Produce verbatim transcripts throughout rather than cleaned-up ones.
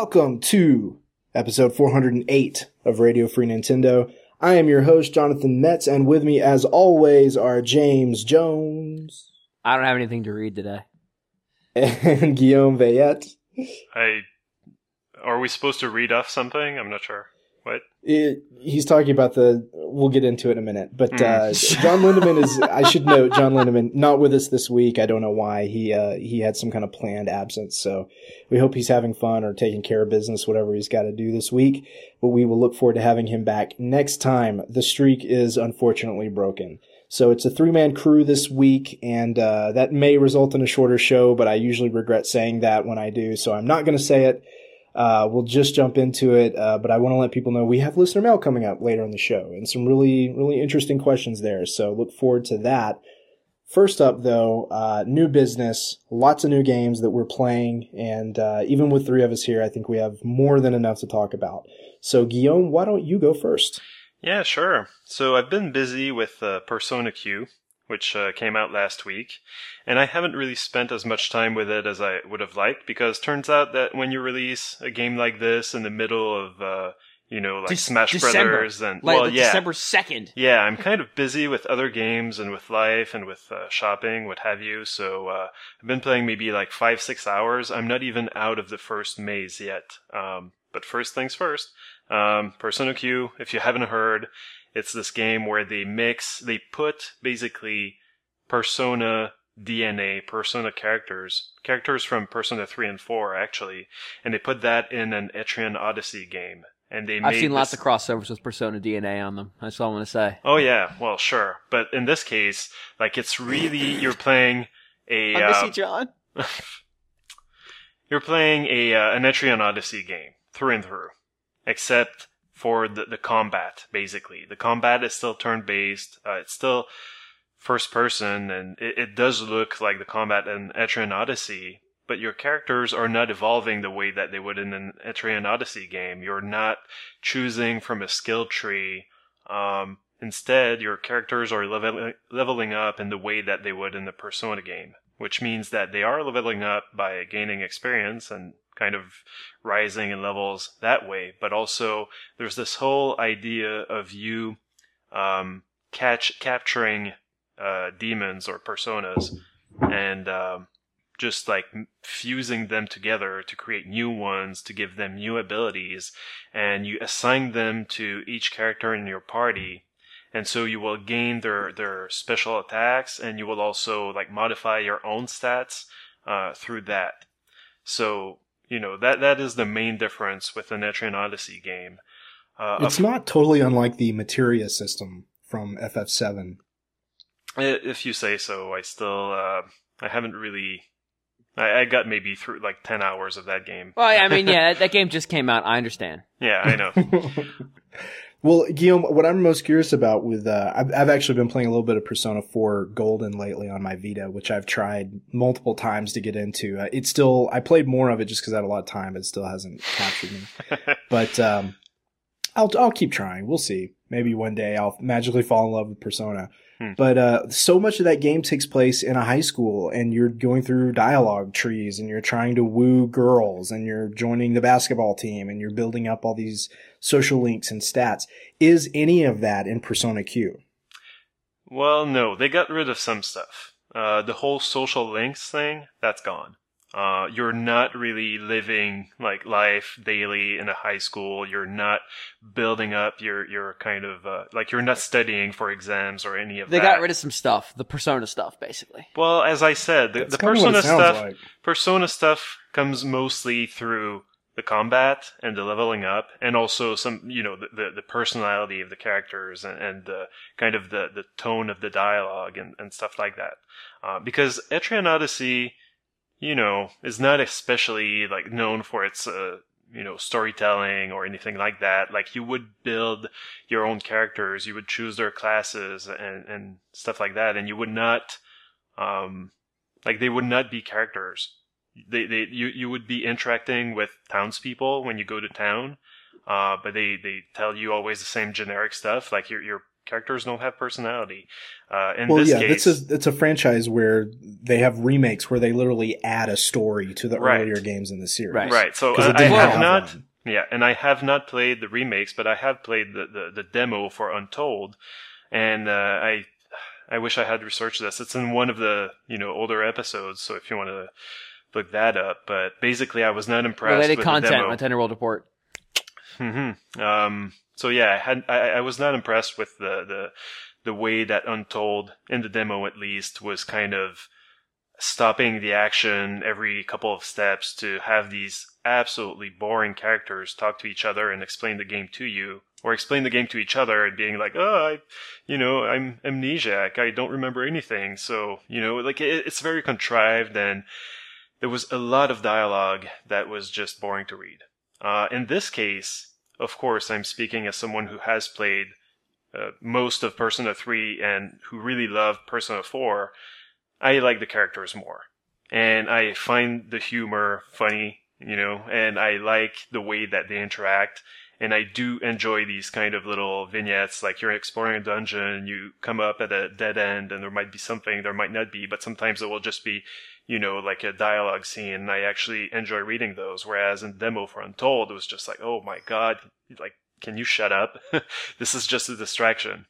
Welcome to episode four hundred eight of Radio Free Nintendo. I am your host, Jonathan Metz, and with me, as always, are James Jones. I don't have anything to read today. And Guillaume Veillette. I... Are we supposed to read off something? I'm not sure. What? It, he's talking about the... We'll get into it in a minute. But uh, John Lindemann is... I should note, John Lindemann, not with us this week. I don't know why. He uh, he had some kind of planned absence. So we hope he's having fun or taking care of business, whatever he's got to do this week. But we will look forward to having him back next time. The streak is unfortunately broken. So it's a three-man crew this week, and uh, that may result in a shorter show, but I usually regret saying that when I do, so I'm not going to say it. Uh, we'll just jump into it, uh, but I want to let people know we have listener mail coming up later in the show, and some really, really interesting questions there, so look forward to that. First up, though, uh, new business, lots of new games that we're playing, and uh, even with three of us here, I think we have more than enough to talk about. So, Guillaume, why don't you go first? Yeah, sure. So I've been busy with uh, Persona Q, which uh, came out last week, and I haven't really spent as much time with it as I would have liked, because it turns out that when you release a game like this in the middle of, uh, you know, like De- Smash December. Brothers, and like, well, like yeah, December second. yeah, I'm kind of busy with other games and with life and with uh, shopping, what have you. So uh, I've been playing maybe like five, six hours. I'm not even out of the first maze yet. Um, but first things first. Um, Persona Q, if you haven't heard, it's this game where they mix, they put basically Persona D N A, Persona characters, characters from Persona three and four actually, and they put that in an Etrian Odyssey game. And they I've made seen this... lots of crossovers with Persona D N A on them. That's all I want to say. Oh yeah, well sure, but in this case, like it's really, you're playing a... I miss uh, you, John. You're playing a uh, an Etrian Odyssey game, through and through. Except for the, the combat, basically. The combat is still turn-based. Uh, it's still first-person, and it, it does look like the combat in Etrian Odyssey, but your characters are not evolving the way that they would in an Etrian Odyssey game. You're not choosing from a skill tree. Um, instead, your characters are level, leveling up in the way that they would in the Persona game, which means that they are leveling up by gaining experience and kind of rising in levels that way, but also there's this whole idea of you um, catch capturing uh, demons or personas and um, just like fusing them together to create new ones, to give them new abilities, and you assign them to each character in your party, and so you will gain their their special attacks, and you will also like modify your own stats uh, through that. So you know, that that is the main difference with the Etrian Odyssey game. Uh, it's of, not totally unlike the Materia system from F F seven. If you say so. I still, uh, I haven't really... I, I got maybe through like ten hours of that game. Well, I mean, yeah, that game just came out. I understand. Yeah, I know. Well, Guillaume, what I'm most curious about with, uh, I've, I've actually been playing a little bit of Persona four Golden lately on my Vita, which I've tried multiple times to get into. Uh, it's still, I played more of it just because I had a lot of time. It still hasn't captured me. But, um, I'll, I'll keep trying. We'll see. Maybe one day I'll magically fall in love with Persona. Hmm. But, uh, so much of that game takes place in a high school, and you're going through dialogue trees, and you're trying to woo girls, and you're joining the basketball team, and you're building up all these social links and stats. Is any of that in Persona Q? Well, no. They got rid of some stuff. Uh, the whole social links thing, that's gone. Uh, you're not really living like life daily in a high school. You're not building up your, your kind of, uh, like you're not studying for exams or any of they that. They got rid of some stuff. The Persona stuff, basically. Well, as I said, the, the Persona stuff, like. Persona stuff comes mostly through the combat and the leveling up, and also some, you know, the, the, the personality of the characters and, and the kind of the, the tone of the dialogue and, and stuff like that. Uh, because Etrian Odyssey, you know, is not especially like known for its, uh, you know, storytelling or anything like that. Like you would build your own characters, you would choose their classes and, and stuff like that, and you would not, um, like they would not be characters. They, they, you, you would be interacting with townspeople when you go to town, uh, but they, they tell you always the same generic stuff. Like your, your characters don't have personality. Uh, in well, this yeah, case, it's a, it's a franchise where they have remakes where they literally add a story to the Right. earlier games in the series. Right. right. So 'Cause it I, I didn't have have not, one. yeah, and I have not played the remakes, but I have played the the, the demo for Untold, and uh, I I wish I had researched this. It's in one of the you know older episodes, so if you want to look that up. But basically, I was not impressed Related with content the demo. on Nintendo World Report. Mm-hmm. Um, so yeah, I had I, I was not impressed with the, the the way that Untold, in the demo at least, was kind of stopping the action every couple of steps to have these absolutely boring characters talk to each other and explain the game to you, or explain the game to each other and being like, oh, I, you know, I'm amnesiac, I don't remember anything. So, you know, like it, it's very contrived, and there was a lot of dialogue that was just boring to read. Uh, in this case, of course, I'm speaking as someone who has played uh, most of Persona three and who really loved Persona four. I like the characters more. And I find the humor funny, you know, and I like the way that they interact. And I do enjoy these kind of little vignettes, like you're exploring a dungeon, you come up at a dead end, and there might be something, there might not be, but sometimes it will just be, you know, like a dialogue scene, and I actually enjoy reading those. Whereas in demo for Untold, it was just like, oh my god, like, can you shut up? This is just a distraction.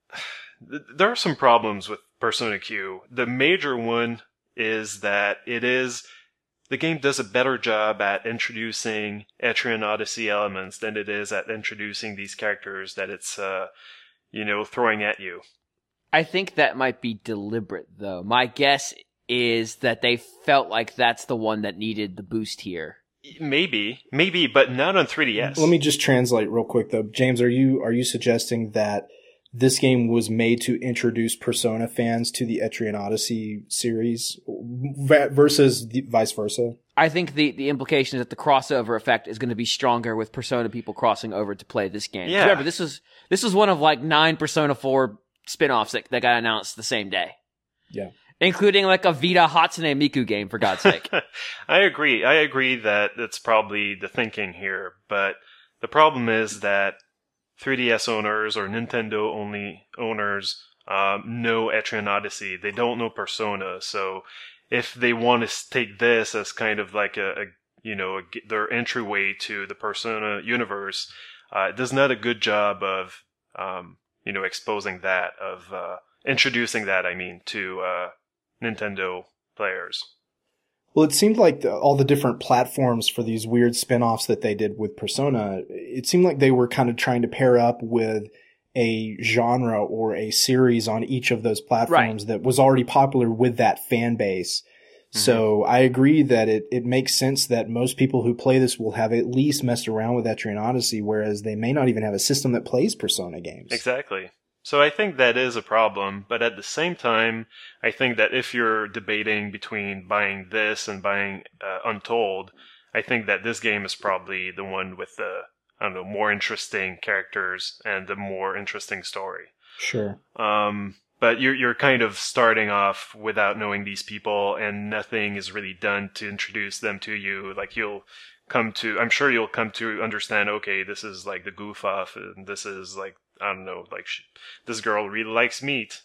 There are some problems with Persona Q. The major one is that it is, the game does a better job at introducing Etrian Odyssey elements than it is at introducing these characters that it's, uh, you know, throwing at you. I think that might be deliberate, though. My guess is that they felt like that's the one that needed the boost here. Maybe, maybe, but not on three D S. Let me just translate real quick though. James, are you are you suggesting that this game was made to introduce Persona fans to the Etrian Odyssey series v- versus the vice versa? I think the, the implication is that the crossover effect is going to be stronger with Persona people crossing over to play this game. Yeah. Remember, this was this was one of like nine Persona four spin-offs that, that got announced the same day. Yeah. Including like a Vita Hatsune Miku game, for God's sake. I agree. I agree that that's probably the thinking here, but the problem is that three D S owners or Nintendo only owners um, know Etrian Odyssey. They don't know Persona, so if they want to take this as kind of like a, a you know a, their entryway to the Persona universe, uh, it does not a good job of um, you know exposing that, of uh, introducing that. I mean to uh, Nintendo players. Well, it seemed like the, all the different platforms for these weird spin-offs that they did with Persona, it seemed like they were kind of trying to pair up with a genre or a series on each of those platforms Right. that was already popular with that fan base. Mm-hmm. So I agree that it, it makes sense that most people who play this will have at least messed around with Etrian Odyssey, whereas they may not even have a system that plays Persona games. Exactly. So I think that is a problem, but at the same time, I think that if you're debating between buying this and buying uh, Untold, I think that this game is probably the one with the, I don't know, more interesting characters and the more interesting story. Sure. Um, but you're you're kind of starting off without knowing these people, and nothing is really done to introduce them to you. Like you'll come to, I'm sure you'll come to understand, okay, this is like the goof off, and this is like, I don't know, like she, this girl really likes meat.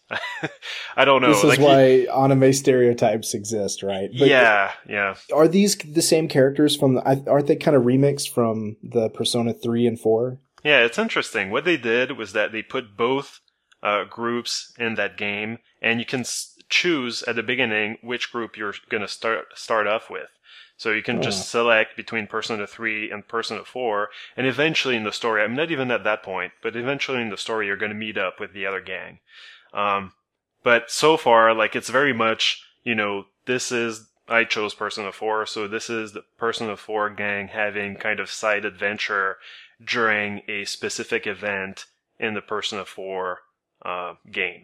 I don't know. This is like, why anime stereotypes exist, right? But yeah, yeah. are these the same characters from the, aren't they kind of remixed from the Persona three and four? Yeah, it's interesting. What they did was that they put both uh, groups in that game, and you can s- choose at the beginning which group you're going to start start off with. So you can Oh. just select between Persona three and Persona four, and eventually in the story, I'm not even at that point, but eventually in the story you're going to meet up with the other gang. Um, but so far, like, it's very much, you know, this is, I chose Persona four, so this is the Persona four gang having kind of side adventure during a specific event in the Persona four uh, game.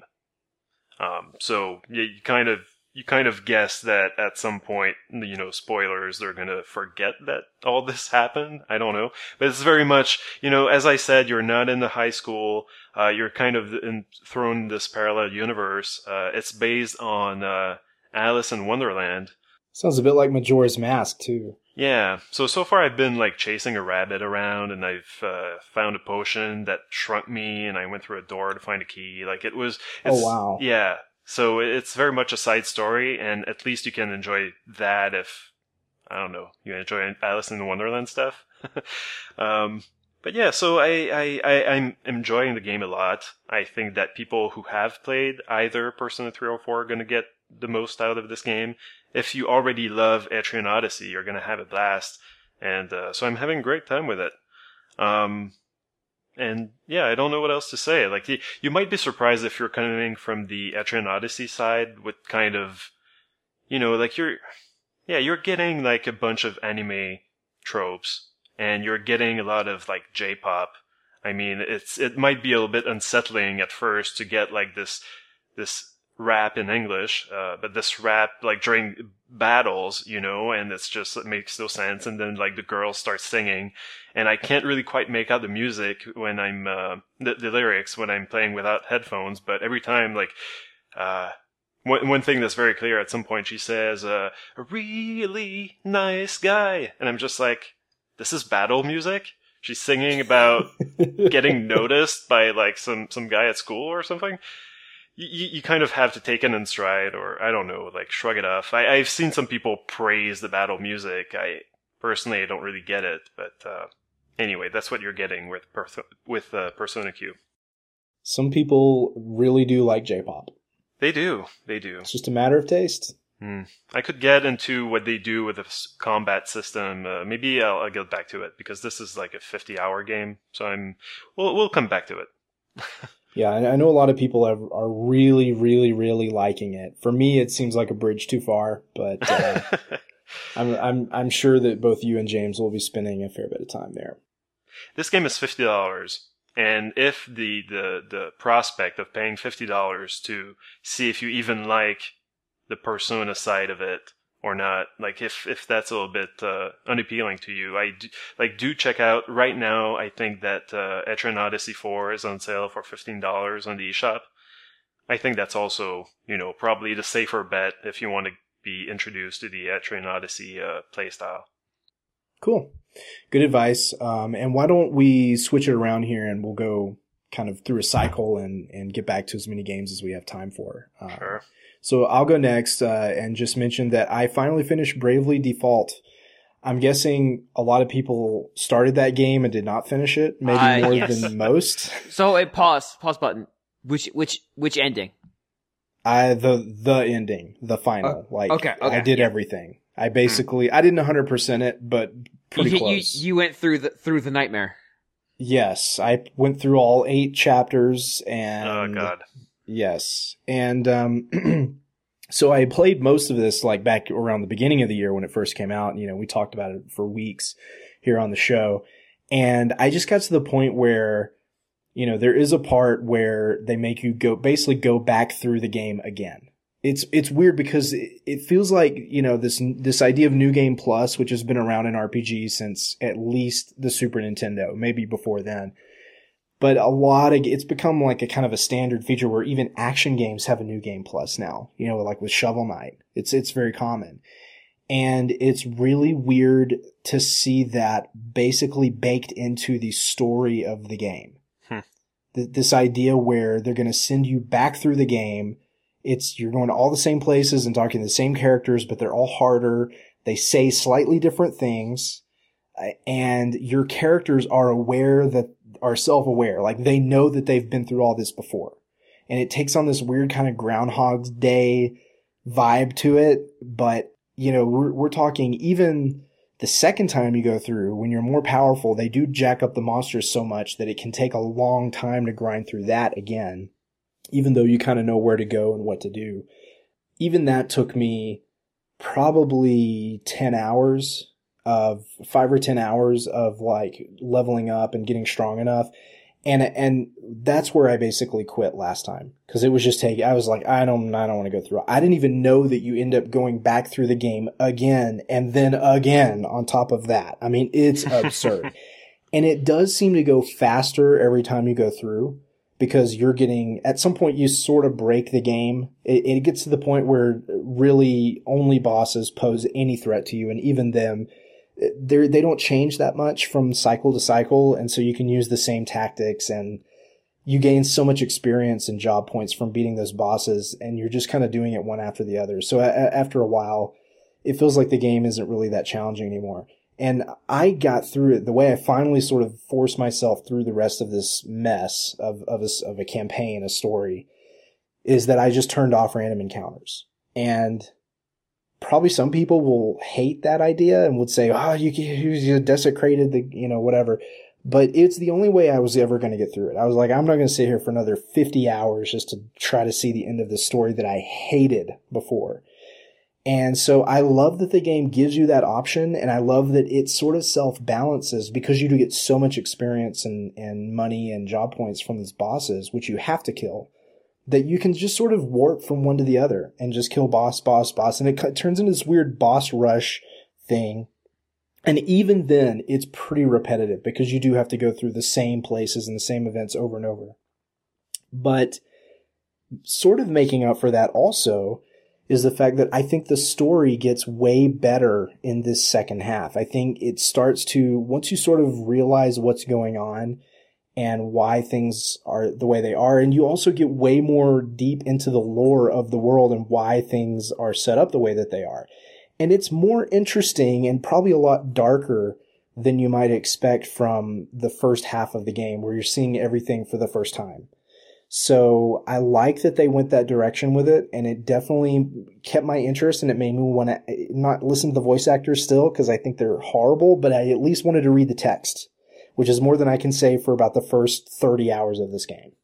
Um, so you, you kind of, You kind of guess that at some point, you know, spoilers, they're going to forget that all this happened. I don't know. But it's very much, you know, as I said, you're not in the high school. Uh, you're kind of in, thrown in this parallel universe. Uh, it's based on uh, Alice in Wonderland. Sounds a bit like Majora's Mask, too. Yeah, so so far I've been like chasing a rabbit around, and I've uh, found a potion that shrunk me, and I went through a door to find a key. Like it was, it's, Oh, wow. yeah. So it's very much a side story, and at least you can enjoy that if I don't know you enjoy Alice in Wonderland stuff. um, but yeah, so I, I I I'm enjoying the game a lot. I think that people who have played either Persona three or four are going to get the most out of this game. If you already love Etrian Odyssey, you're going to have a blast. And uh, so I'm having a great time with it. Um, and yeah, I don't know what else to say. Like you, you might be surprised if you're coming from the Etrian Odyssey side with kind of, you know, like you're, yeah, you're getting like a bunch of anime tropes, and you're getting a lot of like J-pop. I mean, it's it might be a little bit unsettling at first to get like this this. rap in English, uh, but this rap like during battles, you know, and it's just, it makes no sense. And then like the girls start singing, and I can't really quite make out the music when I'm, uh, the, the lyrics when I'm playing without headphones. But every time, like, uh, one, one thing that's very clear at some point, she says, uh, a really nice guy. And I'm just like, this is battle music? She's singing about getting noticed by like some, some guy at school or something. You, you kind of have to take it in stride, or I don't know, like shrug it off. I, I've seen some people praise the battle music. I personally I don't really get it, but uh, anyway, that's what you're getting with Perth- with uh, Persona Q. Some people really do like J-pop. They do, they do. It's just a matter of taste. Hmm. I could get into what they do with the combat system. Uh, maybe I'll, I'll get back to it, because this is like a fifty-hour game, so I'm we'll we'll come back to it. Yeah, I know a lot of people are, are really, really, really liking it. For me, it seems like a bridge too far, but uh, I'm I'm I'm sure that both you and James will be spending a fair bit of time there. This game is fifty dollars, and if the, the, the prospect of paying fifty dollars to see if you even like the Persona side of it or not, like if, if that's a little bit uh, unappealing to you, I do, like do check out right now. I think that uh, Etrian Odyssey four is on sale for fifteen dollars on the eShop. I think that's also, you know, probably the safer bet if you want to be introduced to the Etrian Odyssey uh, playstyle. Cool. Good advice. Um, and why don't we switch it around here, and we'll go kind of through a cycle and, and get back to as many games as we have time for. Uh, Sure. So I'll go next uh, and just mention that I finally finished Bravely Default. I'm guessing a lot of people started that game and did not finish it, maybe Uh, more yes. than most. So a pause, pause button. Which which which ending? I the the ending, the final. like okay, okay, I did yeah. everything. I basically I didn't one hundred percent it, but pretty you, close. You, you went through the through the nightmare. Yes, I went through all eight chapters, and Oh God. yes, and um, so I played most of this like back around the beginning of the year when it first came out. You know, we talked about it for weeks here on the show, and I just got to the point where, you know, there is a part where they make you go basically go back through the game again. It's it's weird because it, it feels like, you know, this this idea of New Game Plus, which has been around in R P G since at least the Super Nintendo, maybe before then. But a lot of, it's become like a kind of a standard feature where even action games have a New Game Plus now, you know, like with Shovel Knight. It's, it's very common. And it's really weird to see that basically baked into the story of the game. Hmm. Th- this idea where they're going to send you back through the game. It's, you're going to all the same places and talking to the same characters, but they're all harder. They say slightly different things. Uh, and your characters are aware that, are self-aware. Like they know that they've been through all this before. And it takes on this weird kind of Groundhog's Day vibe to it. But, you know, we're, we're talking even the second time you go through, when you're more powerful, they do jack up the monsters so much that it can take a long time to grind through that again, even though you kind of know where to go and what to do. Even that took me probably ten hours of five or ten hours of like leveling up and getting strong enough. And, and that's where I basically quit last time. Cause it was just taking, I was like, I don't, I don't want to go through it. I didn't even know that you end up going back through the game again and then again on top of that. I mean, it's absurd. And it does seem to go faster every time you go through, because you're getting, at some point you sort of break the game. It, it gets to the point where really only bosses pose any threat to you. And even them, they they don't change that much from cycle to cycle, and so you can use the same tactics, and you gain so much experience and job points from beating those bosses, and you're just kind of doing it one after the other. So a- after a while, it feels like the game isn't really that challenging anymore. And I got through it the way I finally sort of forced myself through the rest of this mess of of a, of a campaign, a story, is that I just turned off random encounters. And probably some people will hate that idea and would say, oh, you, you desecrated the, you know, whatever. But it's the only way I was ever going to get through it. I was like, I'm not going to sit here for another fifty hours just to try to see the end of this story that I hated before. And so I love that the game gives you that option, and I love that it sort of self-balances because you do get so much experience and, and money and job points from these bosses, which you have to kill, that you can just sort of warp from one to the other and just kill boss, boss, boss. And it, it turns into this weird boss rush thing. And even then, it's pretty repetitive because you do have to go through the same places and the same events over and over. But sort of making up for that also is the fact that I think the story gets way better in this second half. I think it starts to, once you sort of realize what's going on and why things are the way they are, and you also get way more deep into the lore of the world and why things are set up the way that they are. And it's more interesting and probably a lot darker than you might expect from the first half of the game where you're seeing everything for the first time. So I like that they went that direction with it, and it definitely kept my interest, and it made me want to not listen to the voice actors still because I think they're horrible, but I at least wanted to read the text, which is more than I can say for about the first thirty hours of this game.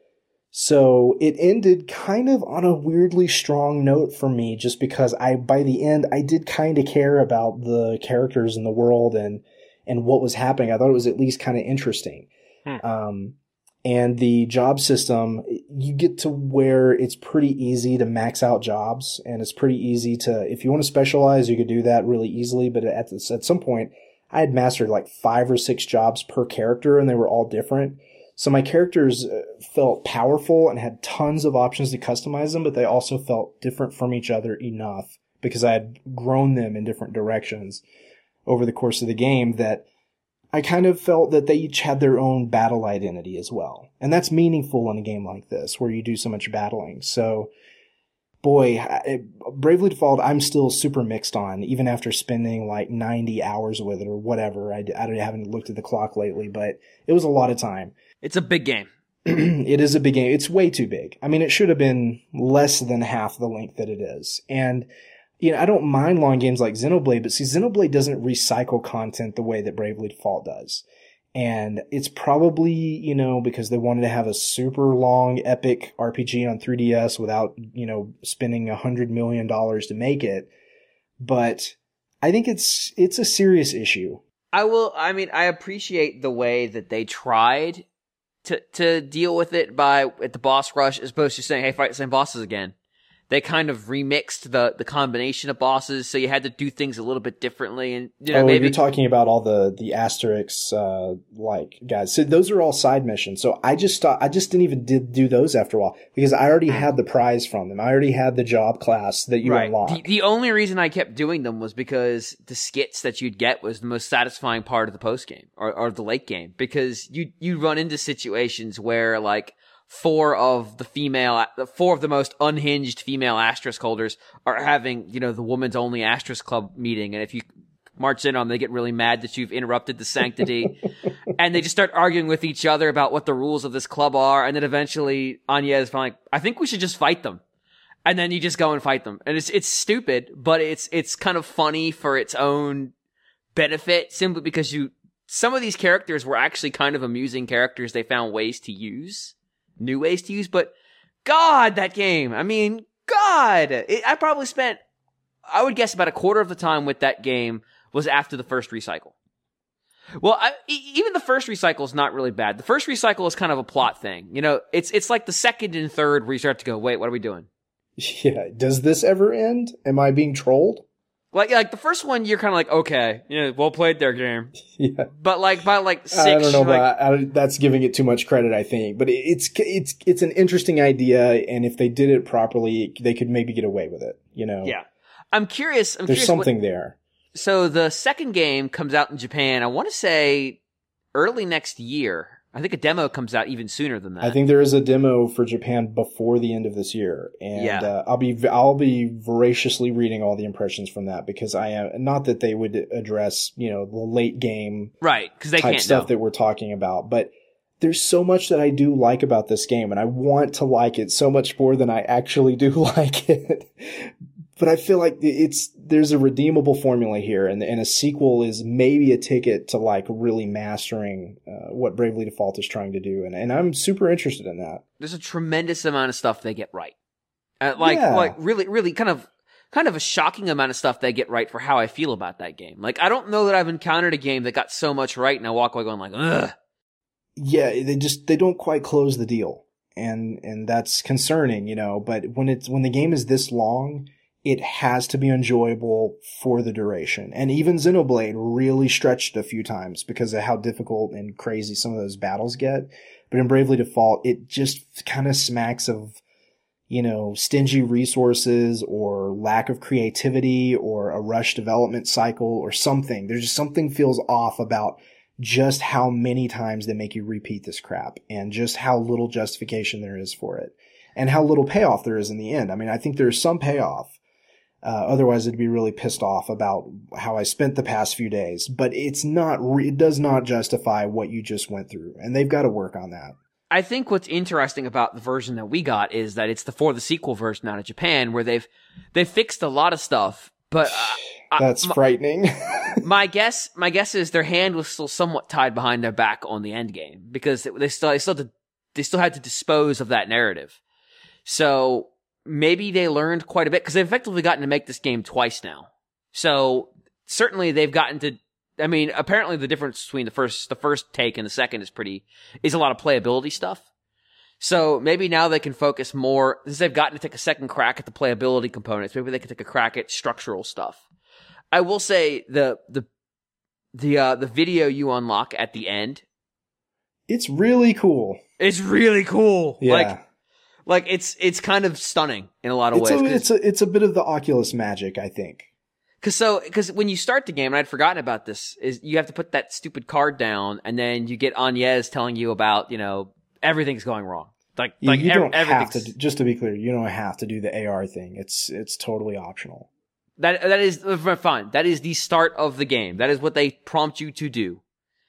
So it ended kind of on a weirdly strong note for me just because I, by the end, I did kind of care about the characters in the world and, and what was happening. I thought it was at least kind of interesting. Hmm. Um, And the job system, you get to where it's pretty easy to max out jobs, and it's pretty easy to, if you want to specialize, you could do that really easily. But at this, at some point, I had mastered like five or six jobs per character, and they were all different. So my characters felt powerful and had tons of options to customize them, but they also felt different from each other enough because I had grown them in different directions over the course of the game that I kind of felt that they each had their own battle identity as well. And that's meaningful in a game like this where you do so much battling. So, boy, I, Bravely Default, I'm still super mixed on, even after spending like ninety hours with it or whatever. I, I haven't looked at the clock lately, but it was a lot of time. It's a big game. It is a big game. It's way too big. I mean, it should have been less than half the length that it is. And you know, I don't mind long games like Xenoblade, but see, Xenoblade doesn't recycle content the way that Bravely Default does. And it's probably, you know, because they wanted to have a super long, epic R P G on three D S without, you know, spending a hundred million dollars to make it. But I think it's, it's a serious issue. I will, I mean, I appreciate the way that they tried to, to deal with it by, at the boss rush, as opposed to saying, hey, fight the same bosses again. They kind of remixed the, the combination of bosses, so you had to do things a little bit differently. And you know, oh, maybe you're talking about all the the asterisks, uh, like guys. So those are all side missions. So I just thought, I just didn't even did do those after a while because I already had the prize from them. I already had the job class that you right. unlock. The, the only reason I kept doing them was because the skits that you'd get was the most satisfying part of the post game or, or the late game, because you you run into situations where like. Four of the female, four of the most unhinged female asterisk holders are having, you know, the woman's only asterisk club meeting. And if you march in on them, they get really mad that you've interrupted the sanctity. And they just start arguing with each other about what the rules of this club are. And then eventually Anya is like, I think we should just fight them. And then you just go and fight them. And it's, it's stupid, but it's, it's kind of funny for its own benefit simply because you, some of these characters were actually kind of amusing characters they found ways to use. New ways to use, but God, that game. I mean, God, it, I probably spent, I would guess about a quarter of the time with that game was after the first recycle. Well, I, e- even the first recycle is not really bad. The first recycle is kind of a plot thing. You know, it's, it's like the second and third where you start to go, wait, what are we doing? Yeah. Does this ever end? Am I being trolled? Like, like the first one, you're kind of like, okay, yeah, well played there, game. Yeah. But like, by like six, I don't know, like, but I, I, that's giving it too much credit, I think. But it's it's it's an interesting idea, and if they did it properly, they could maybe get away with it. You know? Yeah. I'm curious. I'm There's curious something what, there. So the second game comes out in Japan, I want to say early next year. I think a demo comes out even sooner than that. I think there is a demo for Japan before the end of this year, and yeah. uh, I'll be I'll be voraciously reading all the impressions from that because I am not that they would address you know the late game right because they type can't stuff know. that we're talking about, but there's so much that I do like about this game, and I want to like it so much more than I actually do like it. But I feel like it's there's a redeemable formula here, and, and a sequel is maybe a ticket to like really mastering uh, what Bravely Default is trying to do, and, and I'm super interested in that. There's a tremendous amount of stuff they get right, uh, like yeah. like really really kind of kind of a shocking amount of stuff they get right for how I feel about that game. Like I don't know that I've encountered a game that got so much right, and I walk away going like, ugh. Yeah, they just they don't quite close the deal, and and that's concerning, you know. But when it's when the game is this long, it has to be enjoyable for the duration. And even Xenoblade really stretched a few times because of how difficult and crazy some of those battles get. But in Bravely Default, it just kind of smacks of, you know, stingy resources or lack of creativity or a rushed development cycle or something. There's just something feels off about just how many times they make you repeat this crap and just how little justification there is for it and how little payoff there is in the end. I mean, I think there's some payoff. Uh, otherwise, I'd be really pissed off about how I spent the past few days. But it's not, re- it does not justify what you just went through. And they've got to work on that. I think what's interesting about the version that we got is that it's the for the sequel version out of Japan where they've, they've fixed a lot of stuff. But uh, that's I, my, frightening. my guess, my guess is their hand was still somewhat tied behind their back on the end game because they still, they still, had to, they still had to dispose of that narrative. So maybe they learned quite a bit because they've effectively gotten to make this game twice now. So certainly they've gotten to. I mean, apparently the difference between the first, the first take and the second is pretty is a lot of playability stuff. So maybe now they can focus more, since they've gotten to take a second crack at the playability components, maybe they can take a crack at structural stuff. I will say the, the, the, uh, the video you unlock at the end. It's really cool. It's really cool. Yeah. Like, like it's, it's kind of stunning in a lot of it's ways. A, it's a, it's a bit of the Oculus magic, I think. Cause so, cause when you start the game, and I'd forgotten about this, is you have to put that stupid card down, and then you get Agnes telling you about, you know, everything's going wrong. Like, you, like you ev- don't have to. everything's Just to be clear, you don't have to do the A R thing. It's it's totally optional. that that is uh, fine. That is the start of the game. That is what they prompt you to do.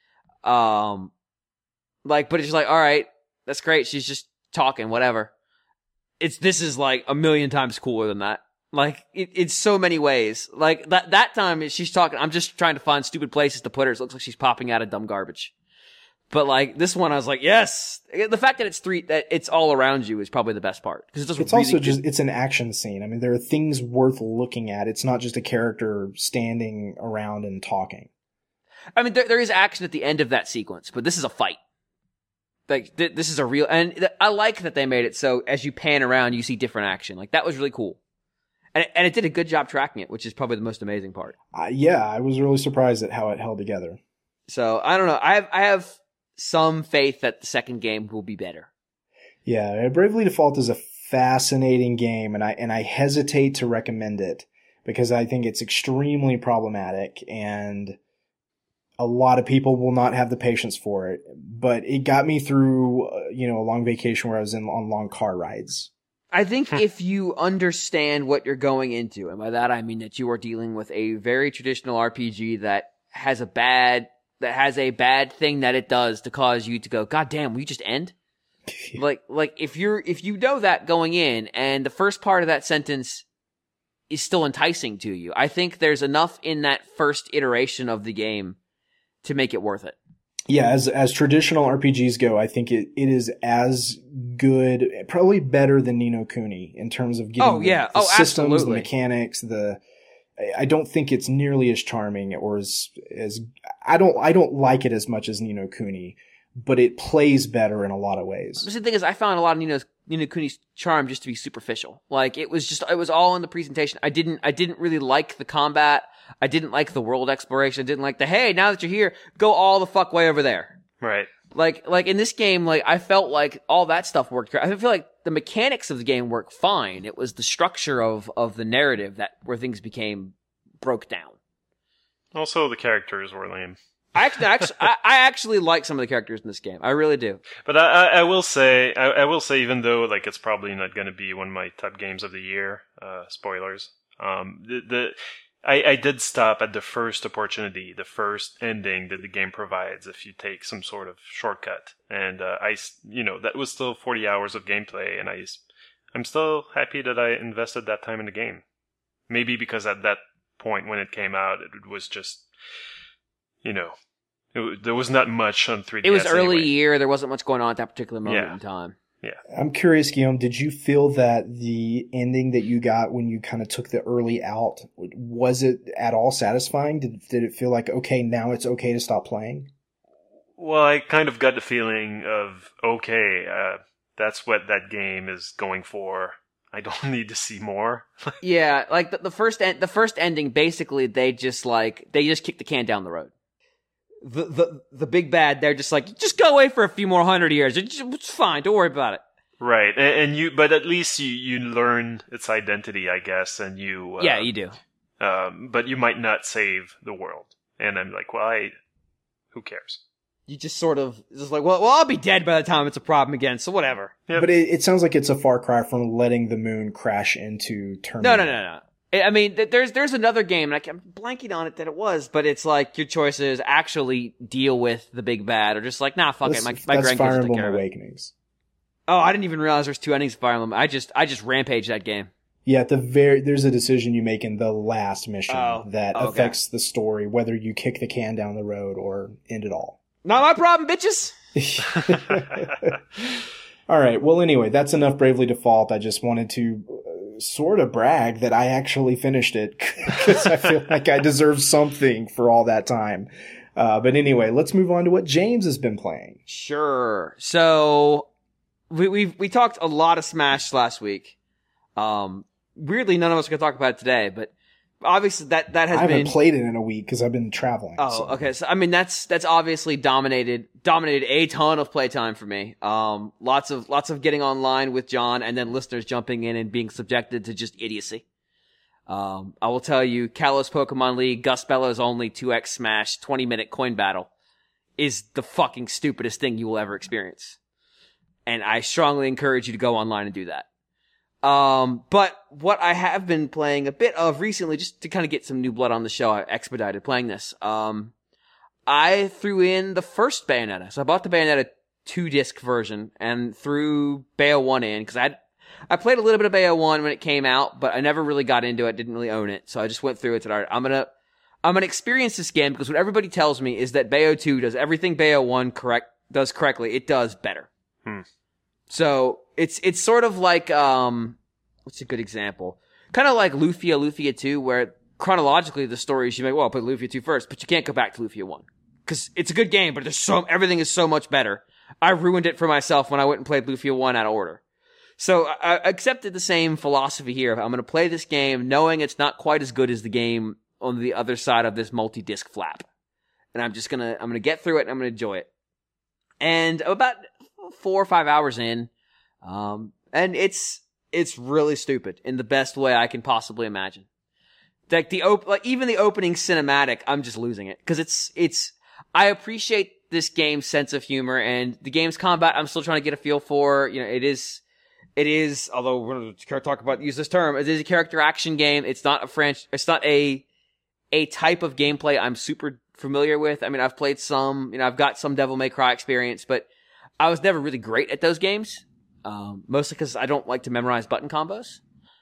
Um, like, but it's just like, all right, that's great. She's just talking, whatever. It's this is like a million times cooler than that. Like, it, it's so many ways. Like, that that time, she's talking, I'm just trying to find stupid places to put her. It looks like she's popping out of dumb garbage. But, like, this one, I was like, yes! The fact that it's three, that it's all around you is probably the best part. Because it does It's really also good. just, it's an action scene. I mean, there are things worth looking at. It's not just a character standing around and talking. I mean, there there is action at the end of that sequence, but this is a fight. Like, th- this is a real, and th- I like that they made it so as you pan around, you see different action. Like, that was really cool. And it, and it did a good job tracking it, which is probably the most amazing part. Uh, yeah, I was really surprised at how it held together. So, I don't know. I have, I have some faith that the second game will be better. Yeah, Bravely Default is a fascinating game, and I and I hesitate to recommend it because I think it's extremely problematic, and a lot of people will not have the patience for it. But it got me through, uh, you know, a long vacation where I was in on long car rides. I think if you understand what you're going into, and by that I mean that you are dealing with a very traditional R P G that has a bad that has a bad thing that it does to cause you to go, God damn, will you just end? like like if you're if you know that going in and the first part of that sentence is still enticing to you, I think there's enough in that first iteration of the game to make it worth it. Yeah, as as traditional R P Gs go, I think it, it is as good, probably better than Ni no Kuni in terms of getting oh, yeah. the, the oh, systems, absolutely. the mechanics, the I don't think it's nearly as charming or as as I don't I don't like it as much as Ni no Kuni, but it plays better in a lot of ways. But the thing is, I found a lot of Ni no, Ni no Kuni's charm just to be superficial. Like, it was just, it was all in the presentation. I didn't, I didn't really like the combat. I didn't like the world exploration. I didn't like the, hey, now that you're here, go all the fuck way over there. Right. Like, like in this game, like, I felt like all that stuff worked. I feel like the mechanics of the game worked fine. It was the structure of, of the narrative that, where things became, broke down. Also, the characters were lame. I actually, actually I, I actually like some of the characters in this game. I really do. But I, I, I will say, I, I will say, even though like it's probably not going to be one of my top games of the year, uh, spoilers. Um, the, the I, I did stop at the first opportunity, the first ending that the game provides if you take some sort of shortcut, and uh, I, you know, that was still forty hours of gameplay, and I, I'm still happy that I invested that time in the game. Maybe because at that point when it came out, it was just, you know, it, there was not much on three D S. It was early anyway. year. There wasn't much going on at that particular moment Yeah. in time. Yeah. I'm curious, Guillaume, did you feel that the ending that you got when you kind of took the early out, was it at all satisfying? Did, did it feel like, okay, now it's okay to stop playing? Well, I kind of got the feeling of, okay, uh, that's what that game is going for. I don't need to see more. Yeah, like the, the first en- the first ending, basically, they just like they just kick the can down the road. The the the big bad, they're just like, just go away for a few more hundred years. It's, it's fine. Don't worry about it. Right, and, and you, but at least you, you learn its identity, I guess, and you. Uh, Yeah, you do. Um, but you might not save the world, and I'm like, well, I, who cares? You just sort of just like, well, well, I'll be dead by the time it's a problem again. So whatever. Yep. But it, it sounds like it's a far cry from letting the moon crash into Terminator. No, no, no, no. I mean, th- there's there's another game, and I'm blanking on it that it was, but it's like your choice is actually deal with the big bad, or just like, nah, fuck That's, it, my my that's grandkids Fire will take Emblem care of it. Awakenings. Oh, I didn't even realize there's two endings of Fire Emblem. I just I just rampaged that game. Yeah, at the very there's a decision you make in the last mission Oh, that okay. affects the story, whether you kick the can down the road or end it all. Not my problem, bitches. All right. Well, anyway, that's enough Bravely Default. I just wanted to uh, sort of brag that I actually finished it because I feel like I deserve something for all that time. Uh, but anyway, let's move on to what James has been playing. Sure. So we we we talked a lot of Smash last week. Um, weirdly, none of us are gonna talk about it today, but obviously that that has I haven't been. played it in a week because I've been traveling. Oh, so. okay. So I mean, that's that's obviously dominated dominated a ton of playtime for me. Um, lots of lots of getting online with John, and then listeners jumping in and being subjected to just idiocy. Um, I will tell you, Kalos Pokemon League, Gus Bellows only two X Smash twenty minute coin battle is the fucking stupidest thing you will ever experience, and I strongly encourage you to go online and do that. Um, but what I have been playing a bit of recently, just to kind of get some new blood on the show, I expedited playing this. Um, I threw in the first Bayonetta. So I bought the Bayonetta two disc version and threw Bayo one in, because I had, I played a little bit of Bayo one when it came out, but I never really got into it, didn't really own it. So I just went through it and said, all right, I'm gonna, I'm gonna experience this game, because what everybody tells me is that Bayo two does everything Bayo one correct, does correctly. It does better. Hmm. So it's it's sort of like um what's a good example? Kind of like Lufia, Lufia two, where chronologically the story you may well put Lufia two first, but you can't go back to Lufia one because it's a good game, but there's so everything is so much better. I ruined it for myself when I went and played Lufia one out of order. So I, I accepted the same philosophy here. I'm going to play this game knowing it's not quite as good as the game on the other side of this multi-disc flap, and I'm just gonna I'm gonna get through it and I'm gonna enjoy it. And about four or five hours in, um, and it's, it's really stupid in the best way I can possibly imagine. Like the op- like even the opening cinematic, I'm just losing it. Cause it's, it's, I appreciate this game's sense of humor, and the game's combat I'm still trying to get a feel for. You know, it is, it is, although we're going to talk about, use this term, it is a character action game. It's not a French, it's not a, a type of gameplay I'm super familiar with. I mean, I've played some, you know, I've got some Devil May Cry experience, but I was never really great at those games, um, mostly because I don't like to memorize button combos,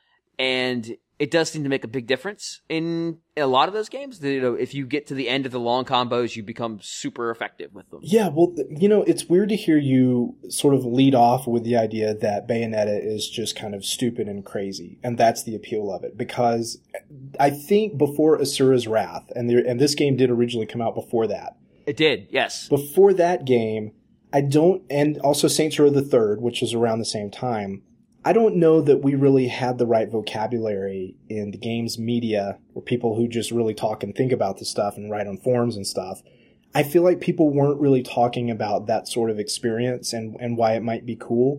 and it does seem to make a big difference in, in a lot of those games. You know, if you get to the end of the long combos, you become super effective with them. Yeah, well, you know, it's weird to hear you sort of lead off with the idea that Bayonetta is just kind of stupid and crazy, and that's the appeal of it. Because I think before Asura's Wrath, and there, and this game did originally come out before that. It did, yes. Before that game, I don't, and also Saints Row the Third, which was around the same time, I don't know that we really had the right vocabulary in the games media, or people who just really talk and think about this stuff and write on forums and stuff. I feel like people weren't really talking about that sort of experience and, and why it might be cool.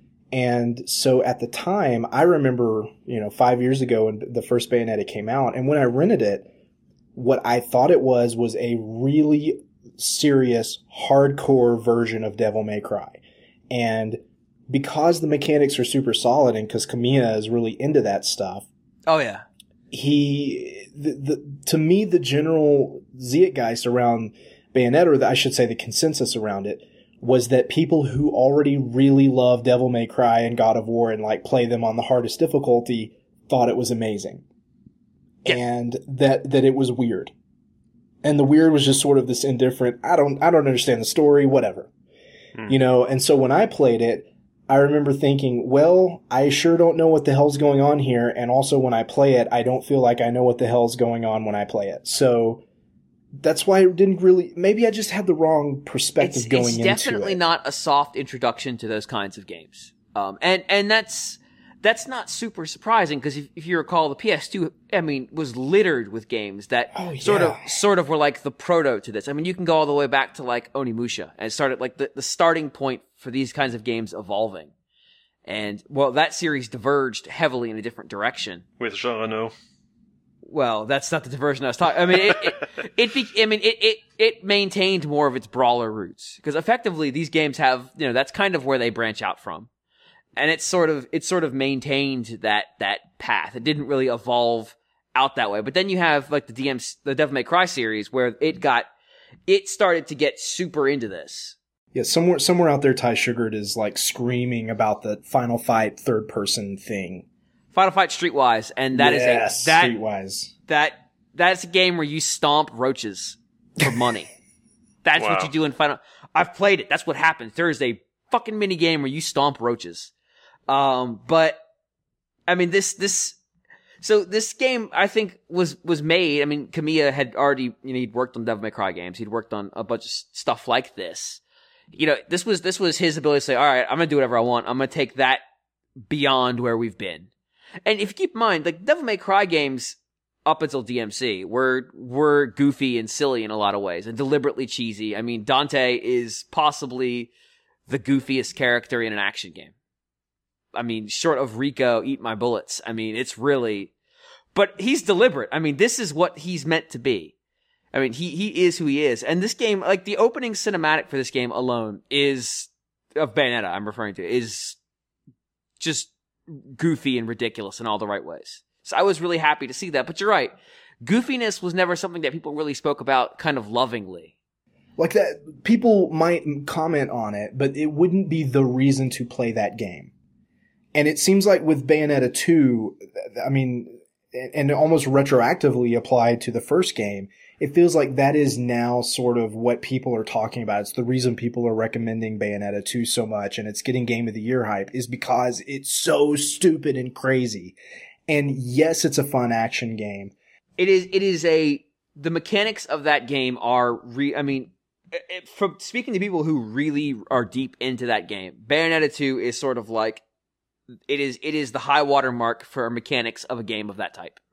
And so at the time, I remember, you know, five years ago when the first Bayonetta came out, and when I rented it, what I thought it was was a really serious, hardcore version of Devil May Cry. And because the mechanics are super solid and because Kamiya is really into that stuff. Oh, yeah. He, the, the, to me, the general zeitgeist around Bayonetta, or the, I should say the consensus around it, was that people who already really love Devil May Cry and God of War and like play them on the hardest difficulty thought it was amazing. Yeah. And that, that it was weird. And the weird was just sort of this indifferent, I don't, I don't understand the story, whatever. Hmm. You know, and so when I played it, I remember thinking, well, I sure don't know what the hell's going on here. And also when I play it, I don't feel like I know what the hell's going on when I play it. So that's why it didn't really, maybe I just had the wrong perspective it's, going it's into it. It's definitely not a soft introduction to those kinds of games. Um, and, and that's, that's not super surprising because if, if you recall, the P S two, I mean, was littered with games that oh, yeah. sort of, sort of were like the proto to this. I mean, you can go all the way back to like Onimusha and started like the, the starting point for these kinds of games evolving. And, well, that series diverged heavily in a different direction. With Jean Reno. Well, that's not the diversion I was talking. I mean, it, it, it be, I mean, it, it, it maintained more of its brawler roots because effectively these games have, you know, that's kind of where they branch out from. And it's sort of, it sort of maintained that, that path. It didn't really evolve out that way. But then you have like the D M, the Devil May Cry series where it got, it started to get super into this. Yeah, somewhere, somewhere out there, Ty Sugared is like screaming about the Final Fight third person thing. Final Fight Streetwise. And that yes, is a, that, Streetwise. That, that's a game where you stomp roaches for money. That's wow. what you do in Final, I've played it. That's what happens. There is a fucking mini game where you stomp roaches. Um, but, I mean, this, this, so this game, I think, was, was made, I mean, Kamiya had already, you know, he'd worked on Devil May Cry games, he'd worked on a bunch of stuff like this. You know, this was, this was his ability to say, alright, I'm gonna do whatever I want, I'm gonna take that beyond where we've been. And if you keep in mind, like, Devil May Cry games, up until D M C, were, were goofy and silly in a lot of ways, and deliberately cheesy. I mean, Dante is possibly the goofiest character in an action game. I mean, short of Rico, Eat My Bullets. I mean, it's really, but he's deliberate. I mean, this is what he's meant to be. I mean, he, he is who he is. And this game, like the opening cinematic for this game alone is, of Bayonetta I'm referring to, is just goofy and ridiculous in all the right ways. So I was really happy to see that. But you're right. Goofiness was never something that people really spoke about kind of lovingly. Like that, people might comment on it, but it wouldn't be the reason to play that game. And it seems like with Bayonetta two, I mean, and almost retroactively applied to the first game, it feels like that is now sort of what people are talking about. It's the reason people are recommending Bayonetta two so much, and it's getting Game of the Year hype, is because it's so stupid and crazy. And yes, it's a fun action game. It is, it is a, the mechanics of that game are re, I mean, it, from speaking to people who really are deep into that game, Bayonetta two is sort of like, It is, it is the high water mark for mechanics of a game of that type.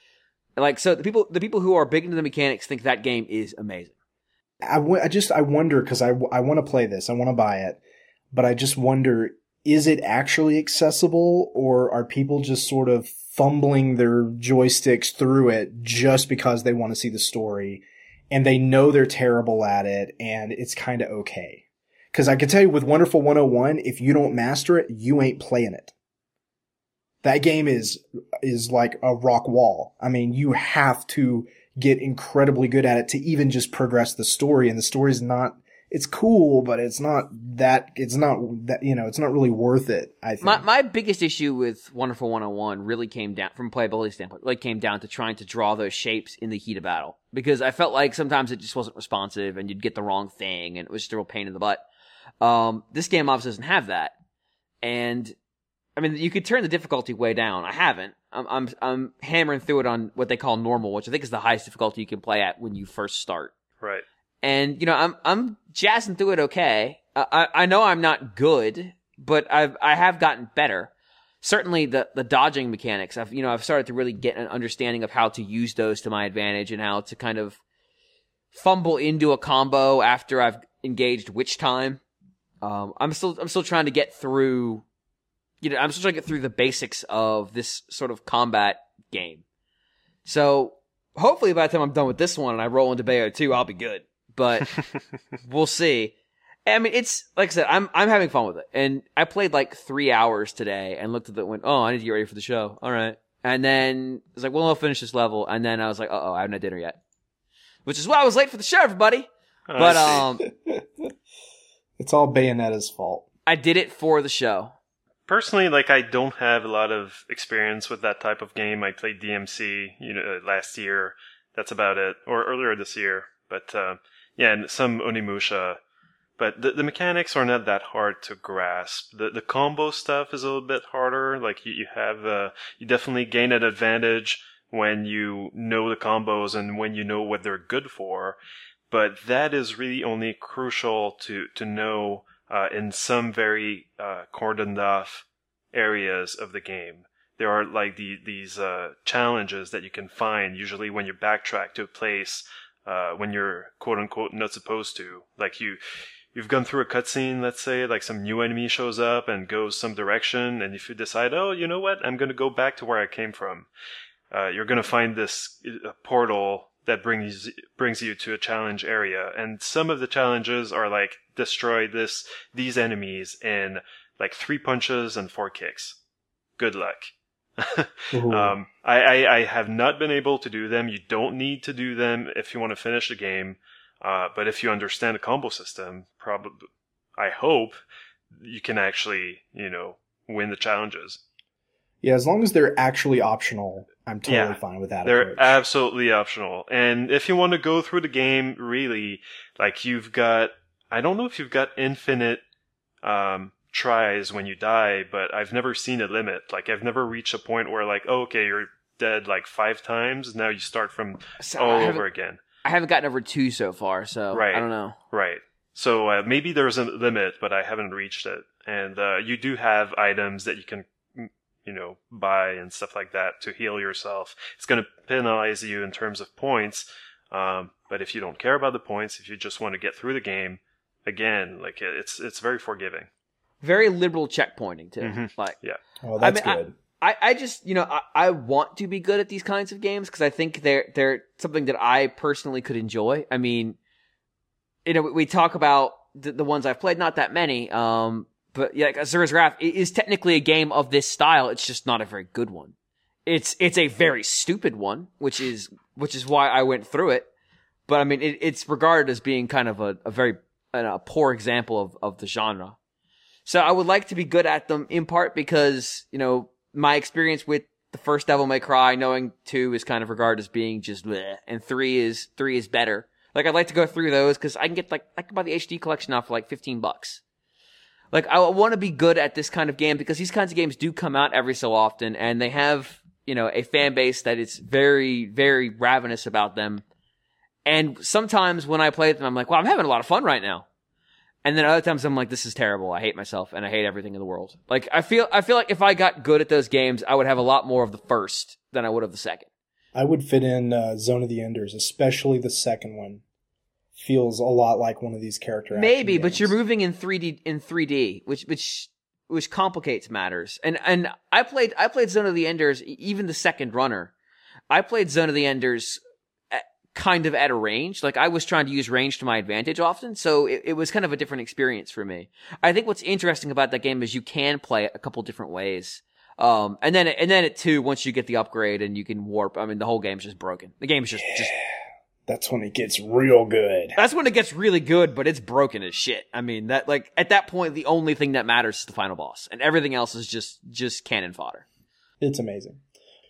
Like, so the people, the people who are big into the mechanics think that game is amazing. I, w- I just, I wonder, cause I, w- I want to play this, I want to buy it, but I just wonder, is it actually accessible, or are people just sort of fumbling their joysticks through it just because they want to see the story and they know they're terrible at it and it's kind of okay? Because I can tell you with Wonderful one oh one, if you don't master it, you ain't playing it. That game is is like a rock wall. I mean, you have to get incredibly good at it to even just progress the story. And the story's not, it's cool, but it's not that, it's not that, you know, it's not really worth it, I think. My, my biggest issue with Wonderful one oh one really came down, from a playability standpoint, really came down to trying to draw those shapes in the heat of battle. Because I felt like sometimes it just wasn't responsive and you'd get the wrong thing and it was just a real pain in the butt. Um, this game obviously doesn't have that. And, I mean, you could turn the difficulty way down. I haven't. I'm, I'm, I'm hammering through it on what they call normal, which I think is the highest difficulty you can play at when you first start. Right. And, you know, I'm, I'm jazzing through it okay. Uh, I, I know I'm not good, but I've, I have gotten better. Certainly the, the dodging mechanics, I've, you know, I've started to really get an understanding of how to use those to my advantage and how to kind of fumble into a combo after I've engaged Witch Time. Um, I'm still, I'm still trying to get through, you know, I'm still trying to get through the basics of this sort of combat game. So, hopefully by the time I'm done with this one and I roll into Bayo two, I'll be good. But we'll see. I mean, it's like I said, I'm I'm having fun with it, and I played like three hours today and looked at it and went, oh, I need to get ready for the show. All right, and then I was like, well, I'll finish this level, and then I was like, uh oh, I haven't had dinner yet, which is why I was late for the show, everybody. Oh, but um, it's all Bayonetta's fault. I did it for the show. Personally, like I don't have a lot of experience with that type of game. I played D M C, you know, last year. That's about it, or earlier this year. But uh, yeah, and some Onimusha. But the, the mechanics are not that hard to grasp. The the combo stuff is a little bit harder. Like you, you have, uh, you definitely gain an advantage when you know the combos and when you know what they're good for. But that is really only crucial to, to know uh, in some very uh, cordoned off areas of the game. There are like the, these uh, challenges that you can find usually when you backtrack to a place uh, when you're quote unquote not supposed to. Like you, you've gone through a cutscene, let's say, like some new enemy shows up and goes some direction, and if you decide, oh, you know what, I'm going to go back to where I came from, uh, you're going to find this uh, portal that brings brings you to a challenge area, and some of the challenges are like destroy this these enemies in like three punches and four kicks. Good luck. um, I, I I have not been able to do them. You don't need to do them if you want to finish the game. Uh, but if you understand the combo system, probably, I hope, you can actually, you know, win the challenges. Yeah, as long as they're actually optional, I'm totally Yeah, fine with that they're approach. absolutely optional. And if you want to go through the game, really, like you've got, I don't know if you've got infinite um, tries when you die, but I've never seen a limit. Like I've never reached a point where like, oh, okay, you're dead like five times. Now you start from So all I over again. I haven't gotten over two so far, so Right. I don't know. Right. So uh, maybe there's a limit, but I haven't reached it. And uh, you do have items that you can, you know, buy and stuff like that to heal yourself. It's going to penalize you in terms of points. Um, but if you don't care about the points, if you just want to get through the game, again, like it's it's very forgiving. Very liberal checkpointing too. Mm-hmm. Like, yeah. Oh, that's I mean, good. I, I just, you know, I, I want to be good at these kinds of games because I think they're they're something that I personally could enjoy. I mean, you know, we talk about the, the ones I've played, not that many, um, but yeah, like Asura's Wrath is technically a game of this style. It's just not a very good one. It's it's a very stupid one, which is which is why I went through it. But I mean, it, it's regarded as being kind of a, a very a poor example of, of the genre. So I would like to be good at them in part because, you know, my experience with the first Devil May Cry, knowing two is kind of regarded as being just bleh, and three is three is better. Like I'd like to go through those because I can get like I can buy the H D collection now for like fifteen bucks. Like I want to be good at this kind of game because these kinds of games do come out every so often, and they have, you know, a fan base that is very very ravenous about them. And sometimes when I play them, I'm like, well, I'm having a lot of fun right now. And then other times I'm like, this is terrible. I hate myself and I hate everything in the world. Like I feel, I feel like if I got good at those games, I would have a lot more of the first than I would of the second. I would fit in uh, Zone of the Enders, especially the second one. Feels a lot like one of these character action Maybe, games. but you're moving in three D in three D, which which which complicates matters. And and I played I played Zone of the Enders, even the second runner. I played Zone of the Enders kind of at a range. Like I was trying to use range to my advantage often, so it, it was kind of a different experience for me. I think what's interesting about that game is you can play it a couple different ways. Um, and then and then at two, once you get the upgrade and you can warp, I mean, the whole game's just broken. The game's just, yeah, just that's when it gets real good. That's when it gets really good, but it's broken as shit. I mean, that like at that point, the only thing that matters is the final boss, and everything else is just just cannon fodder. It's amazing.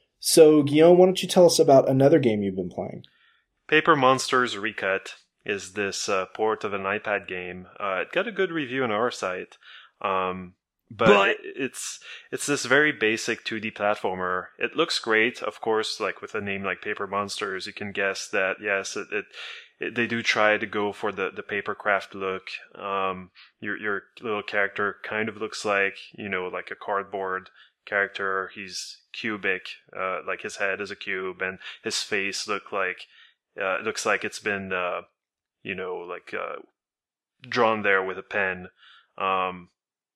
So, Guillaume, why don't you tell us about another game you've been playing? Paper Monsters Recut is this uh, port of an iPad game. Uh, it got a good review on our site, um, but, but... It, it's it's this very basic two D platformer. It looks great, of course. Like with a name like Paper Monsters, you can guess that yes, it, it, it they do try to go for the the papercraft look. Um, your your little character kind of looks like, you know, like a cardboard character. He's cubic, uh, like his head is a cube, and his face look like. Uh, it looks like it's been, uh, you know, like uh, drawn there with a pen. Um,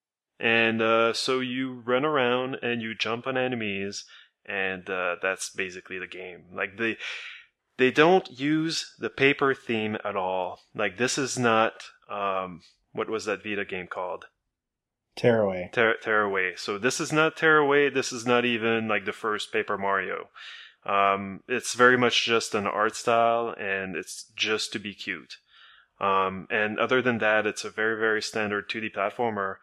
and uh, so you run around and you jump on enemies, and uh, that's basically the game. Like the they don't use the paper theme at all. Like, this is not, um, what was that Vita game called? Tearaway. Tear- Tearaway. So this is not Tearaway. This is not even like the first Paper Mario. Um, it's very much just an art style, and it's just to be cute. Um, and other than that, it's a very, very standard two D platformer.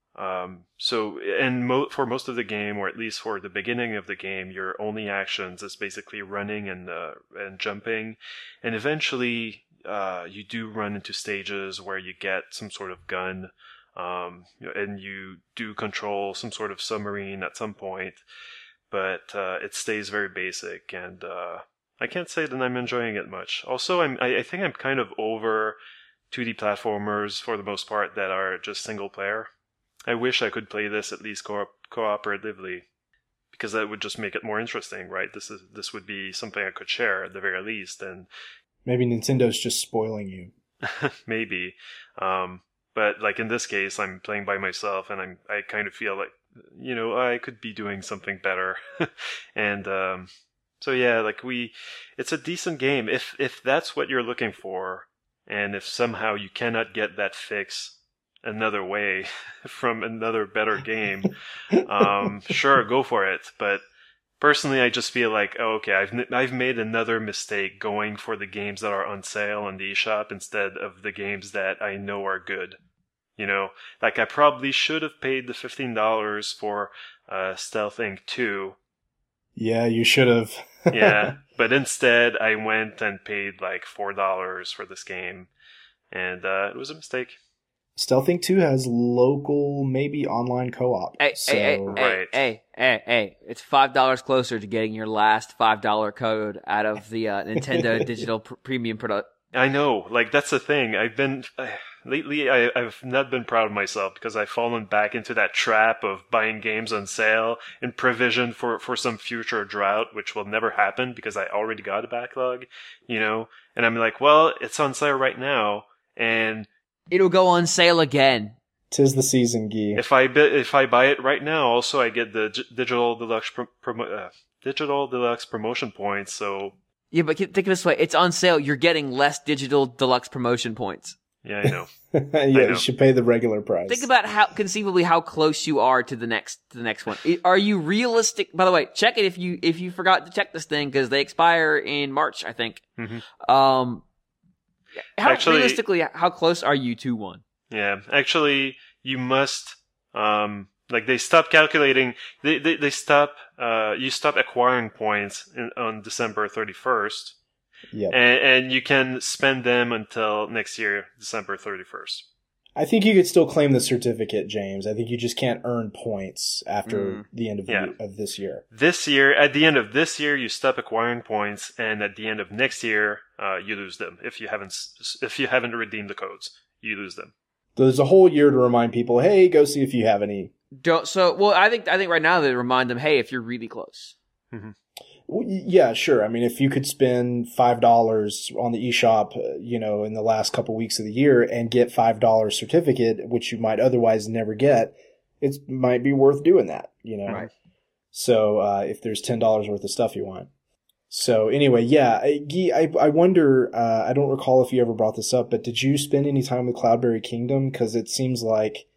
Um, so, and mo- for most of the game, or at least for the beginning of the game, your only actions is basically running and, uh, and jumping. And eventually, uh, you do run into stages where you get some sort of gun, um, and you do control some sort of submarine at some point. But, uh, it stays very basic, and, uh, I can't say that I'm enjoying it much. Also, I'm, I, I think I'm kind of over two D platformers for the most part that are just single player. I wish I could play this at least co- cooperatively, because that would just make it more interesting, right? This is this would be something I could share at the very least, and maybe Nintendo's just spoiling you. maybe, um, but like in this case, I'm playing by myself, and I'm I kind of feel like, you know, I could be doing something better, and um, so yeah, like we, it's a decent game if if that's what you're looking for, and if somehow you cannot get that fix another way from another better game, um, sure, go for it. But personally, I just feel like, oh, okay, I've I've made another mistake going for the games that are on sale on the eShop instead of the games that I know are good. You know, like I probably should have paid the fifteen dollars for uh, Stealth Inc two. Yeah, you should have. Yeah, but instead I went and paid like four dollars for this game, and uh, it was a mistake. Stealth Inc two has local, maybe online co-op. Hey, so... hey, hey, Right. hey, hey, hey, it's five dollars closer to getting your last five dollar code out of the uh, Nintendo Digital pr- Premium product. I know, like that's the thing. I've been uh, lately. I, I've not been proud of myself because I've fallen back into that trap of buying games on sale in provision for for some future drought, which will never happen because I already got a backlog, you know. And I'm like, well, it's on sale right now, and It'll go on sale again. Tis the season, Guy. if I bi- if I buy it right now, also I get the G- digital deluxe pro- promo- uh, digital deluxe promotion points. So Yeah, but think of it this way: it's on sale. You're getting less digital deluxe promotion points. yeah, I know. yeah, I know. you should pay the regular price. Think about how conceivably how close you are to the next to the next one. Are you realistic? By the way, check it if you if you forgot to check this thing because they expire in March, I think. Mhm. Um, how Actually- realistically, how close are you to one? Yeah, actually, you must, um, like they stop calculating, they, they, they stop, uh, you stop acquiring points in, on December thirty-first, Yep. and, and you can spend them until next year, December thirty-first. I think you could still claim the certificate, James. I think you just can't earn points after Mm. the end of, Yeah. the, of this year. This year, at the end of this year, you stop acquiring points, and at the end of next year, uh, you lose them. If you haven't, s- if you haven't redeemed the codes, you lose them. There's a whole year to remind people, hey, go see if you have any. Don't so well. I think I think right now they remind them, hey, if you're really close. Well, y- yeah, sure. I mean, if you could spend five dollars on the eShop, uh, you know, in the last couple weeks of the year and get five dollars certificate, which you might otherwise never get, it might be worth doing that, you know? Right. So, uh, if there's ten dollars worth of stuff you want. So anyway, yeah, I- Guy, I, I wonder, uh, I don't recall if you ever brought this up, but did you spend any time with Cloudberry Kingdom? Cause it seems like,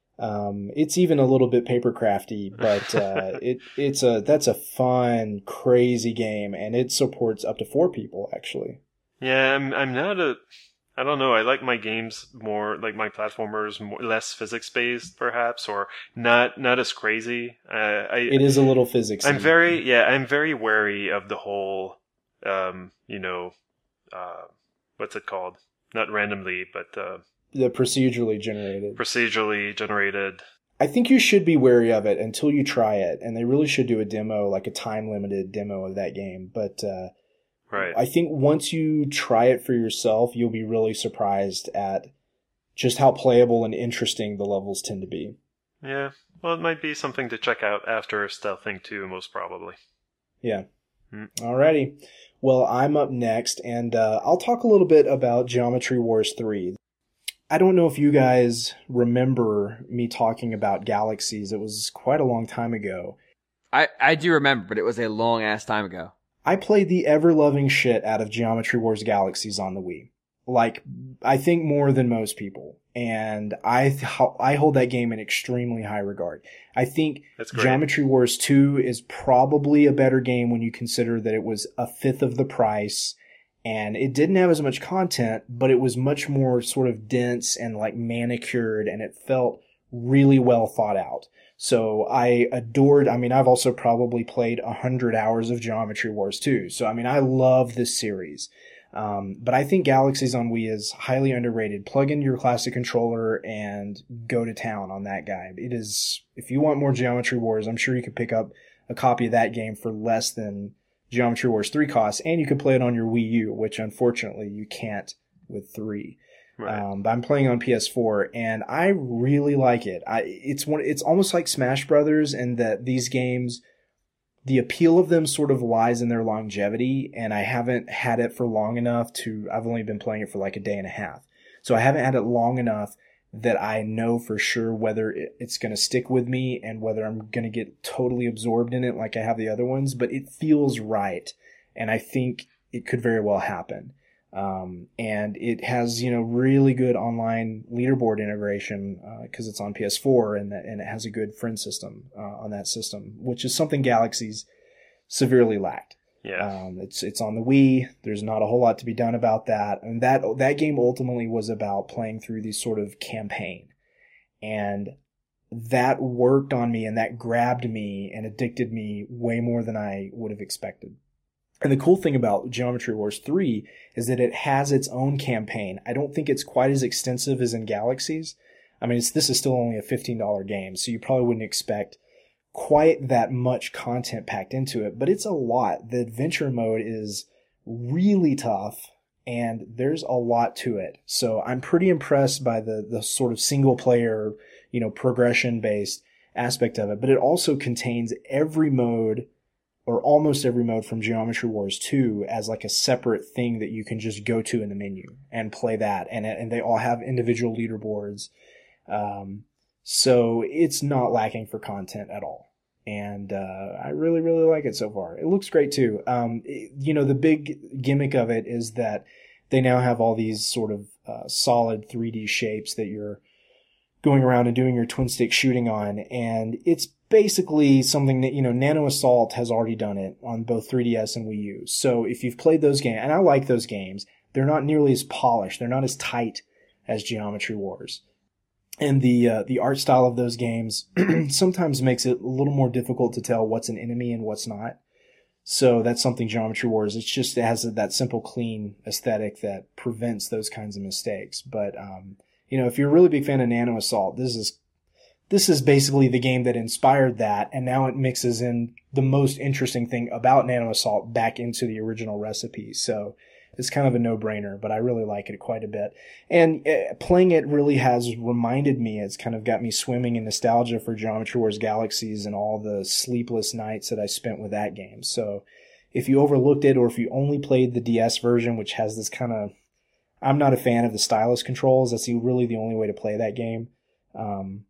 um, it's even a little bit paper crafty, but, uh, it, it's a, that's a fun, crazy game, and it supports up to four people, actually. Yeah, I'm, I'm not a, I don't know, I like my games more, like my platformers, more, less physics-based, perhaps, or not, not as crazy. Uh, I, It is a little physics. I'm very, yeah, I'm very wary of the whole, um, you know, uh, what's it called? Not randomly, but, uh, the procedurally generated. procedurally generated. I think you should be wary of it until you try it, and they really should do a demo, like a time-limited demo of that game. But uh, Right. I think once you try it for yourself, you'll be really surprised at just how playable and interesting the levels tend to be. Yeah. Well, it might be something to check out after Stealth Inc two, most probably. Yeah. Hmm. Alrighty. Well, I'm up next, and uh, I'll talk a little bit about Geometry Wars three. I don't know if you guys remember me talking about Galaxies. It was quite a long time ago. I, I do remember, but it was a long ass time ago. I played the ever-loving shit out of Geometry Wars Galaxies on the Wii. Like, I think more than most people. And I I hold that game in extremely high regard. I think Geometry Wars two is probably a better game when you consider that it was a fifth of the price, and it didn't have as much content, but it was much more sort of dense and like manicured, and it felt really well thought out. So I adored, I mean, I've also probably played a hundred hours of Geometry Wars two. So, I mean, I love this series. Um, but I think Galaxies on Wii is highly underrated. Plug in your classic controller and go to town on that guy. It is, if you want more Geometry Wars, I'm sure you could pick up a copy of that game for less than Geometry Wars three costs, and you could play it on your Wii U, which unfortunately you can't with three. Right. Um, but I'm playing on P S four, and I really like it. I, it's one, it's almost like Smash Brothers in that these games, the appeal of them sort of lies in their longevity, and I haven't had it for long enough to, I've only been playing it for like a day and a half. So I haven't had it long enough that I know for sure whether it's going to stick with me and whether I'm going to get totally absorbed in it like I have the other ones, but it feels right. And I think it could very well happen. Um, and it has, you know, really good online leaderboard integration, uh, cause it's on P S four and that, and it has a good friend system, uh, on that system, which is something Galaxies severely lacked. Yeah. Um, it's, it's on the Wii. There's not a whole lot to be done about that. And that, that game ultimately was about playing through these sort of campaign, and that worked on me, and that grabbed me and addicted me way more than I would have expected. And the cool thing about Geometry Wars three is that it has its own campaign. I don't think it's quite as extensive as in Galaxies. I mean, it's, this is still only a fifteen dollars game, so you probably wouldn't expect quite that much content packed into it, but it's a lot. The adventure mode is really tough, and there's a lot to it. So I'm pretty impressed by the, the sort of single player, you know, progression based aspect of it, but it also contains every mode, or almost every mode from Geometry Wars two, as like a separate thing that you can just go to in the menu and play that. And, and they all have individual leaderboards. Um, so it's not lacking for content at all. And, uh, I really, really like it so far. It looks great too. Um, it, you know, the big gimmick of it is that they now have all these sort of, uh, solid three D shapes that you're going around and doing your twin stick shooting on. And it's basically something that, you know, Nano Assault has already done it on both three D S and Wii U. So if you've played those games, and I like those games, they're not nearly as polished. They're not as tight as Geometry Wars. And the, uh, the art style of those games sometimes makes it a little more difficult to tell what's an enemy and what's not. So that's something Geometry Wars, it's just, it has that simple, clean aesthetic that prevents those kinds of mistakes. But, um, you know, if you're a really big fan of Nano Assault, this is, this is basically the game that inspired that, and now it mixes in the most interesting thing about Nano Assault back into the original recipe. So it's kind of a no-brainer, but I really like it quite a bit. And uh, playing it really has reminded me, it's kind of got me swimming in nostalgia for Geometry Wars Galaxies and all the sleepless nights that I spent with that game. So if you overlooked it, or if you only played the D S version, which has this kind of, I'm not a fan of the stylus controls. That's really the only way to play that game. Um,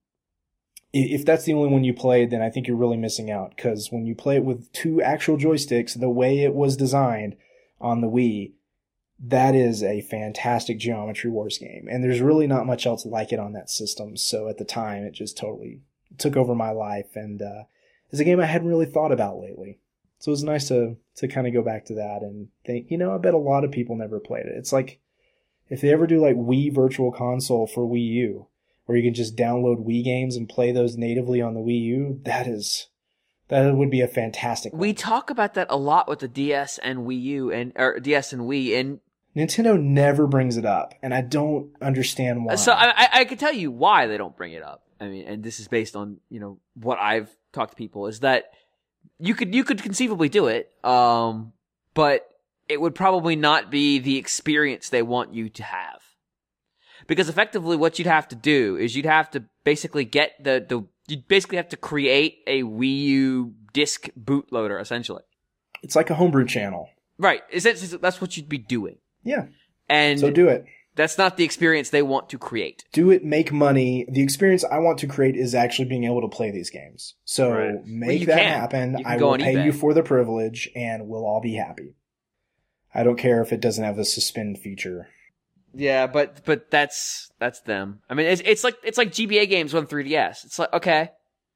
If that's the only one you played, then I think you're really missing out, because when you play it with two actual joysticks, the way it was designed on the Wii, that is a fantastic Geometry Wars game. And there's really not much else like it on that system. So at the time, it just totally took over my life. And uh, it's a game I hadn't really thought about lately. So it was nice to, to kind of go back to that and think, you know, I bet a lot of people never played it. It's like if they ever do like Wii Virtual Console for Wii U, where you can just download Wii games and play those natively on the Wii U, that is, that would be a fantastic one. We talk about that a lot with the D S and Wii U, and or D S and Wii, and Nintendo never brings it up, and I don't understand why. So I, I, I can tell you why they don't bring it up. I mean, and this is based on, you know, what I've talked to people, is that you could you could conceivably do it, um, but it would probably not be the experience they want you to have. Because effectively what you'd have to do is you'd have to basically get the, the you'd basically have to create a Wii U disc bootloader, essentially. It's like a homebrew channel. Right. Essentially, that's what you'd be doing. Yeah. And so do it. That's not the experience they want to create. Do it, make money. The experience I want to create is actually being able to play these games. So Right. make you that can. happen. You can I go will on pay eBay. you for the privilege, and we'll all be happy. I don't care if it doesn't have a suspend feature. Yeah, but but that's that's them. I mean, it's it's like it's like G B A games on three D S. It's like, okay,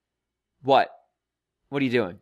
what? What are you doing?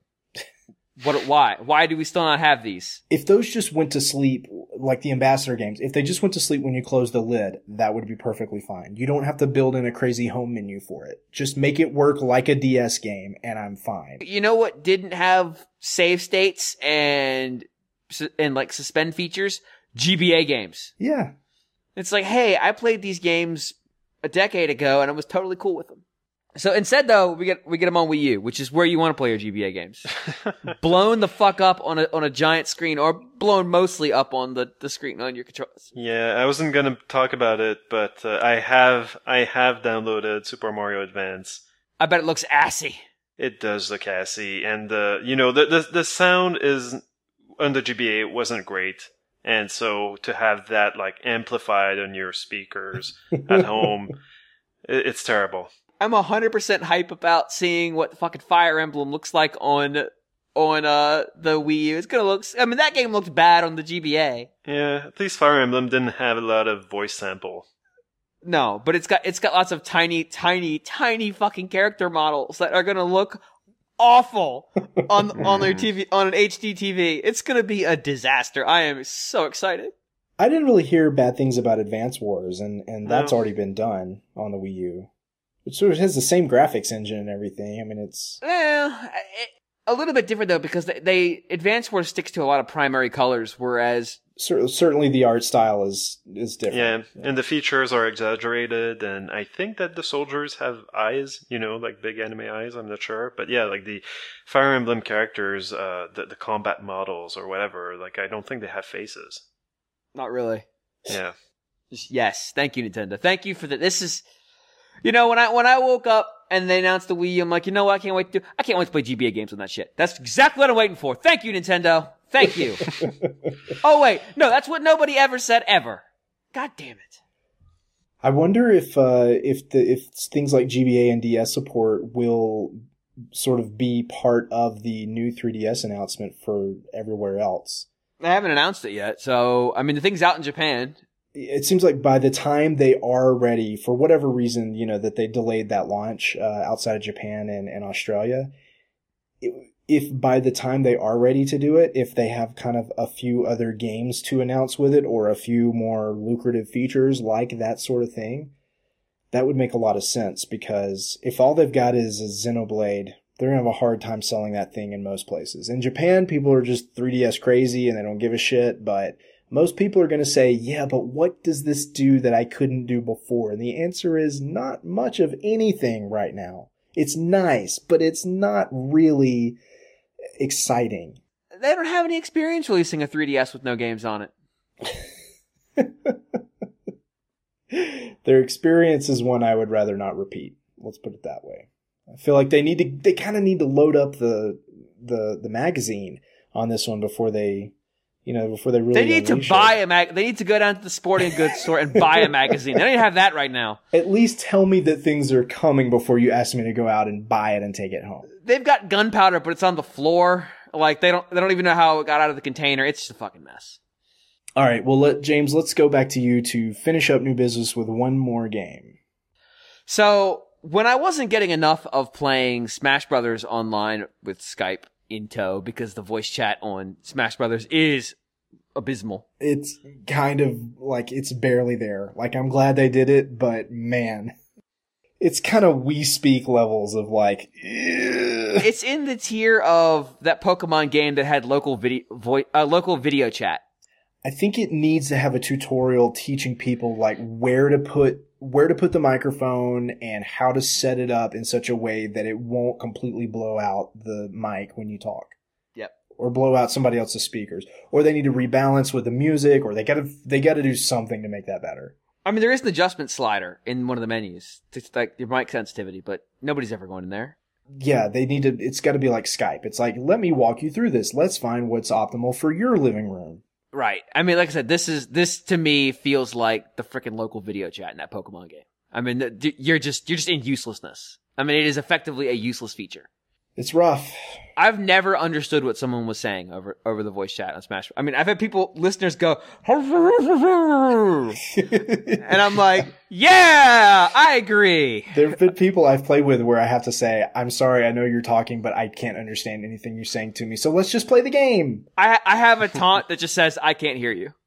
What? Why? Why do we still not have these? If those just went to sleep, like the Ambassador games, if they just went to sleep when you close the lid, that would be perfectly fine. You don't have to build in a crazy home menu for it. Just make it work like a D S game, and I'm fine. You know what didn't have save states and and like suspend features? G B A games. Yeah. It's like, hey, I played these games a decade ago, and I was totally cool with them. So instead, though, we get we get them on Wii U, which is where you want to play your G B A games. Blown the fuck up on a on a giant screen, or blown mostly up on the, the screen on your controllers. Yeah, I wasn't gonna talk about it, but uh, I have I have downloaded Super Mario Advance. I bet it looks assy. It does look assy, and uh, you know the, the the sound is on the G B A wasn't great, and so to have that like amplified on your speakers at home, it, it's terrible. I'm one hundred percent hype about seeing what fucking Fire Emblem looks like on on uh the Wii U. It's gonna look. I mean, that game looked bad on the G B A. Yeah, at least Fire Emblem didn't have a lot of voice sample. No, but it's got it's got lots of tiny, tiny, tiny fucking character models that are gonna look awful on on their T V on an H D T V. It's gonna be a disaster. I am so excited. I didn't really hear bad things about Advance Wars, and, and that's No. already been done on the Wii U. It sort of has the same graphics engine and everything. I mean, it's... Well, it, a little bit different though, because they, they Advance Wars sticks to a lot of primary colors, whereas Cer- certainly the art style is is Yeah, different. and the features are exaggerated, and I think that the soldiers have eyes, you know, like big anime eyes, I'm not sure. But yeah, like the Fire Emblem characters, uh, the, the combat models or whatever, like I don't think they have faces. not really. Yeah. Just, yes, thank you, Nintendo. Thank you for that. This is, you know, when I when I woke up and they announced the Wii U, I'm like, you know what? I can't wait to. I can't wait to play G B A games on that shit. That's exactly what I'm waiting for. Thank you, Nintendo. Thank you. Oh wait, no, that's what nobody ever said ever. God damn it. I wonder if uh, if the if things like G B A and D S support will sort of be part of the new three D S announcement for everywhere else. They haven't announced it yet, so I mean the thing's out in Japan. It seems like by the time they are ready, for whatever reason, you know, that they delayed that launch uh, outside of Japan and, and Australia, it, if by the time they are ready to do it, if they have kind of a few other games to announce with it or a few more lucrative features like that sort of thing, that would make a lot of sense, because if all they've got is a Xenoblade, they're going to have a hard time selling that thing in most places. In Japan, people are just three D S crazy and they don't give a shit, but most people are going to say, yeah, but what does this do that I couldn't do before? And the answer is not much of anything right now. It's nice, but it's not really exciting. They don't have any experience releasing a three D S with no games on it. Their experience is one I would rather not repeat. Let's put it that way. I feel like they need to, they kind of need to load up the, the, the magazine on this one before they, you know, before they really. They need to unleash buy it. a mag. They need to go down to the sporting goods store and buy a magazine. They don't even have that right now. At least tell me that things are coming before you ask me to go out and buy it and take it home. They've got gunpowder, but it's on the floor. Like they don't. They don't even know how it got out of the container. It's just a fucking mess. All right. Well, let, James, let's go back to you to finish up new business with one more game. So when I wasn't getting enough of playing Smash Brothers online with Skype in tow, because the voice chat on Smash Brothers is abysmal. It's kind of like it's barely there. Like, I'm glad they did it, but man, it's kind of we speak levels of like, ugh. It's in the tier of that Pokemon game that had local video, vo- uh, local video chat. I think it needs to have a tutorial teaching people like where to put where to put the microphone and how to set it up in such a way that it won't completely blow out the mic when you talk. Yep. Or blow out somebody else's speakers. Or they need to rebalance with the music, or they gotta they gotta do something to make that better. I mean, there is an adjustment slider in one of the menus. It's like your mic sensitivity, but nobody's ever going in there. Yeah, they need to it's gotta be like Skype. It's like, let me walk you through this. Let's find what's optimal for your living room. Right. I mean, like I said, this is this to me feels like the freaking local video chat in that Pokemon game. I mean, the, you're just you're just in uselessness. I mean, it is effectively a useless feature. It's rough. I've never understood what someone was saying over over the voice chat on Smash. I mean, I've had people, listeners go, and I'm like, yeah, I agree. There have been people I've played with where I have to say, I'm sorry, I know you're talking, but I can't understand anything you're saying to me, so let's just play the game. I, I have a taunt that just says, I can't hear you.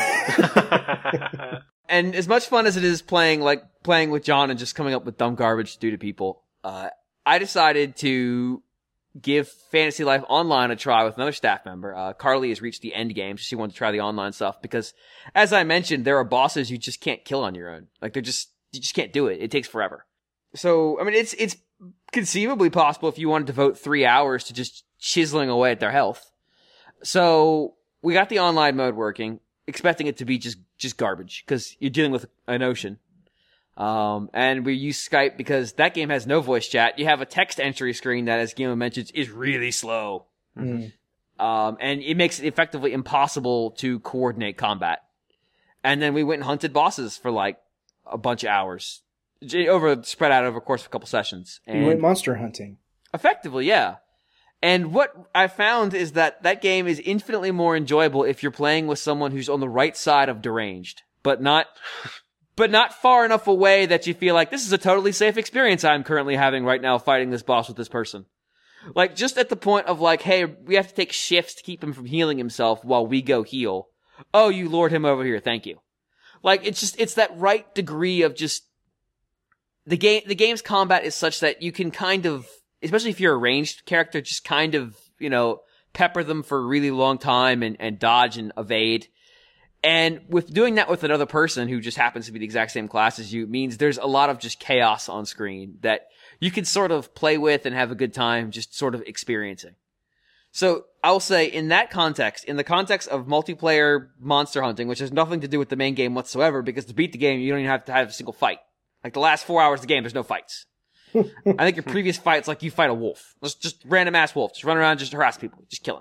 And as much fun as it is playing, like, playing with John and just coming up with dumb garbage to do to people, uh, I decided to give Fantasy Life Online a try with another staff member. Uh, Carly has reached the end game, so she wanted to try the online stuff because, as I mentioned, there are bosses you just can't kill on your own. Like, they're just, you just can't do it. It takes forever. So, I mean, it's, it's conceivably possible if you want to devote three hours to just chiseling away at their health. So, we got the online mode working, expecting it to be just, just garbage, because you're dealing with an ocean. Um, and we use Skype because that game has no voice chat. You have a text entry screen that, as Guillermo mentions, is really slow. Mm. Um, and it makes it effectively impossible to coordinate combat. And then we went and hunted bosses for like a bunch of hours, over spread out over the course of a couple sessions. And you went monster hunting. Effectively, yeah. And what I found is that that game is infinitely more enjoyable if you're playing with someone who's on the right side of deranged, but not... but not far enough away that you feel like this is a totally safe experience I'm currently having right now fighting this boss with this person. Like, just at the point of like, hey, we have to take shifts to keep him from healing himself while we go heal. Oh, you lured him over here, thank you. Like, it's just, it's that right degree of just, the game, the game's combat is such that you can kind of, especially if you're a ranged character, just kind of, you know, pepper them for a really long time and, and dodge and evade. And with doing that with another person who just happens to be the exact same class as you means there's a lot of just chaos on screen that you can sort of play with and have a good time just sort of experiencing. So I'll say in that context, in the context of multiplayer monster hunting, which has nothing to do with the main game whatsoever, because to beat the game, you don't even have to have a single fight. Like the last four hours of the game, there's no fights. I think your previous fight's like you fight a wolf. Just, just random ass wolf. Just run around, just harass people. Just kill them.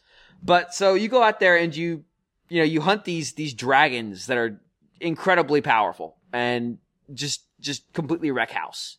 But so you go out there and you, you know, you hunt these, these dragons that are incredibly powerful and just, just completely wreck house.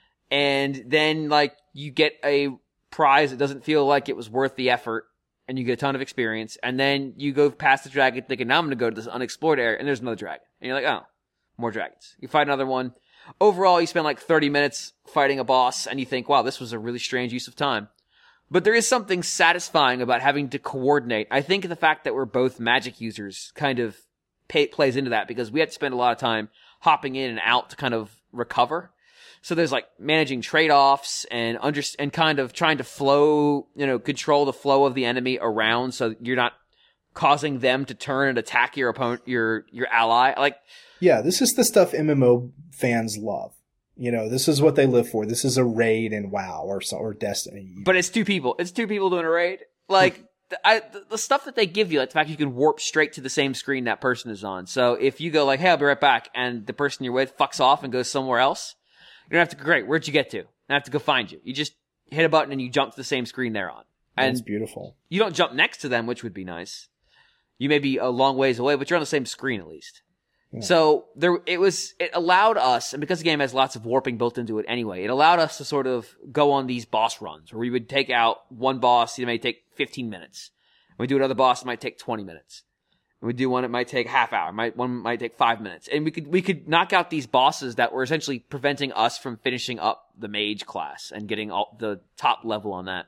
And then, like, you get a prize that doesn't feel like it was worth the effort and you get a ton of experience. And then you go past the dragon thinking, now I'm going to go to this unexplored area and there's another dragon. And you're like, oh, more dragons. You fight another one. Overall, you spend like thirty minutes fighting a boss and you think, wow, this was a really strange use of time. But there is something satisfying about having to coordinate. I think the fact that we're both Magic users kind of pay, plays into that because we had to spend a lot of time hopping in and out to kind of recover. So there's like managing trade-offs and under, and kind of trying to flow, you know, control the flow of the enemy around so you're not causing them to turn and attack your opponent, your, your ally. Like, yeah, this is the stuff M M O fans love. You know, this is what they live for. This is a raid in WoW or or Destiny. But it's two people. It's two people doing a raid. Like, the, I, the, the stuff that they give you, like the fact you can warp straight to the same screen that person is on. So if you go like, hey, I'll be right back, and the person you're with fucks off and goes somewhere else, you don't have to, great, where'd you get to? I don't have to go find you. You just hit a button and you jump to the same screen they're on. And that's beautiful. You don't jump next to them, which would be nice. You may be a long ways away, but you're on the same screen at least. Yeah. So there, it was, it allowed us, and because the game has lots of warping built into it anyway, it allowed us to sort of go on these boss runs where we would take out one boss, it may take fifteen minutes. We do another boss, it might take twenty minutes. We do one, it might take half hour, might, one might take five minutes. And we could, we could knock out these bosses that were essentially preventing us from finishing up the mage class and getting all the top level on that.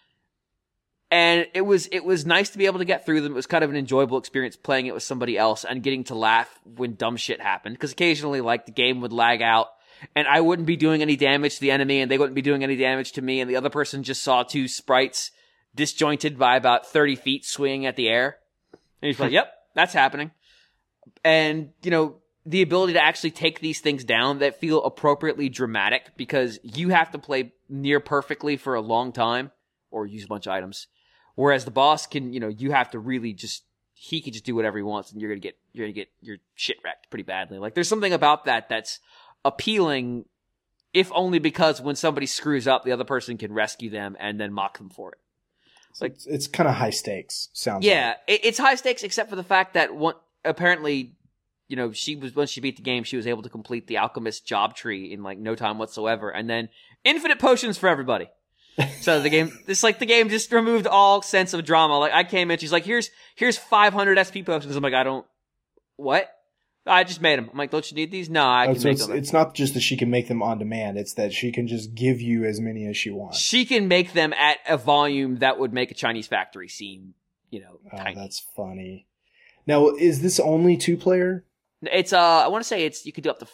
And it was, it was nice to be able to get through them. It was kind of an enjoyable experience playing it with somebody else and getting to laugh when dumb shit happened. Cause occasionally, like, the game would lag out and I wouldn't be doing any damage to the enemy and they wouldn't be doing any damage to me. And the other person just saw two sprites disjointed by about thirty feet swinging at the air. And he's like, yep, that's happening. And, you know, the ability to actually take these things down that feel appropriately dramatic because you have to play near perfectly for a long time or use a bunch of items. Whereas the boss can, you know, you have to really just, he can just do whatever he wants and you're gonna get, you're gonna get your shit wrecked pretty badly. Like, there's something about that that's appealing, if only because when somebody screws up, the other person can rescue them and then mock them for it. Like it's, it's kind of high stakes. Sounds yeah, like. it, it's high stakes except for the fact that one apparently, you know, she was once she beat the game, she was able to complete the alchemist job tree in like no time whatsoever, and then infinite potions for everybody. So the game, it's like the game just removed all sense of drama. Like I came in, she's like, "Here's here's five hundred S P potions." I'm like, "I don't, what? I just made them." I'm like, "Don't you need these?" No, I Oh, can so make it's, them. it's not just that she can make them on demand; it's that she can just give you as many as she wants. She can make them at a volume that would make a Chinese factory seem, you know, Oh, tiny. that's funny. Now, is this only two player? It's uh, I want to say it's you could do up to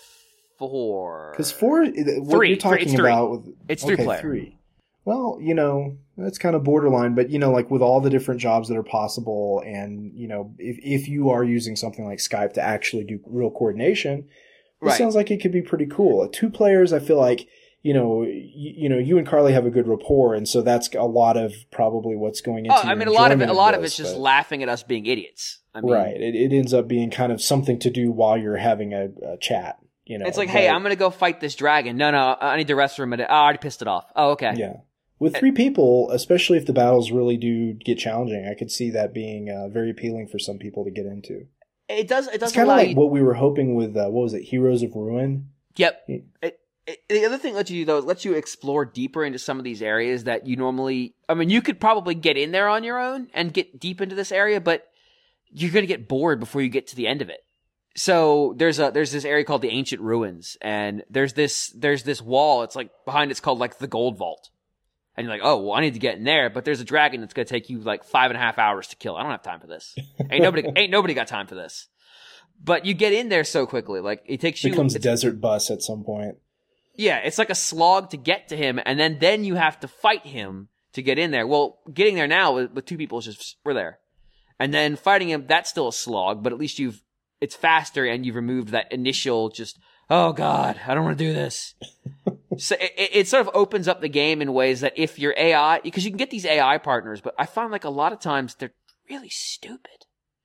four. Because four, what Three. you're talking It's three. about, with, It's three okay, player. Three. Well, you know, that's kind of borderline, but you know, like with all the different jobs that are possible, and you know, if if you are using something like Skype to actually do real coordination, it Right. sounds like it could be pretty cool. Two players, I feel like, you know, you, you know, you and Carly have a good rapport, and so that's a lot of probably what's going into. Oh, I your mean, a lot of it, enjoyment a lot of this, it's just but- laughing at us being idiots. I mean, right. It it ends up being kind of something to do while you're having a, a chat. You know, It's like, but- hey, I'm gonna go fight this dragon. No, no, I need the rest room. Oh, I already pissed it off. Oh, okay. Yeah. With three people, especially if the battles really do get challenging, I could see that being uh, very appealing for some people to get into. It does. It does It's kind of allow like you. what we were hoping with, uh, what was it, Heroes of Ruin? Yep. Yeah. It, it, the other thing it lets you do though is lets you explore deeper into some of these areas that you normally. I mean, you could probably get in there on your own and get deep into this area, but you're gonna get bored before you get to the end of it. So there's a there's this area called the Ancient Ruins, and there's this there's this wall. It's like behind it's called like the Gold Vault. And you're like, oh, well, I need to get in there, but there's a dragon that's going to take you like five and a half hours to kill. I don't have time for this. Ain't nobody, ain't nobody got time for this. But you get in there so quickly, like it takes you. Becomes it's- Desert Bus at some point. Yeah, it's like a slog to get to him, and then then you have to fight him to get in there. Well, getting there now with, with two people is just we're there, and then fighting him that's still a slog, but at least you've it's faster and you've removed that initial just oh god, I don't want to do this. So it, it sort of opens up the game in ways that if your A I, because you can get these A I partners, but I find like a lot of times they're really stupid.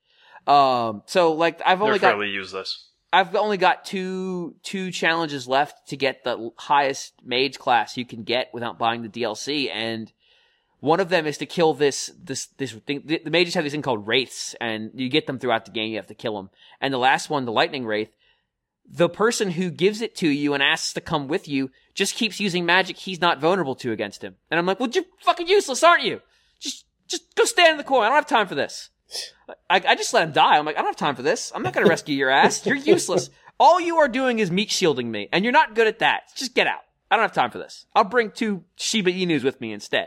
Um, so like I've only They're got, fairly useless. I've only got two two challenges left to get the highest mage class you can get without buying the D L C, and one of them is to kill this this this thing. The, the mages have this thing called wraiths, and you get them throughout the game. You have to kill them. And the last one, the lightning wraith. The person who gives it to you and asks to come with you just keeps using magic he's not vulnerable to against him. And I'm like, well, you're fucking useless, aren't you? Just, just go stand in the corner. I don't have time for this. I, I just let him die. I'm like, I don't have time for this. I'm not going to rescue your ass. You're useless. All you are doing is meat shielding me, and you're not good at that. Just get out. I don't have time for this. I'll bring two Shiba Inus with me instead.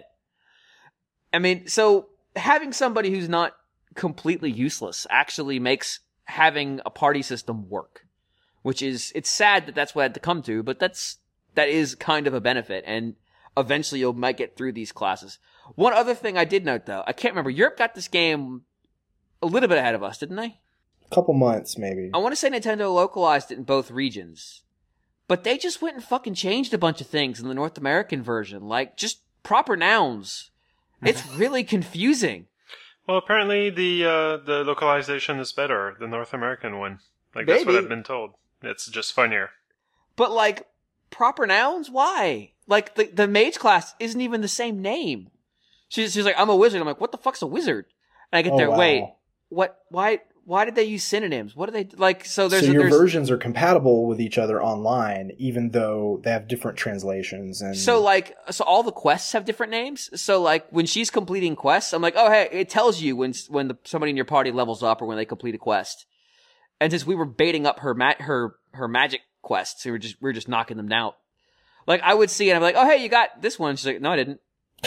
I mean, so having somebody who's not completely useless actually makes having a party system work. Which is, it's sad that that's what I had to come to, but that's, that is kind of a benefit, and eventually you might get through these classes. One other thing I did note though, I can't remember, Europe got this game a little bit ahead of us, didn't they? A couple months, maybe. I want to say Nintendo localized it in both regions, but they just went and fucking changed a bunch of things in the North American version, like just proper nouns. It's really confusing. Well, apparently the uh, the localization is better, the North American one. Like that's what Maybe. I've been told. It's just funnier. But like, proper nouns? Why? Like, the, the mage class isn't even the same name. She's, she's like, I'm a wizard. I'm like, what the fuck's a wizard? And I get Oh, there, wow. wait, what, why, why did they use synonyms? What do they, like, so there's, so a, your there's, versions are compatible with each other online, even though they have different translations. And so like, so all the quests have different names. So like, when she's completing quests, I'm like, oh, hey, it tells you when, when the, somebody in your party levels up or when they complete a quest. And since we were baiting up her ma- her her magic quests, we were just we were just knocking them out. Like I would see it, and I'm like, "Oh, hey, you got this one." She's like, "No, I didn't."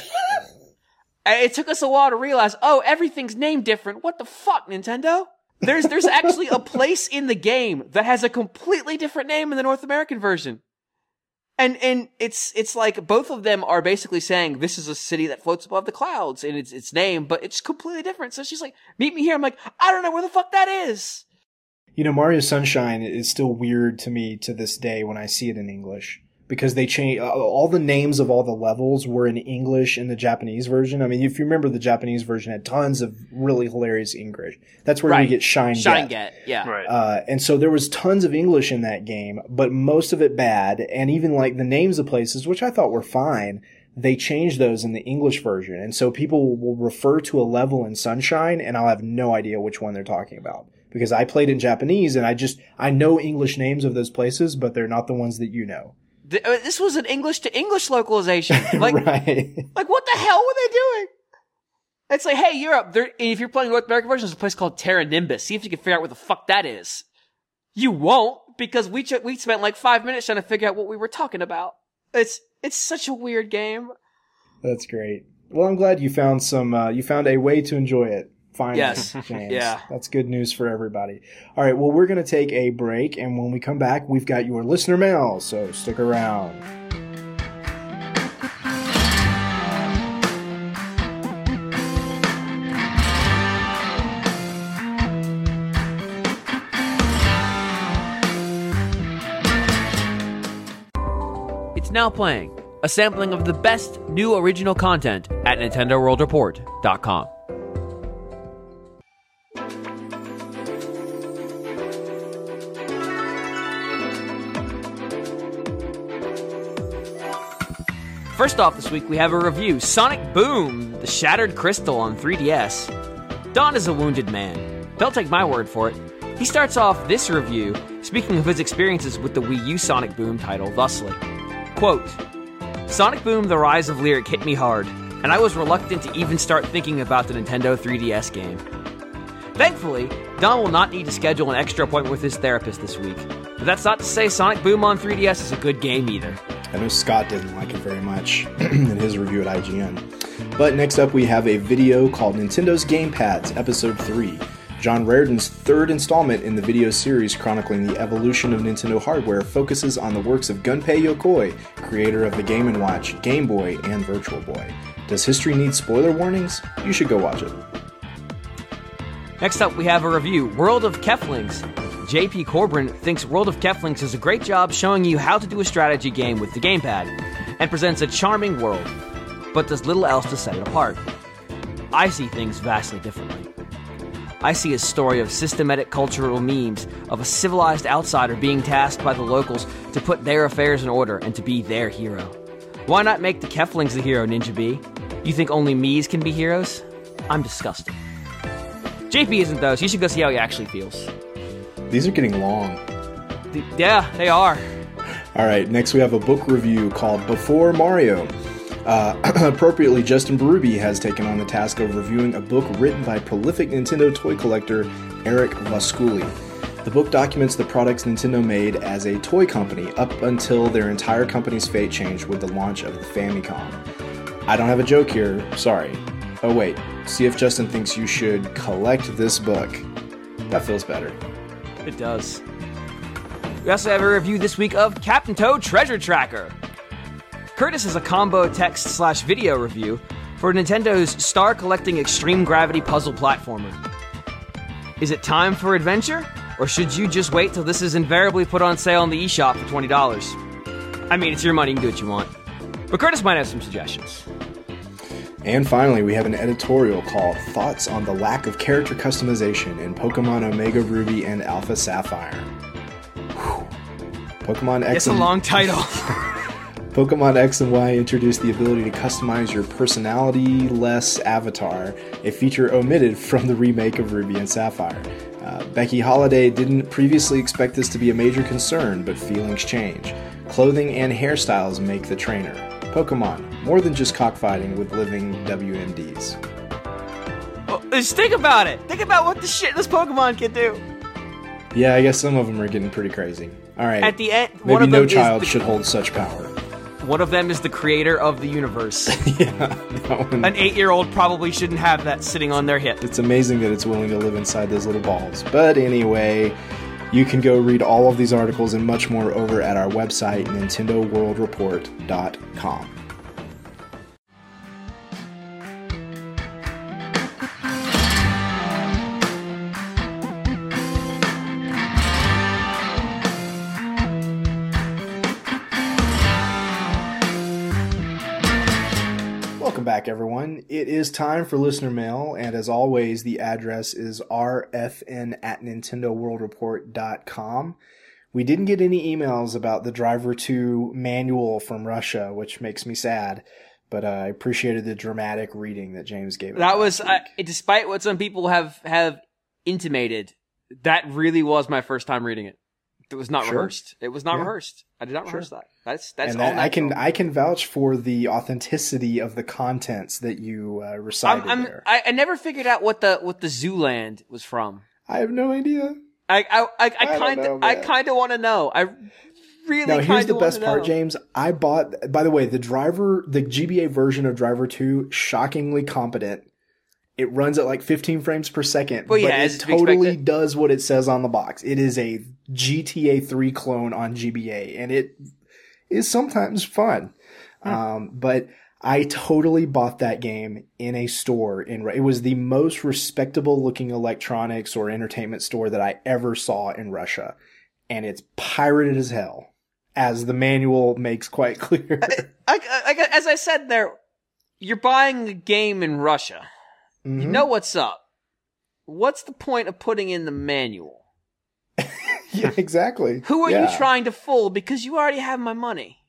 And it took us a while to realize, "Oh, everything's named different. What the fuck, Nintendo?" There's there's actually a place in the game that has a completely different name in the North American version, and and it's it's like both of them are basically saying this is a city that floats above the clouds in its its name, but it's completely different. So she's like, "Meet me here." I'm like, "I don't know where the fuck that is." You know, Mario Sunshine is still weird to me to this day when I see it in English, because they change all the names of all the levels were in English in the Japanese version. I mean, if you remember, the Japanese version had tons of really hilarious English. That's where Right. we get Shine Shine Get. Get, yeah. Right. Uh, and so there was tons of English in that game, but most of it bad, and even like the names of places, which I thought were fine, they changed those in the English version. And so people will refer to a level in Sunshine and I'll have no idea which one they're talking about because I played in Japanese and I just, I know English names of those places, but they're not the ones that you know. This was an English to English localization. Like, right. like what the hell were they doing? It's like, hey, Europe, there, if you're playing North American version, there's a place called Terra Nimbus. See if you can figure out where the fuck that is. You won't, because we ch- we spent like five minutes trying to figure out what we were talking about. It's it's such a weird game. That's great. Well, I'm glad you found some. Uh, you found a way to enjoy it. Finally, yes. James. Yeah, that's good news for everybody. All right. Well, we're gonna take a break, and when we come back, we've got your listener mail. So stick around. Now playing a sampling of the best new original content at Nintendo World Report dot com. First off this week we have a review, Sonic Boom, the Shattered Crystal on three D S. Don is a wounded man. Don't take my word for it. He starts off this review speaking of his experiences with the Wii U Sonic Boom title thusly. Quote, Sonic Boom The Rise of Lyric hit me hard, and I was reluctant to even start thinking about the Nintendo three D S game. Thankfully, Don will not need to schedule an extra appointment with his therapist this week, but that's not to say Sonic Boom on three D S is a good game either. I know Scott didn't like it very much in his review at I G N. But next up we have a video called Nintendo's Gamepads, Episode three. John Raridan's third installment in the video series chronicling the evolution of Nintendo hardware focuses on the works of Gunpei Yokoi, creator of the Game and Watch, Game Boy, and Virtual Boy. Does history need spoiler warnings? You should go watch it. Next up, we have a review, World of Keflings. J P Corbin thinks World of Keflings does a great job showing you how to do a strategy game with the gamepad, and presents a charming world, but does little else to set it apart. I see things vastly differently. I see a story of systematic cultural memes of a civilized outsider being tasked by the locals to put their affairs in order and to be their hero. Why not make the Keflings the hero, Ninja B? You think only Miis can be heroes? I'm disgusted. J P isn't though, so you should go see how he actually feels. These are getting long. The, yeah, they are. Alright, next we have a book review called Before Mario. Uh, appropriately, Justin Berube has taken on the task of reviewing a book written by prolific Nintendo toy collector Eric Vasculi. The book documents the products Nintendo made as a toy company up until their entire company's fate changed with the launch of the Famicom. I don't have a joke here, sorry. Oh wait, see if Justin thinks you should collect this book. That feels better. It does. We also have a review this week of Captain Toad Treasure Tracker. Curtis is a combo text slash video review for Nintendo's Star Collecting Extreme Gravity Puzzle Platformer. Is it time for adventure? Or should you just wait till this is invariably put on sale in the eShop for twenty dollars? I mean, it's your money, you can do what you want. But Curtis might have some suggestions. And finally, we have an editorial called Thoughts on the Lack of Character Customization in Pokemon Omega Ruby and Alpha Sapphire. Whew. Pokemon X. It's a long title. Pokemon X and Y introduced the ability to customize your personality-less avatar, a feature omitted from the remake of Ruby and Sapphire. Uh, Becky Holiday didn't previously expect this to be a major concern, but feelings change. Clothing and hairstyles make the trainer. Pokemon, more than just cockfighting with living W M Ds. Well, just think about it. Think about what the shit this Pokemon can do. Yeah, I guess some of them are getting pretty crazy. All right. At the end, maybe one of no them child is the, should hold such power. One of them is the creator of the universe. Yeah, that one. An eight-year-old probably shouldn't have that sitting on their hip. It's amazing that it's willing to live inside those little balls. But anyway, you can go read all of these articles and much more over at our website, Nintendo World Report dot com. Welcome back, everyone. It is time for listener mail, and as always, the address is r f n at Nintendo World Report dot com. We didn't get any emails about the Driver two manual from Russia, which makes me sad, but uh, I appreciated the dramatic reading that James gave. That was, I, despite what some people have have intimated, that really was my first time reading it. It was not Sure. rehearsed. It was not Yeah. rehearsed. I did not Sure. rehearse that. That's that's and all that, I can natural. I can vouch for the authenticity of the contents that you uh, recited I'm, I'm, there. I, I never figured out what the what the Zooland was from. I have no idea. I I I, I I don't kind know, of I man. kind of want to know. I really Now kind here's of the want best to part, know. James. I bought. By the way, the driver, the G B A version of Driver two, shockingly competent. It runs at like fifteen frames per second, Well, but yeah, as it to be totally expected. does what it says on the box. It is a G T A three clone on G B A, and it is sometimes fun. Hmm. Um, but I totally bought that game in a store. In Ru- it was the most respectable looking electronics or entertainment store that I ever saw in Russia, and it's pirated as hell, as the manual makes quite clear. I, I, as I said there, you're buying a game in Russia. Mhm. You know what's up. What's the point of putting in the manual? Yeah, exactly. Who are Yeah. you trying to fool? Because you already have my money.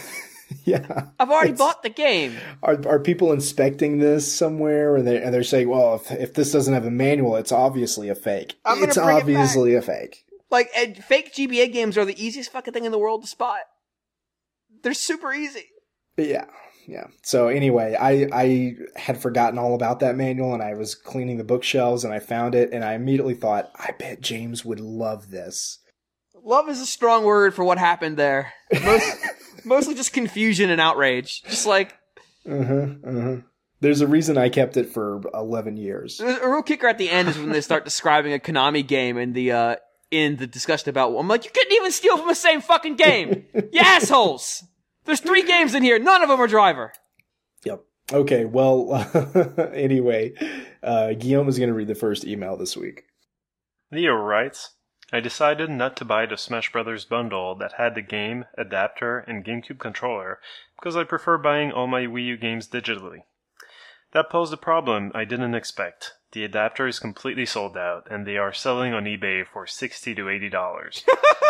Yeah. I've already It's- bought the game. Are are people inspecting this somewhere, and they and they're saying, well, if if this doesn't have a manual, it's obviously a fake. I'm gonna It's bring it back. obviously a fake. Like, and fake G B A games are the easiest fucking thing in the world to spot. They're super easy. Yeah, yeah. So anyway, I I had forgotten all about that manual, and I was cleaning the bookshelves, and I found it, and I immediately thought, I bet James would love this. Love is a strong word for what happened there. Most, mostly just confusion and outrage. Just like, Uh huh. Uh huh. There's a reason I kept it for eleven years. a real kicker at the end is when they start describing a Konami game in the, uh, in the discussion about, I'm like, you couldn't even steal from the same fucking game! You assholes! There's three games in here, none of them are Driver. Yep. Okay. Well. Anyway, uh, Guillaume is going to read the first email this week. Leo writes, I decided not to buy the Smash Brothers bundle that had the game, adapter, and GameCube controller because I prefer buying all my Wii U games digitally. That posed a problem I didn't expect. The adapter is completely sold out, and they are selling on eBay for sixty to eighty dollars.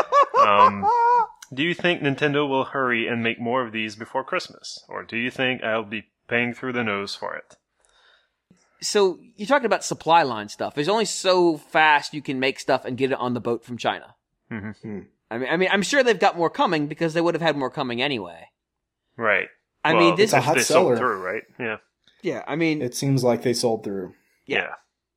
um, do you think Nintendo will hurry and make more of these before Christmas? Or do you think I'll be paying through the nose for it? So, you're talking about supply line stuff. There's only so fast you can make stuff and get it on the boat from China. Mm-hmm. I mean, I mean, I'm sure they've got more coming because they would have had more coming anyway. Right. I Well, mean, this It's a if hot they seller. sold through, right? Yeah. yeah, I mean, It seems like they sold through. yeah.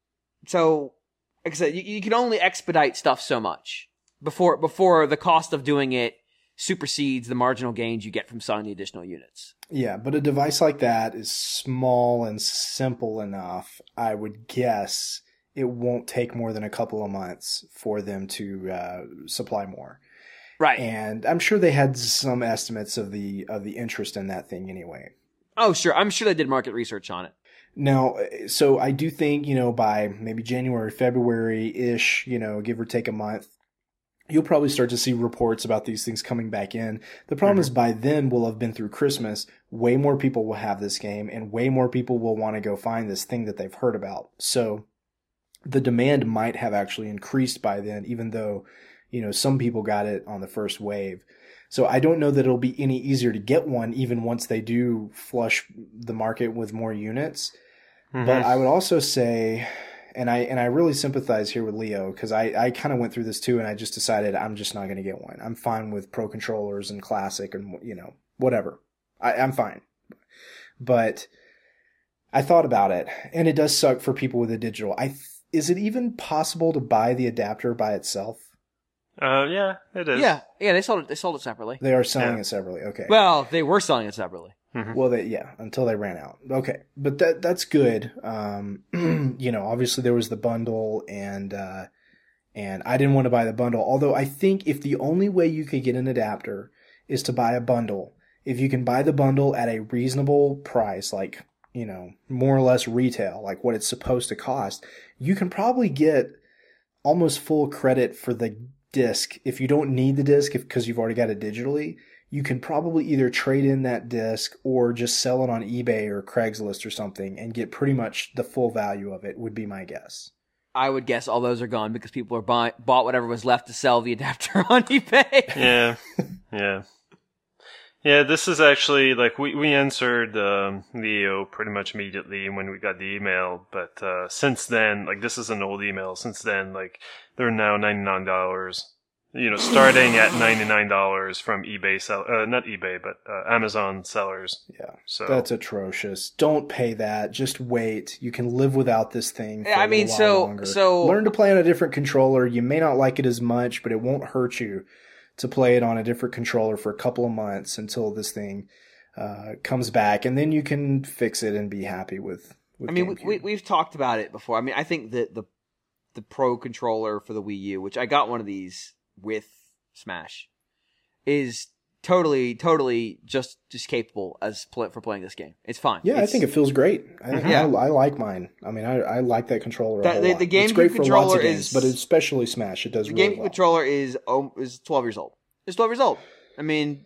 So, like I said, you, you can only expedite stuff so much before before the cost of doing it supersedes the marginal gains you get from selling the additional units. Yeah, but a device like that is small and simple enough. I would guess it won't take more than a couple of months for them to uh, supply more. Right. And I'm sure they had some estimates of the of the interest in that thing anyway. Oh, sure. I'm sure they did market research on it. Now, so I do think, you know, by maybe January, February-ish, you know, give or take a month, you'll probably start to see reports about these things coming back in. The problem is by then we'll have been through Christmas. Way more people will have this game, and way more people will want to go find this thing that they've heard about. So the demand might have actually increased by then, even though, you know, some people got it on the first wave. So I don't know that it'll be any easier to get one even once they do flush the market with more units. Mm-hmm. But I would also say, and I and I really sympathize here with Leo, because I, I kind of went through this too, and I just decided I'm just not going to get one. I'm fine with Pro Controllers and Classic and, you know, whatever. I, I'm fine. But I thought about it, and it does suck for people with a digital. I th- is it even possible to buy the adapter by itself? Uh, yeah, it is. Yeah, yeah. They sold it. They sold it separately. They are selling Yeah. it separately. Okay. Well, they were selling it separately. Well, they, yeah, until they ran out. Okay, but that that's good. Um, you know, obviously there was the bundle, and uh, and I didn't want to buy the bundle. Although I think if the only way you could get an adapter is to buy a bundle, if you can buy the bundle at a reasonable price, like, you know, more or less retail, like what it's supposed to cost, you can probably get almost full credit for the disc. If you don't need the disc because you've already got it digitally, you can probably either trade in that disc or just sell it on eBay or Craigslist or something and get pretty much the full value of it, would be my guess. I would guess all those are gone because people are buy- bought whatever was left to sell the adapter on eBay. Yeah. Yeah. Yeah, this is actually, like, we, we answered um, Leo pretty much immediately when we got the email, but uh, since then, like, this is an old email, since then, like, they're now ninety-nine dollars, you know, starting at ninety-nine dollars from eBay, sell- uh, not eBay, but uh, Amazon sellers. Yeah, so that's atrocious. Don't pay that. Just wait. You can live without this thing for I a mean, while so, longer. so... Learn to play on a different controller. You may not like it as much, but it won't hurt you to play it on a different controller for a couple of months until this thing uh, comes back, and then you can fix it and be happy with. with I mean, GameCube. we, we've talked about it before. I mean, I think that the the Pro controller for the Wii U, which I got one of these with Smash, is totally, totally just just capable as pl- for playing this game. It's fine. Yeah, it's, I think it feels great. I, Yeah. I, I like mine. I mean, I, I like that controller a That- whole the- lot. the It's GameCube great for lots controller of games, is- but especially Smash. It does the really GameCube well. controller is oh, is twelve years old. It's twelve years old. I mean,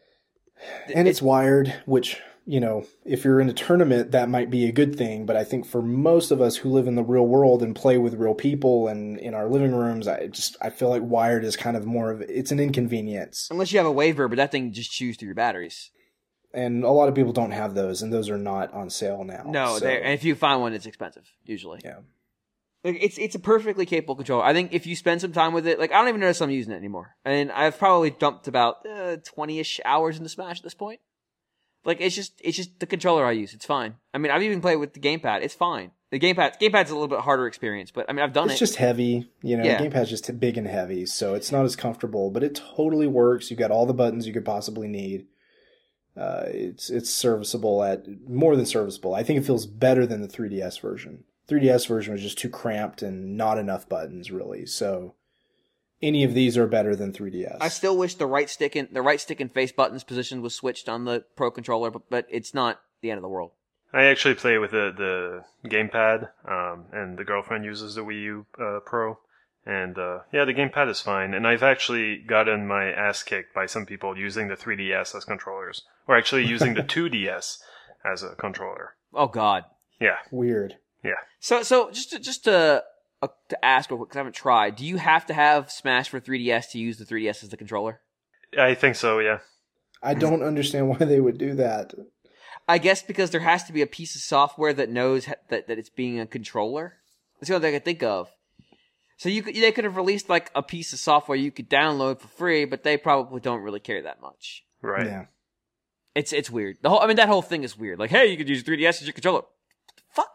And it's wired, which, you know, if you're in a tournament, that might be a good thing. But I think for most of us who live in the real world and play with real people and in our living rooms, I just I feel like wired is kind of more of it's an inconvenience. unless you have a waiver, but that thing just chews through your batteries. And a lot of people don't have those, and those are not on sale now. No, so, they're- and if you find one, it's expensive usually. yeah. Like, it's it's a perfectly capable controller. I think if you spend some time with it, like I don't even notice I'm using it anymore. And I've probably dumped about uh, twenty-ish hours into Smash at this point. Like it's just it's just the controller I use. It's fine. I mean, I've even played with the gamepad. It's fine. The gamepad gamepad's a little bit harder experience, but I mean, I've done It's it. just heavy, you know. Yeah. The gamepad's just big and heavy, so it's not as comfortable. But it totally works. You got all the buttons you could possibly need. Uh, it's it's serviceable at more than serviceable. I think it feels better than the three D S version. three D S version was just too cramped and not enough buttons, really. So any of these are better than three D S. I still wish the right stick and the right stick and face buttons position was switched on the Pro controller, but, but it's not the end of the world. I actually play with the, the gamepad, um, and the girlfriend uses the Wii U uh, Pro. And uh, yeah, the gamepad is fine. And I've actually gotten my ass kicked by some people using the three D S as controllers, or actually using the two D S as a controller. Oh God. Yeah, Weird. yeah. So so just to, just to uh, to ask real quick, because I haven't tried. Do you have to have Smash for three D S to use the three D S as the controller? I think so, yeah. I don't understand why they would do that. I guess because there has to be a piece of software that knows ha- that, that it's being a controller. That's the only thing I can think of. So you could, they could have released like a piece of software you could download for free, but they probably don't really care that much. Right. Yeah. It's it's weird. The whole I mean that whole thing is weird. Like, hey, you could use three D S as your controller. What the fuck?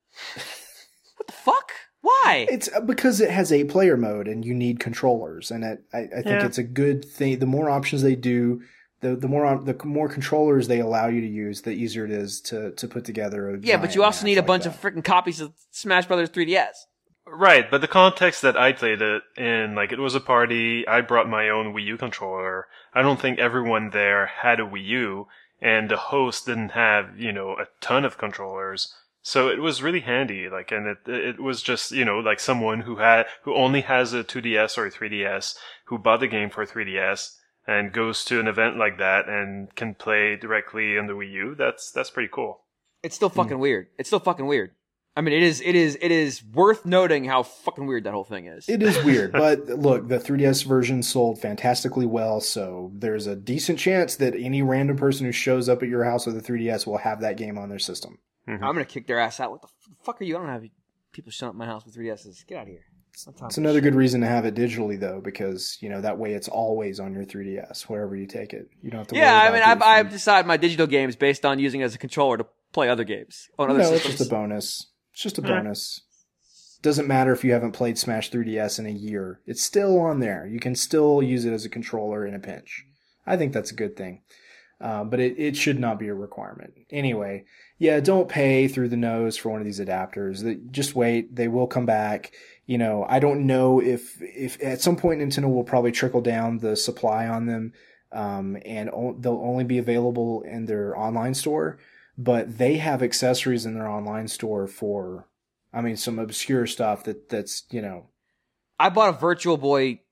What the fuck? Why? It's because it has a player mode and you need controllers, and it, I, I think Yeah. it's a good thing. The more options they do, the the more the more controllers they allow you to use, the easier it is to to put together a Yeah, but giant you also match need a like bunch that. of freaking copies of Smash Brothers three D S. Right, but the context that I played it in, like, it was a party, I brought my own Wii U controller, I don't think everyone there had a Wii U, and the host didn't have, you know, a ton of controllers, so it was really handy, like, and it it was just, you know, like someone who had, who only has a two D S or a three D S, who bought the game for three D S, and goes to an event like that, and can play directly on the Wii U, that's, that's pretty cool. It's still fucking weird. It's still fucking weird. I mean, it is, it is, it is worth noting how fucking weird that whole thing is. It is weird, but look, the three D S version sold fantastically well, so there's a decent chance that any random person who shows up at your house with a three D S will have that game on their system. Mhm. I'm gonna kick their ass out. What the f- fuck are you? I don't have people showing up at my house with three D S's. Get out of here. It's not time It's for another shit. good reason to have it digitally, though, because, you know, that way it's always on your three D S, wherever you take it. You don't have to Yeah, worry I mean, about I've, it I've decided my digital games based on using it as a controller to play other games on other No, it's systems. just a bonus. It's just a Yeah. bonus. Doesn't matter if you haven't played Smash three D S in a year. It's still on there. You can still use it as a controller in a pinch. I think that's a good thing. Um, but it, it should not be a requirement. Anyway, yeah, don't pay through the nose for one of these adapters. They- Just wait. They will come back. You know, I don't know if, if at some point Nintendo will probably trickle down the supply on them, um, and o- they'll only be available in their online store. But they have accessories in their online store for, I mean, some obscure stuff that that's, you know, I bought a Virtual Boy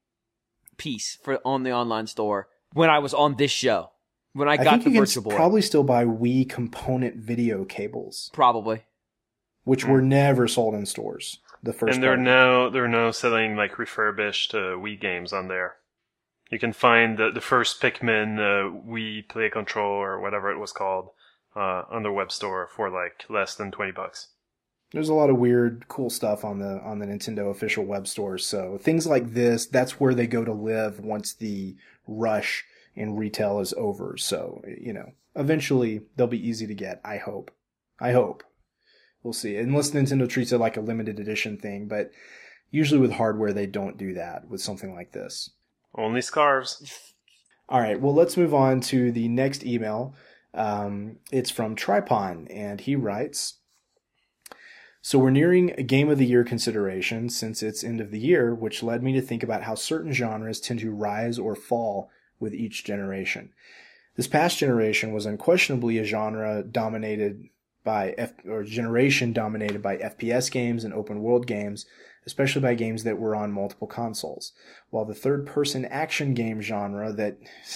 piece for on the online store when I was on this show. When I I got think the you can Virtual Boy, probably still buy Wii component video cables, probably. which were never sold in stores. The first And they're part. now, they're now selling, like, refurbished uh, Wii games on there. You can find the, the first Pikmin uh, Wii Play Control or whatever it was called uh, on the web store for like less than twenty bucks. There's a lot of weird, cool stuff on the on the Nintendo official web store. So things like this, that's where they go to live once the rush in retail is over. So, you know, eventually they'll be easy to get, I hope. I hope. We'll see. Unless Nintendo treats it like a limited edition thing, but usually with hardware they don't do that with something like this. Only scarves. All right, well, let's move on to the next email. Um, it's from Tripon, and he writes... So we're nearing a Game of the Year consideration since it's end of the year, which led me to think about how certain genres tend to rise or fall with each generation. This past generation was unquestionably a genre dominated by F- or generation dominated by F P S games and open world games, especially by games that were on multiple consoles. While the third-person action game genre that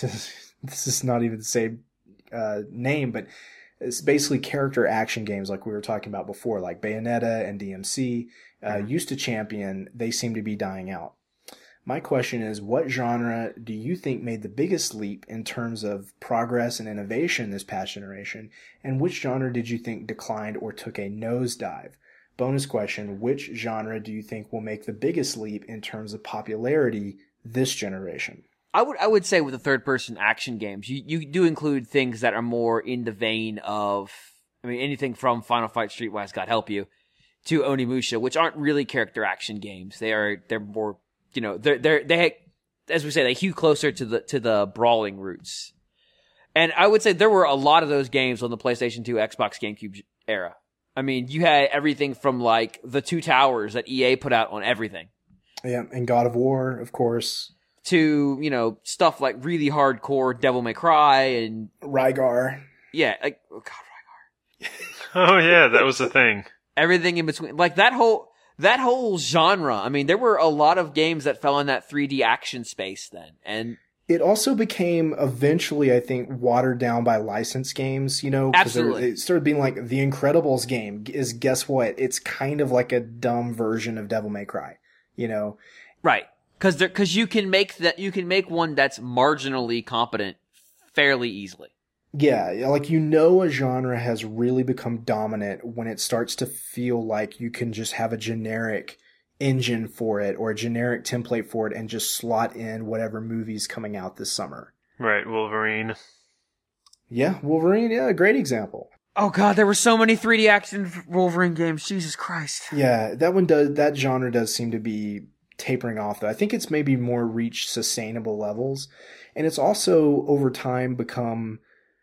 this is not even the same uh, name, but it's basically character action games like we were talking about before, like Bayonetta and D M C, uh, mm-hmm. used to champion, they seem to be dying out. My question is, what genre do you think made the biggest leap in terms of progress and innovation this past generation, and which genre did you think declined or took a nosedive? Bonus question, which genre do you think will make the biggest leap in terms of popularity this generation? I would I would say with the third person action games, you, you do include things that are more in the vein of, I mean, anything from Final Fight Streetwise, God help you, to Onimusha, which aren't really character action games. They are they're more, you know, they're they're they as we say, they hew closer to the to the brawling roots. And I would say there were a lot of those games on the PlayStation two, Xbox, GameCube era. I mean, you had everything from like the Two Towers that E A put out on everything. Yeah, and God of War, of course. To, you know, stuff like really hardcore Devil May Cry and... Rygar. Yeah, like, oh god, Rygar. Oh yeah, that was a thing. Everything in between. Like that whole, that whole genre. I mean, there were a lot of games that fell in that three D action space then. And it also became eventually, I think, watered down by licensed games, you know? Absolutely. There, it started being like The Incredibles game is, guess what? It's kind of like a dumb version of Devil May Cry, you know? Right. Cause there, cause you can make that, you can make one that's marginally competent fairly easily. Yeah, like, you know, a genre has really become dominant when it starts to feel like you can just have a generic engine for it or a generic template for it and just slot in whatever movie's coming out this summer. Right, Wolverine. Yeah, Wolverine, yeah, a great example. Oh god, there were so many three D action Wolverine games, Jesus Christ. Yeah, that one does, that genre does seem to be tapering off, though. I think it's maybe more reached sustainable levels, and it's also over time become,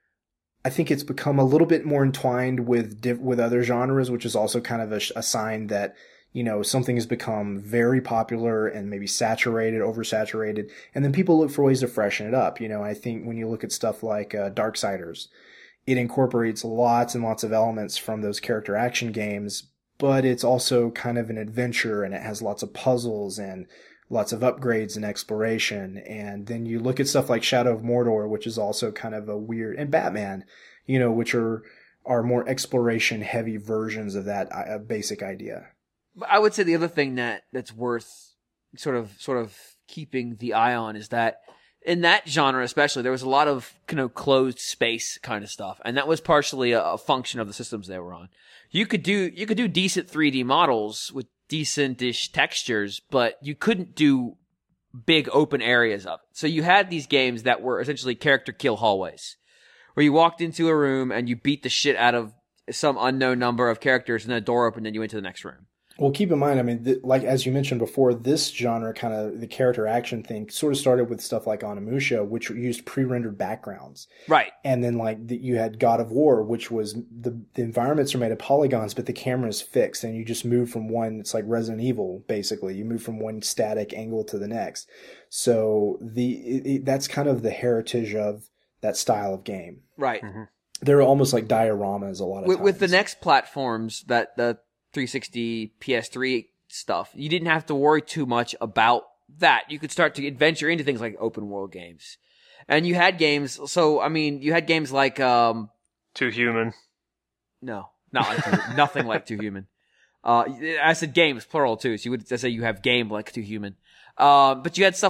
I think it's become a little bit more entwined with diff- with other genres, which is also kind of a, a sign that, you know, something has become very popular and maybe saturated, oversaturated, and then people look for ways to freshen it up. You know, I think when you look at stuff like uh, Darksiders, it incorporates lots and lots of elements from those character action games, but it's also kind of an adventure, and it has lots of puzzles and lots of upgrades and exploration. And then you look at stuff like Shadow of Mordor, which is also kind of a weird, and Batman, you know, which are are more exploration heavy versions of that uh, basic idea. I would say the other thing that that's worth sort of sort of keeping the eye on is that in that genre especially, there was a lot of, you know, closed space kind of stuff, and that was partially a, a function of the systems they were on. You could do you could do decent three D models with decent-ish textures, but you couldn't do big open areas of it. So you had these games that were essentially character kill hallways, where you walked into a room and you beat the shit out of some unknown number of characters, and then a door opened and you went to the next room. Well, keep in mind, I mean, th- like, as you mentioned before, this genre, kind of the character action thing, sort of started with stuff like Onimusha, which used pre-rendered backgrounds. Right. And then, like, the, you had God of War, which was, the, the environments are made of polygons, but the camera is fixed, and you just move from one, it's like Resident Evil, basically. You move from one static angle to the next. So, the it, it, that's kind of the heritage of that style of game. Right. Mm-hmm. They're almost like dioramas a lot of with, times. with the next platforms, that the three sixty, P S three stuff, you didn't have to worry too much about that. You could start to adventure into things like open world games. And you had games, so, I mean, you had games like, um... Too Human. No, not like Too, nothing like Too Human. Uh, I said games, plural too, so you would say you have game like Too Human. Uh, but you had stuff like,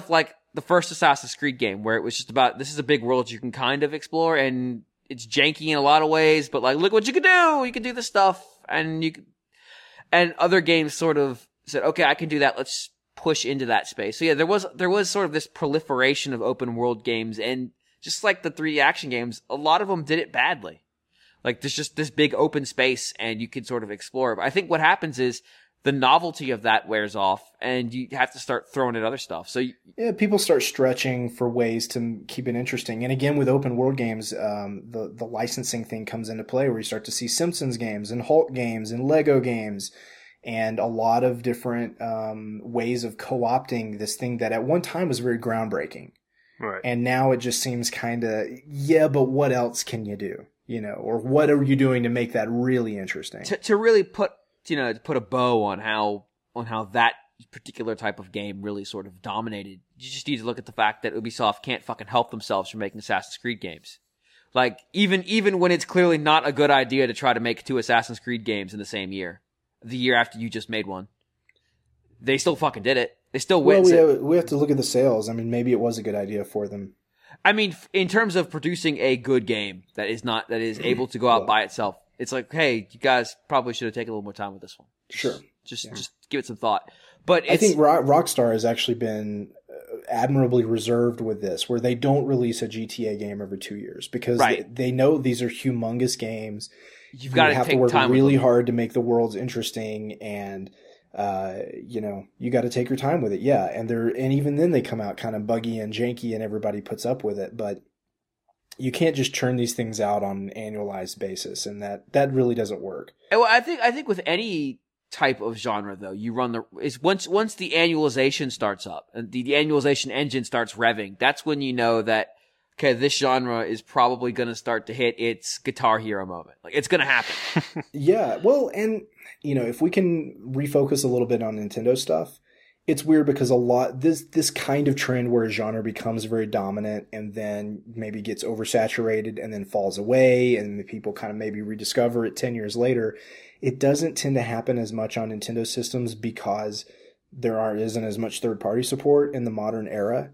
the first Assassin's Creed game where it was just about, this is a big world you can kind of explore, and it's janky in a lot of ways, but like, look what you can do! You can do this stuff, and you can, and other games sort of said, okay, I can do that, let's push into that space. So yeah, there was, there was sort of this proliferation of open world games, and just like the three D action games, a lot of them did it badly. Like, there's just this big open space, and you can sort of explore. But I think what happens is, the novelty of that wears off, and you have to start throwing at other stuff. So you, yeah, people start stretching for ways to keep it interesting. And again, with open world games, um, the the licensing thing comes into play, where you start to see Simpsons games and Hulk games and Lego games, and a lot of different um, ways of co-opting this thing that at one time was very groundbreaking. Right. And now it just seems kind of, yeah, but what else can you do? You know, or what are you doing to make that really interesting? To, to really put, you know, to put a bow on how on how that particular type of game really sort of dominated, you just need to look at the fact that Ubisoft can't fucking help themselves from making Assassin's Creed games. Like, even even when it's clearly not a good idea to try to make two Assassin's Creed games in the same year, the year after you just made one, they still fucking did it. They still win. Well, we have, we have to look at the sales. I mean, maybe it was a good idea for them. I mean, in terms of producing a good game that is not that is able to go out well, by itself, it's like, hey, you guys probably should have taken a little more time with this one. Sure, just yeah. just give it some thought. But it's, I think Rock, Rockstar has actually been admirably reserved with this, where they don't release a G T A game every two years because right. they, they know these are humongous games. You've got to have take to work time really hard to make the worlds interesting, and uh, you know, you got to take your time with it. Yeah, and they're and even then they come out kind of buggy and janky, and everybody puts up with it, but you can't just churn these things out on an annualized basis, and that, that really doesn't work. Well, I think I think with any type of genre, though, you run the is once once the annualization starts up and the, the annualization engine starts revving, that's when you know that okay, this genre is probably going to start to hit its Guitar Hero moment. Like, it's going to happen. Yeah, well, and you know, if we can refocus a little bit on Nintendo stuff. It's weird because a lot this this kind of trend where a genre becomes very dominant and then maybe gets oversaturated and then falls away and the people kind of maybe rediscover it ten years later. It doesn't tend to happen as much on Nintendo systems because there aren't isn't as much third party support in the modern era.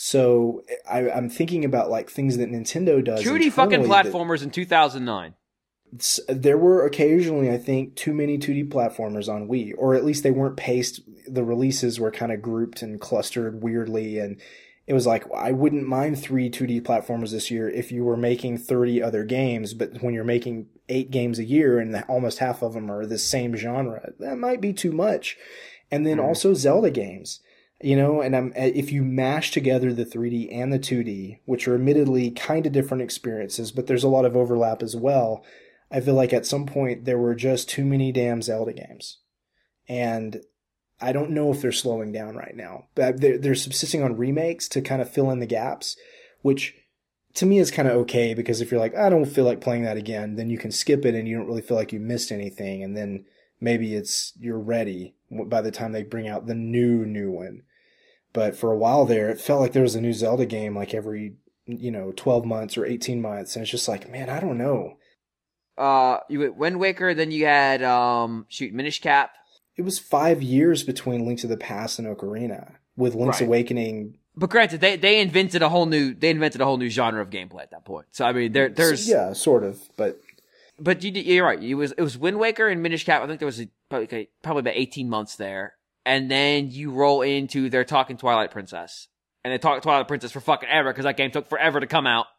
So I, I'm thinking about like things that Nintendo does. two D fucking platformers that, in two thousand nine. There were occasionally, I think, too many two D platformers on Wii, or at least they weren't paced. The releases were kind of grouped and clustered weirdly, and it was like, I wouldn't mind three two D platformers this year if you were making thirty other games, but when you're making eight games a year and almost half of them are the same genre, that might be too much. And then mm. also Zelda games. You know, and I'm, if you mash together the three D and the two D, which are admittedly kind of different experiences, but there's a lot of overlap as well, I feel like at some point there were just too many damn Zelda games. And I don't know if they're slowing down right now. But they're, they're subsisting on remakes to kind of fill in the gaps, which to me is kind of okay, because if you're like, I don't feel like playing that again, then you can skip it and you don't really feel like you missed anything. And then maybe it's you're ready by the time they bring out the new, new one. But for a while there, it felt like there was a new Zelda game like every, you know, twelve months or eighteen months. And it's just like, man, I don't know. Uh, you went Wind Waker, then you had, um, shoot, Minish Cap. It was five years between Link to the Past and Ocarina, with Link's right. Awakening. But granted, they, they invented a whole new, they invented a whole new genre of gameplay at that point. So, I mean, there, there's. Yeah, sort of, but. But you, you're right. It was, it was Wind Waker and Minish Cap. I think there was a, probably, probably about eighteen months there. And then you roll into, they're talking Twilight Princess. And they talk Twilight Princess for fucking ever, because that game took forever to come out.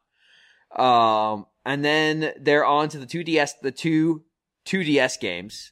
Um, and then they're on to the two D S, the two, two D S games.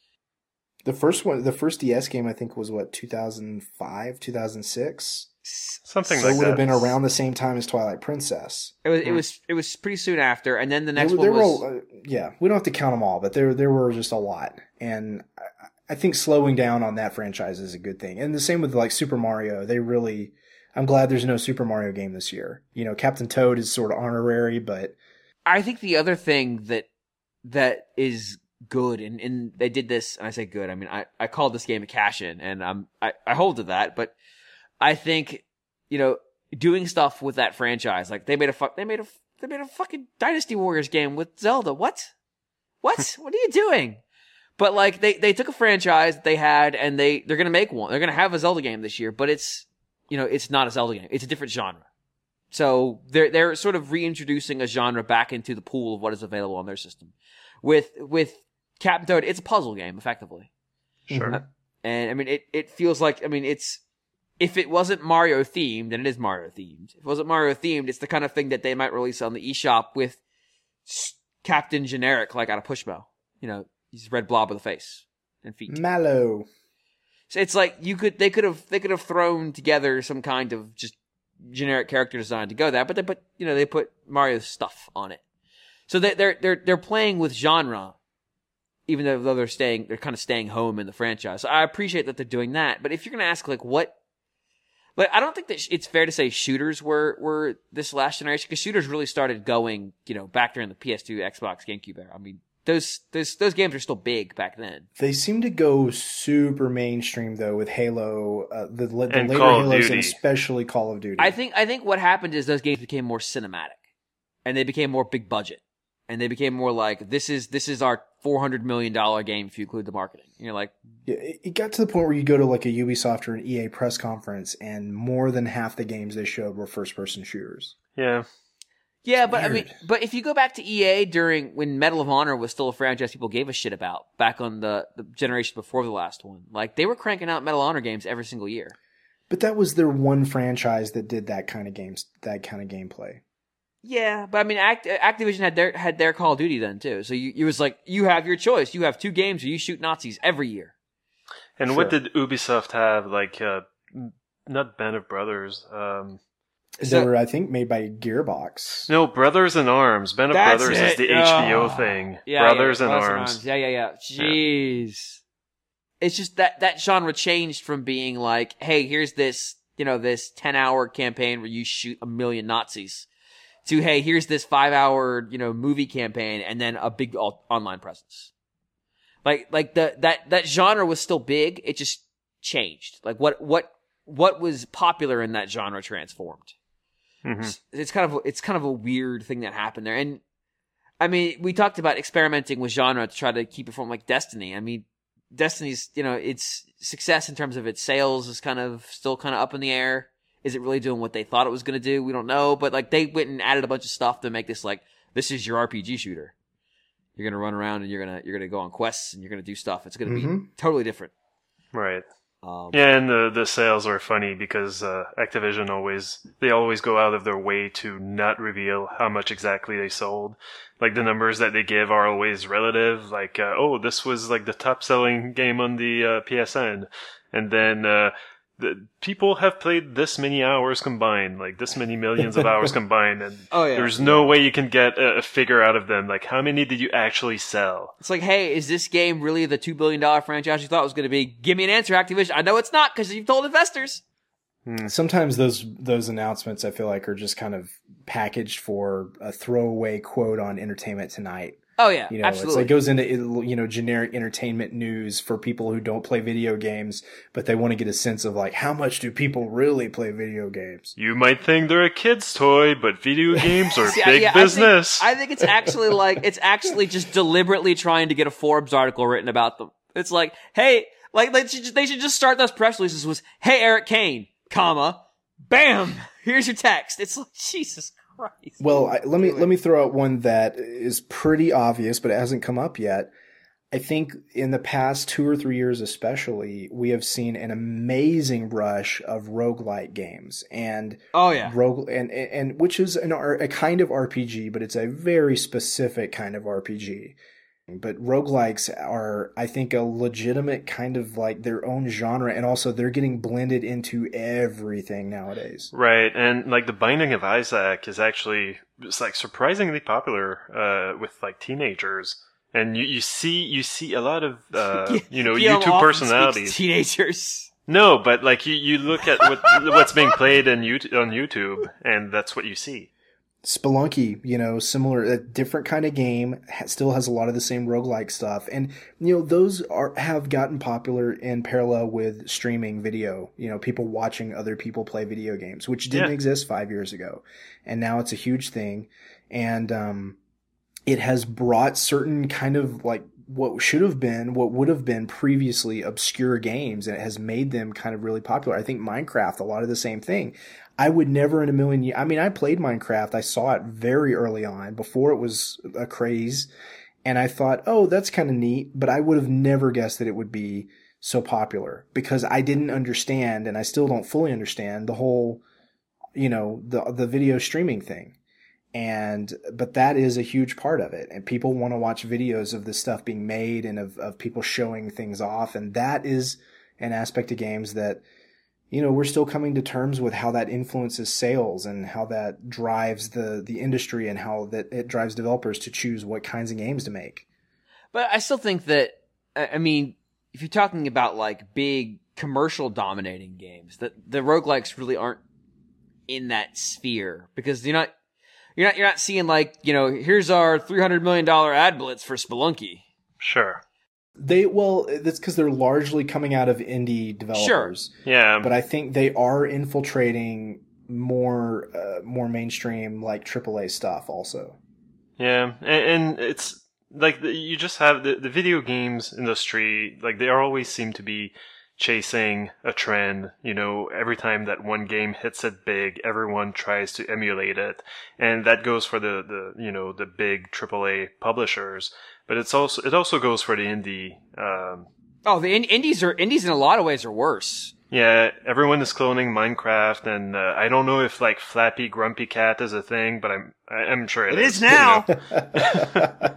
The first one, the first D S game, I think was what, two thousand five, two thousand six? Something so like that. So it would have been around the same time as Twilight Princess. It was, it was, it was pretty soon after. And then the next there, one there was. Were, uh, yeah, we don't have to count them all, but there, there were just a lot. And I, I think slowing down on that franchise is a good thing. And the same with like Super Mario. They really, I'm glad there's no Super Mario game this year. You know, Captain Toad is sort of honorary, but. I think the other thing that, that is good, and, and they did this, and I say good, I mean, I, I called this game a cash-in, and I'm, I, I hold to that, but I think, you know, doing stuff with that franchise, like they made a fuck, they made a, they made a fucking Dynasty Warriors game with Zelda. What? What? What are you doing? But like, they, they took a franchise that they had, and they, they're gonna make one. They're gonna have a Zelda game this year, but it's, you know, it's not a Zelda game. It's a different genre. So they're they're sort of reintroducing a genre back into the pool of what is available on their system. With with Captain Toad, it's a puzzle game, effectively. Sure. Uh, and I mean, it, it feels like, I mean, it's, if it wasn't Mario themed, then it is Mario themed. If it wasn't Mario themed, it's the kind of thing that they might release on the eShop with Captain Generic, like out of Pushmo. You know, he's a red blob with a face and feet. Mallow. So it's like you could, they could have, they could have thrown together some kind of just generic character design to go that, but they put, you know, they put Mario's stuff on it. So they, they're, they're, they're playing with genre, even though they're staying, they're kind of staying home in the franchise. So I appreciate that they're doing that. But if you're going to ask, like, what, but I don't think that sh- it's fair to say shooters were, were this last generation, because shooters really started going, you know, back during the P S two, Xbox, GameCube era. I mean, those, those, those games are still big back then. They seem to go super mainstream though with Halo, uh, the, the And later Call of Halos, Duty. and especially Call of Duty. I think, I think what happened is those games became more cinematic, and they became more big budget, and they became more like, this is, this is our four hundred million dollars game if you include the marketing. And you're like, Yeah, it it got to the point where you go to like a Ubisoft or an E A press conference, and more than half the games they showed were first-person shooters. Yeah. yeah, but I mean, Weird. but if you go back to E A during when Medal of Honor was still a franchise people gave a shit about back on the, the generation before the last one, like they were cranking out Medal of Honor games every single year. But that was their one franchise that did that kind of games, that kind of gameplay. Yeah, but I mean, Act- Activision had their had their Call of Duty then too. So you, it was like you have your choice. You have two games where you shoot Nazis every year. And Sure. what did Ubisoft have? Like, uh, not Band of Brothers. Um, They So- were, I think, made by Gearbox. no, Brothers in Arms. Band of That's Brothers it. is the H B O Oh. thing. Yeah, Brothers yeah, in Brothers Arms. Yeah, yeah, yeah. Jeez. It's just that that genre changed from being like, hey, here's this, you know, this ten hour campaign where you shoot a million Nazis, to, hey, here's this five hour, you know, movie campaign and then a big all- online presence. Like, like the, that, that genre was still big. It just changed. Like what, what, what was popular in that genre transformed. hmm It's, it's kind of, it's kind of a weird thing that happened there. And I mean, we talked about experimenting with genre to try to keep it from like Destiny. I mean, Destiny's, you know, its success in terms of its sales is kind of still kind of up in the air. Is it really doing what they thought it was going to do? We don't know. But like they went and added a bunch of stuff to make this like, this is your R P G shooter. You're going to run around and you're going to, you're going to go on quests and you're going to do stuff. It's going to Mhm. be totally different. Right. Um, Yeah, and the the sales are funny because uh, Activision always they always go out of their way to not reveal how much exactly they sold. Like the numbers that they give are always relative. Like, uh, oh, this was like the top selling game on the uh, P S N, and then uh, the people have played this many hours combined, like this many millions of hours combined, and Oh, yeah. there's no way you can get a, a figure out of them. Like, how many did you actually sell? It's like, hey, is this game really the two billion dollars franchise you thought it was going to be? Give me an answer, Activision. I know it's not because you've told investors. Sometimes those those announcements, I feel like, are just kind of packaged for a throwaway quote on Entertainment Tonight. Oh, yeah, You know, it's absolutely. like goes into, you know, generic entertainment news for people who don't play video games, but they want to get a sense of like, how much do people really play video games? You might think they're a kid's toy, but video games are See, I- big yeah, I think- business. I think, it's actually like, it's actually just deliberately trying to get a Forbes article written about them. It's like, hey, like, they should, they should just start those press releases with, hey, Eric Kane, comma, bam, here's your text. It's like, Jesus Christ. Well, I, let me let me throw out one that is pretty obvious, but it hasn't come up yet. I think in the past two or three years especially, we have seen an amazing rush of roguelike games. And Oh, yeah. rogue and, and and which is an R- a kind of R P G, but it's a very specific kind of R P G. But roguelikes are, I think, a legitimate kind of like their own genre, and also they're getting blended into everything nowadays. Right, and like the Binding of Isaac is actually it's like surprisingly popular uh, with like teenagers, and you, you see you see a lot of uh, you know Guillaume YouTube often speaks personalities. Teenagers. No, but like you, you look at what what's being played on YouTube, on YouTube, and that's what you see. Spelunky, you know, similar, a different kind of game, ha- still has a lot of the same roguelike stuff. And, you know, those are, have gotten popular in parallel with streaming video, you know, people watching other people play video games, which didn't Yeah. exist five years ago. And now it's a huge thing. And, um, it has brought certain kind of like what should have been, what would have been previously obscure games, and it has made them kind of really popular. I think Minecraft, a lot of the same thing. I would never in a million years, I mean, I played Minecraft. I saw it very early on before it was a craze. And I thought, oh, that's kind of neat, but I would have never guessed that it would be so popular because I didn't understand, and I still don't fully understand the whole, you know, the, the video streaming thing. And, but that is a huge part of it. And people want to watch videos of this stuff being made and of, of people showing things off. And that is an aspect of games that, you know, we're still coming to terms with how that influences sales and how that drives the, the industry and how that it drives developers to choose what kinds of games to make. But I still think that, I mean, if you're talking about like big commercial dominating games, that the roguelikes really aren't in that sphere because you're not, you're not, you're not seeing like, you know, here's our three hundred million dollars ad blitz for Spelunky. Sure. They, well, that's because they're largely coming out of indie developers. Sure. Yeah. But I think they are infiltrating more, uh, more mainstream, like triple A stuff also. Yeah. And, and it's like the, you just have the, the video games industry, like they always seem to be chasing a trend. You know, every time that one game hits it big, everyone tries to emulate it. And that goes for the, the, you know, the big triple A publishers. But it's also it also goes for the indie. Um, oh, the in- indies are indies in a lot of ways are worse. Yeah, everyone is cloning Minecraft, and uh, I don't know if like Flappy Grumpy Cat is a thing, but I'm I'm sure it, it is. is now. You know?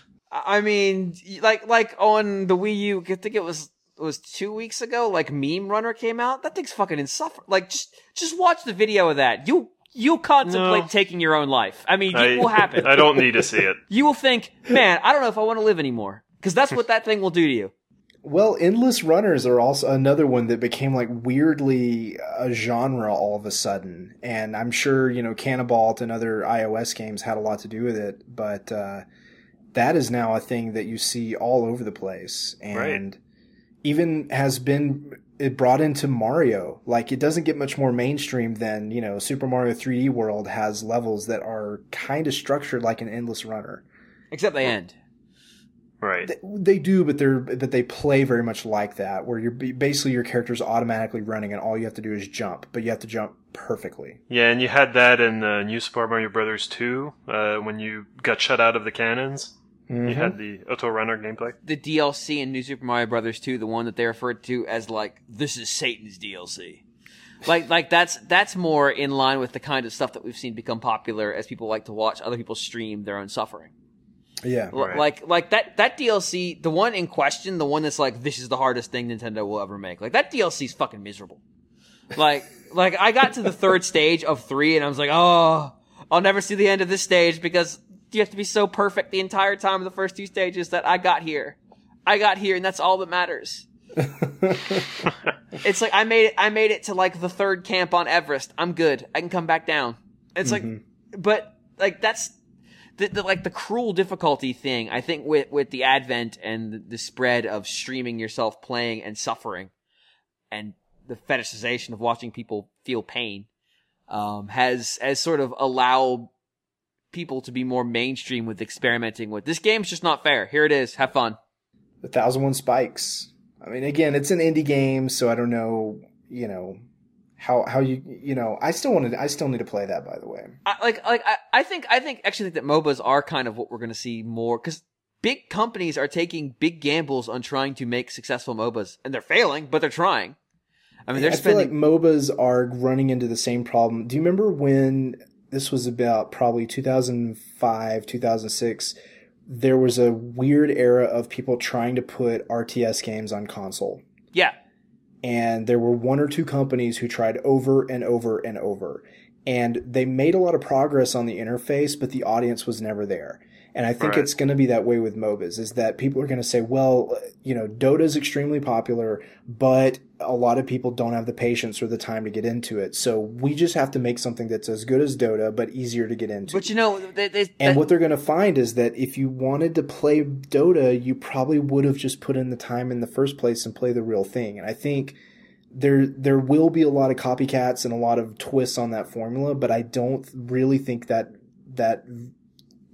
I mean, like like on the Wii U, I think it was it was two weeks ago. Like Meme Runner came out. That thing's fucking insufferable. Like just just watch the video of that. You. You'll contemplate no. taking your own life. I mean, I, it will happen. I don't need to see it. You will think, man, I don't know if I want to live anymore. Because that's what that thing will do to you. Well, Endless Runners are also another one that became like weirdly a genre all of a sudden. And I'm sure, you know, Cannibalt and other iOS games had a lot to do with it. But uh, that is now a thing that you see all over the place. And right. even has been... it brought into Mario. Like, it doesn't get much more mainstream than, you know, Super Mario three D World has levels that are kind of structured like an Endless Runner. Except they end. Right. They, they do, but they're but they play very much like that, where you're basically your character's automatically running and all you have to do is jump, but you have to jump perfectly. Yeah, and you had that in uh, New Super Mario Brothers two, uh, when you got shut out of the cannons. Mm-hmm. You had the auto runner gameplay. The D L C in New Super Mario Brothers two, the one that they referred to as like, this is Satan's D L C. Like, like that's that's more in line with the kind of stuff that we've seen become popular as people like to watch other people stream their own suffering. Yeah, L- right. like like that that D L C, the one in question, the one that's like, this is the hardest thing Nintendo will ever make. Like that D L C's fucking miserable. Like like I got to the third stage of three and I was like, oh, I'll never see the end of this stage because you have to be so perfect the entire time of the first two stages that I got here. I got here and that's all that matters. It's like I made it I made it to like the third camp on Everest. I'm good. I can come back down. It's mm-hmm. like but like that's the, the like the cruel difficulty thing, I think with with the advent and the, the spread of streaming yourself playing and suffering and the fetishization of watching people feel pain um has has sort of allowed people to be more mainstream with experimenting with this game's just not fair. Here it is. Have fun. The Thousand One Spikes. I mean, again, it's an indie game, so I don't know, you know, how how you you know. I still wanted. I still need to play that, by the way. I, like like I, I think I think actually think that MOBAs are kind of what we're going to see more because big companies are taking big gambles on trying to make successful MOBAs, and they're failing, but they're trying. I mean, they're I spending. feel like MOBAs are running into the same problem. Do you remember when? This was about probably two thousand five, two thousand six. There was a weird era of people trying to put R T S games on console. Yeah. And there were one or two companies who tried over and over and over. And they made a lot of progress on the interface, but the audience was never there. And I think right. it's going to be that way with MOBAs, is that people are going to say, well, you know, Dota is extremely popular, but a lot of people don't have the patience or the time to get into it. So we just have to make something that's as good as Dota, but easier to get into. But you know, they, they, and that, what they're going to find is that if you wanted to play Dota, you probably would have just put in the time in the first place and play the real thing. And I think there there will be a lot of copycats and a lot of twists on that formula, but I don't really think that that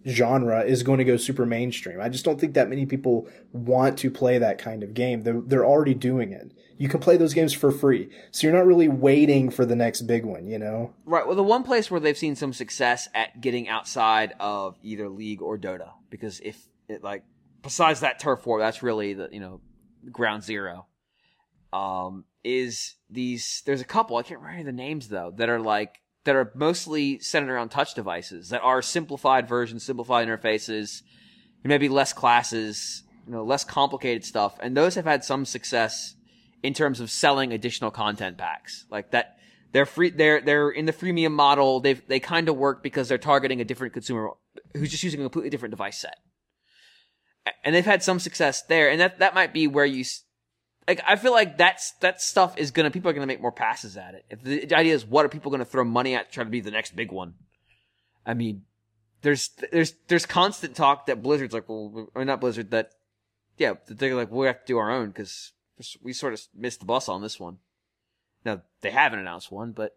genre is going to go super mainstream. I just don't think that many people want to play that kind of game. They're, they're already doing it. You can play those games for free. So you're not really waiting for the next big one, you know? Right. Well, the one place where they've seen some success at getting outside of either League or Dota, because if it like, besides that turf war, that's really the, you know, ground zero, um, is these, there's a couple, I can't remember the names though, that are like, that are mostly centered around touch devices, that are simplified versions, simplified interfaces, maybe less classes, you know, less complicated stuff. And those have had some success in terms of selling additional content packs. Like that, they're free, they're, they're in the freemium model. They've, they kind of work because they're targeting a different consumer who's just using a completely different device set. And they've had some success there. And that, that might be where you, like, I feel like that's, that stuff is gonna, people are gonna make more passes at it. If the idea is, what are people gonna throw money at to try to be the next big one? I mean, there's, there's, there's constant talk that Blizzard's like, well, or not Blizzard, that, yeah, they're like, we have to do our own, cause we sort of missed the bus on this one. Now, they haven't announced one, but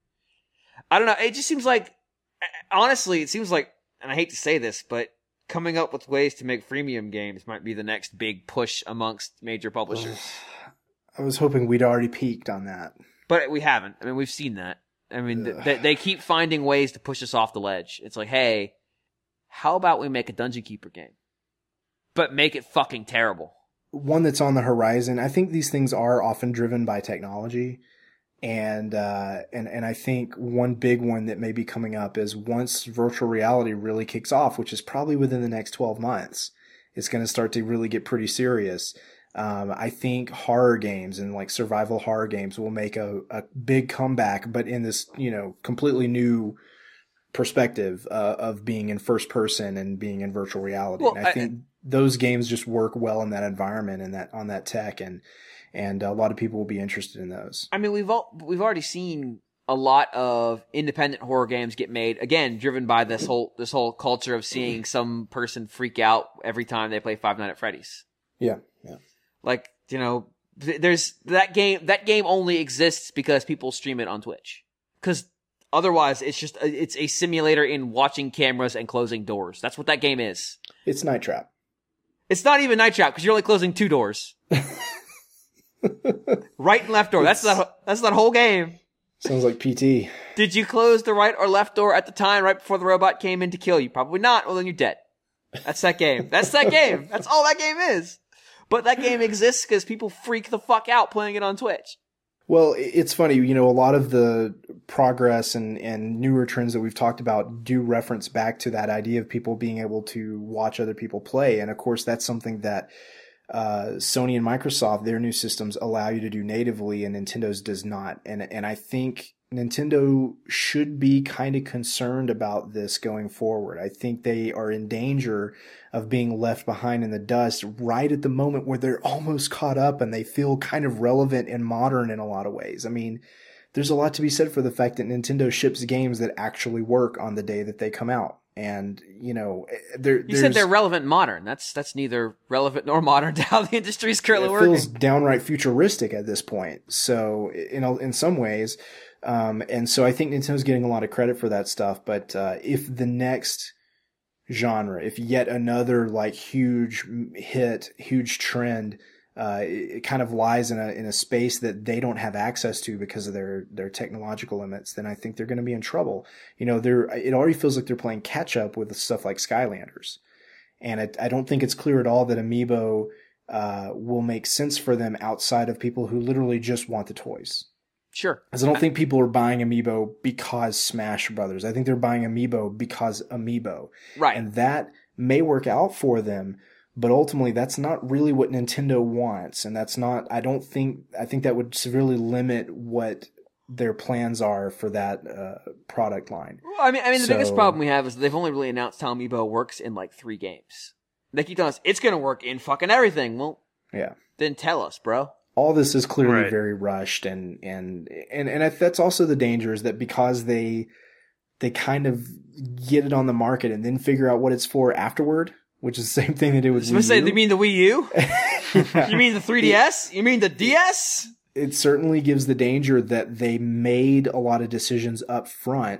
I don't know. It just seems like, honestly, it seems like, and I hate to say this, but coming up with ways to make freemium games might be the next big push amongst major publishers. I was hoping we'd already peaked on that. But we haven't. I mean, we've seen that. I mean, th- they, they keep finding ways to push us off the ledge. It's like, hey, how about we make a Dungeon Keeper game? But make it fucking terrible. One that's on the horizon. I think these things are often driven by technology. And, uh, and, and I think one big one that may be coming up is once virtual reality really kicks off, which is probably within the next twelve months, it's going to start to really get pretty serious. Um, I think horror games and like survival horror games will make a, a big comeback, but in this, you know, completely new perspective, uh, of being in first person and being in virtual reality. Well, and I, I think I, those games just work well in that environment and that, on that tech, and, And a lot of people will be interested in those. I mean, we've all, we've already seen a lot of independent horror games get made, again, driven by this whole this whole culture of seeing some person freak out every time they play Five Nights at Freddy's. Yeah, yeah. Like, you know, th- there's that game. That game only exists because people stream it on Twitch. Because otherwise, it's just a, it's a simulator in watching cameras and closing doors. That's what that game is. It's Night Trap. It's not even Night Trap because you're only closing two doors. Right and left door. That's that. That's that whole game. Sounds like P T. Did you close the right or left door at the time right before the robot came in to kill you? Probably not. Well, then you're dead. That's that game. That's that game. That's all that game is. But that game exists because people freak the fuck out playing it on Twitch. Well, it's funny, you know, a lot of the progress and, and newer trends that we've talked about do reference back to that idea of people being able to watch other people play. And of course, that's something that uh, Sony and Microsoft, their new systems allow you to do natively, and Nintendo's does not. And, and I think Nintendo should be kind of concerned about this going forward. I think they are in danger of being left behind in the dust right at the moment where they're almost caught up and they feel kind of relevant and modern in a lot of ways. I mean, there's a lot to be said for the fact that Nintendo ships games that actually work on the day that they come out. And, you know, there, you said they're relevant and modern. That's, that's neither relevant nor modern to how the industry is currently it working. It feels downright futuristic at this point. So, in, in some ways, um, and so I think Nintendo's getting a lot of credit for that stuff. But, uh, if the next genre, if yet another like huge hit, huge trend, uh, it, it kind of lies in a, in a space that they don't have access to because of their, their technological limits, then I think they're going to be in trouble. You know, they're, it already feels like they're playing catch up with stuff like Skylanders. And it, I don't think it's clear at all that Amiibo, uh, will make sense for them outside of people who literally just want the toys. Sure. Because I don't think people are buying Amiibo because Smash Brothers. I think they're buying Amiibo because Amiibo. Right. And that may work out for them, but ultimately that's not really what Nintendo wants. And that's not, I don't think, I think that would severely limit what their plans are for that uh, product line. Well, I mean, I mean, the so, biggest problem we have is they've only really announced how Amiibo works in like three games. They keep telling us it's going to work in fucking everything. Well, yeah. Then tell us, bro. All this is clearly right. very rushed, and and and and that's also the danger, is that because they they kind of get it on the market and then figure out what it's for afterward, which is the same thing they did with Wii U. Say, you mean the Wii U? Yeah. You mean the three D S? You mean the D S? It certainly gives the danger that they made a lot of decisions up front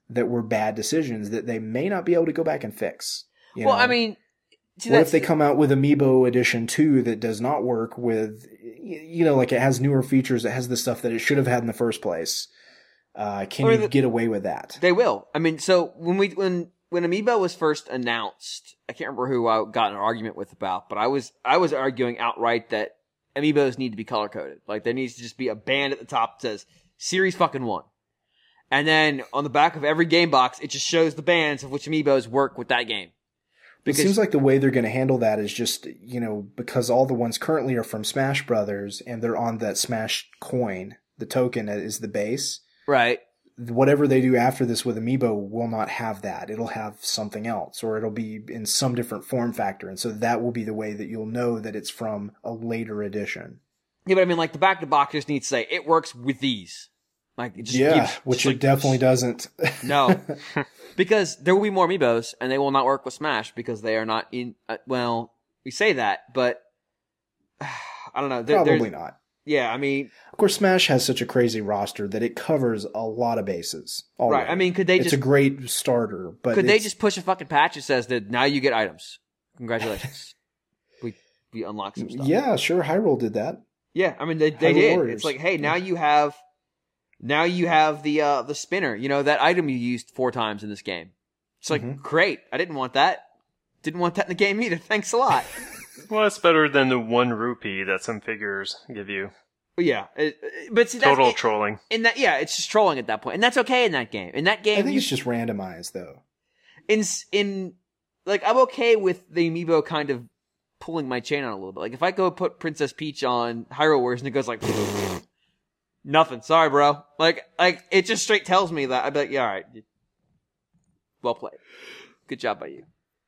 that were bad decisions that they may not be able to go back and fix. You well, know? I mean, see, what if they come out with Amiibo Edition two that does not work with, you know, like it has newer features, it has the stuff that it should have had in the first place. Uh, can or you the, get away with that? They will. I mean, so when we, when, when Amiibo was first announced, I can't remember who I got in an argument with about, but I was, I was arguing outright that Amiibos need to be color coded. Like there needs to just be a band at the top that says Series fucking one. And then on the back of every game box, it just shows the bands of which Amiibos work with that game. Because it seems like the way they're going to handle that is just, you know, because all the ones currently are from Smash Brothers and they're on that Smash coin, the token is the base. Right. Whatever they do after this with Amiibo will not have that. It'll have something else, or it'll be in some different form factor. And so that will be the way that you'll know that it's from a later edition. Yeah, but I mean, like, the back of the box just needs to say, it works with these. Like, it just yeah, gives, which just it like, definitely doesn't. No. Because there will be more Amiibos, and they will not work with Smash, because they are not in, uh, well, we say that, but, I don't know. There, Probably not. Yeah, I mean... Of course, Smash has such a crazy roster that it covers a lot of bases. Already. Right, I mean, could they it's just... It's a great starter, but Could they just push a fucking patch that says that now you get items? Congratulations. we we unlocked some stuff. Yeah, sure, Hyrule did that. Yeah, I mean, they they Hyrule did. Warriors. It's like, hey, now you have... Now you have the uh, the spinner. You know, that item you used four times in this game. It's like, Mm-hmm. great. I didn't want that. Didn't want that in the game either. Thanks a lot. Well, it's better than the one rupee that some figures give you. Yeah, it, but see, that's, Total it, trolling. In that, yeah, it's just trolling at that point, and that's okay in that game. In that game, I think you, it's just randomized, though. in in like I'm okay with the Amiibo kind of pulling my chain on a little bit. Like if I go put Princess Peach on Hyrule Warriors and it goes like nothing, sorry, bro. Like like it just straight tells me that I'd be like, yeah, all right, well played, good job by you.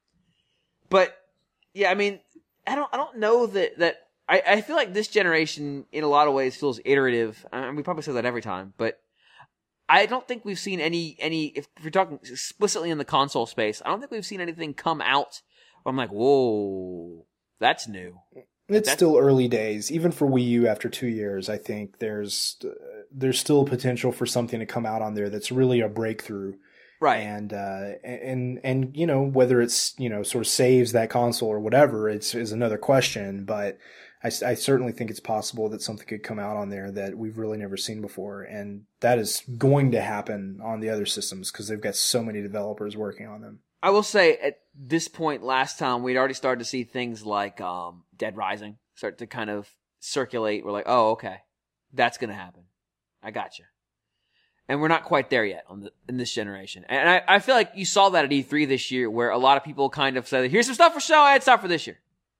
But yeah, I mean, I don't I don't know that that. I, I feel like this generation, in a lot of ways, feels iterative. I mean, we probably say that every time, but I don't think we've seen any, any, if we're talking explicitly in the console space, I don't think we've seen anything come out where I'm like, whoa, that's new. It's that's, still early days. Even for Wii U after two years, I think there's uh, there's still potential for something to come out on there that's really a breakthrough. Right. And, uh, and, and, you know, whether it's, you know, sort of saves that console or whatever, it's, is another question, but I, I certainly think it's possible that something could come out on there that we've really never seen before. And that is going to happen on the other systems because they've got so many developers working on them. I will say at this point last time, we'd already started to see things like, um, Dead Rising start to kind of circulate. We're like, oh, okay, that's going to happen. I gotcha. And we're not quite there yet on the, in this generation. And I, I feel like you saw that at E three this year where a lot of people kind of said, here's some stuff for show, it's not for this year.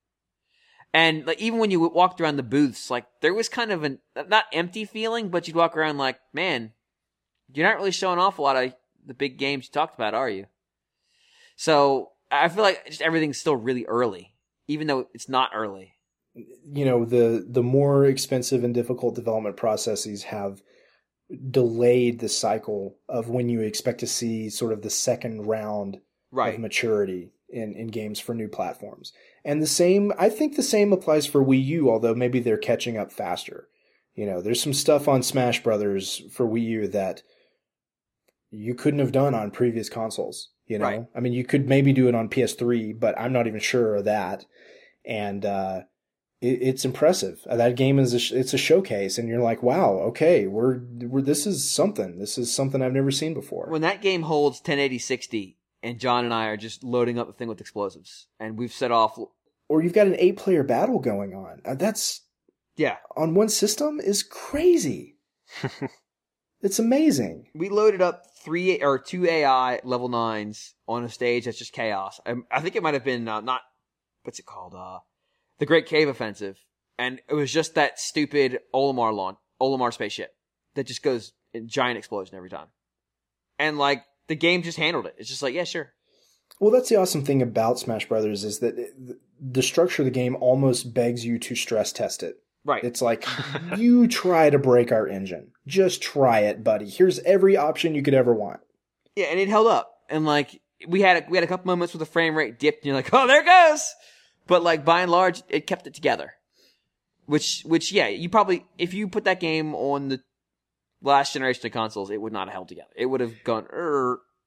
And like even when you walked around the booths, like there was kind of an, not empty feeling, but you'd walk around like, man, you're not really showing off a lot of the big games you talked about, are you? So I feel like just everything's still really early, even though it's not early. You know, the, the more expensive and difficult development processes have delayed the cycle of when you expect to see sort of the second round right. of maturity in, in games for new platforms. And the same, I think the same applies for Wii U, although maybe they're catching up faster. You know, there's some stuff on Smash Brothers for Wii U that you couldn't have done on previous consoles. You know, right. I mean, you could maybe do it on P S three, but I'm not even sure of that. And, uh, it's impressive. That game is a, it's a showcase, and you're like, wow, okay, we're, we're this is something. This is something I've never seen before. When that game holds ten eighty sixty, and John and I are just loading up the thing with explosives, and we've set off, or you've got an eight-player battle going on. That's yeah, on one system is crazy. It's amazing. We loaded up three or two A I level nines on a stage that's just chaos. I, I think it might have been uh, not what's it called, uh. The Great Cave Offensive, and it was just that stupid Olimar launch, Olimar spaceship that just goes in giant explosion every time. And like the game just handled it. It's just like, yeah, sure. Well, that's the awesome thing about Smash Brothers is that it, the structure of the game almost begs you to stress test it. Right. It's like, you try to break our engine. Just try it, buddy. Here's every option you could ever want. Yeah, and it held up. And like we had a, we had a couple moments where the frame rate dipped, and you're like, oh, there it goes. But like by and large, it kept it together. Which, which, yeah, you probably, if you put that game on the last generation of consoles, it would not have held together. It would have gone, er,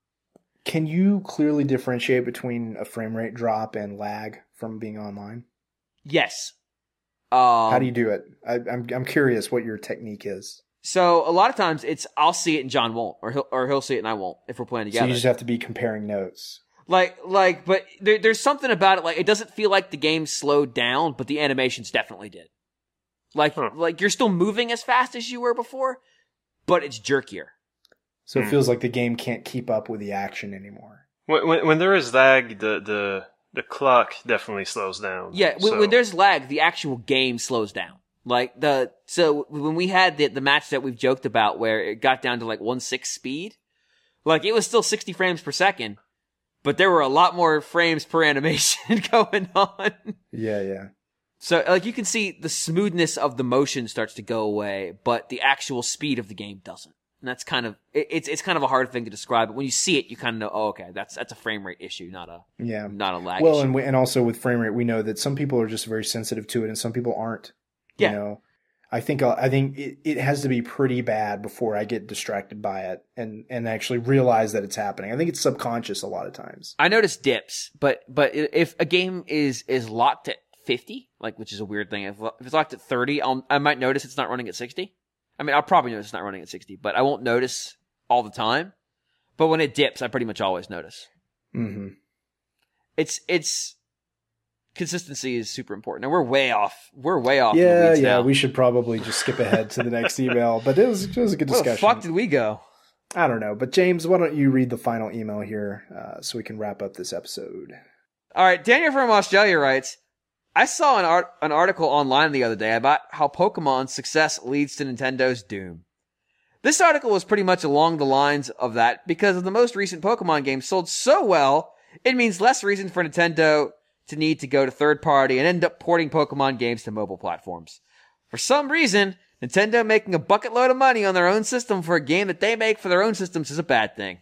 Can you clearly differentiate between a frame rate drop and lag from being online? Yes. Um, How do you do it? I, I'm I'm curious what your technique is. So a lot of times it's I'll see it and John won't, or he'll or he'll see it and I won't if we're playing together. So you just have to be comparing notes. Like like, but there, there's something about it. Like it doesn't feel like the game slowed down, but the animations definitely did. Like huh. like you're still moving as fast as you were before, but it's jerkier. So it feels like the game can't keep up with the action anymore. When when, when there is lag, the the the clock definitely slows down. Yeah, when, so. when there's lag, the actual game slows down. Like the so when we had the the match that we've joked about where it got down to like one six speed, like it was still sixty frames per second, but there were a lot more frames per animation going on. Yeah, yeah. So like you can see the smoothness of the motion starts to go away, but the actual speed of the game doesn't. And that's kind of it, it's it's kind of a hard thing to describe. But when you see it, you kind of know, oh, okay, that's that's a frame rate issue, not a yeah, not a lag. Well, issue. and we, and also with frame rate, we know that some people are just very sensitive to it, and some people aren't. Yeah. You know, I think I think it, it has to be pretty bad before I get distracted by it and, and actually realize that it's happening. I think it's subconscious a lot of times. I notice dips, but but if a game is is locked at fifty, like which is a weird thing, if, if it's locked at thirty, I'll, I might notice it's not running at sixty. I mean, I'll probably notice it's not running at sixty, but I won't notice all the time. But when it dips, I pretty much always notice. Mm-hmm. It's it's. Consistency is super important, and we're way off. We're way off. Yeah, the weeds yeah. now. We should probably just skip ahead to the next email. But it was it was a good Where discussion. the fuck did we go? I don't know. But James, why don't you read the final email here uh, so we can wrap up this episode? All right, Daniel from Australia writes, "I saw an art an article online the other day about how Pokemon's success leads to Nintendo's doom. This article was pretty much along the lines of that because of the most recent Pokemon game sold so well, it means less reason for Nintendo to need to go to third party and end up porting Pokemon games to mobile platforms. For some reason, Nintendo making a bucket load of money on their own system for a game that they make for their own systems is a bad thing."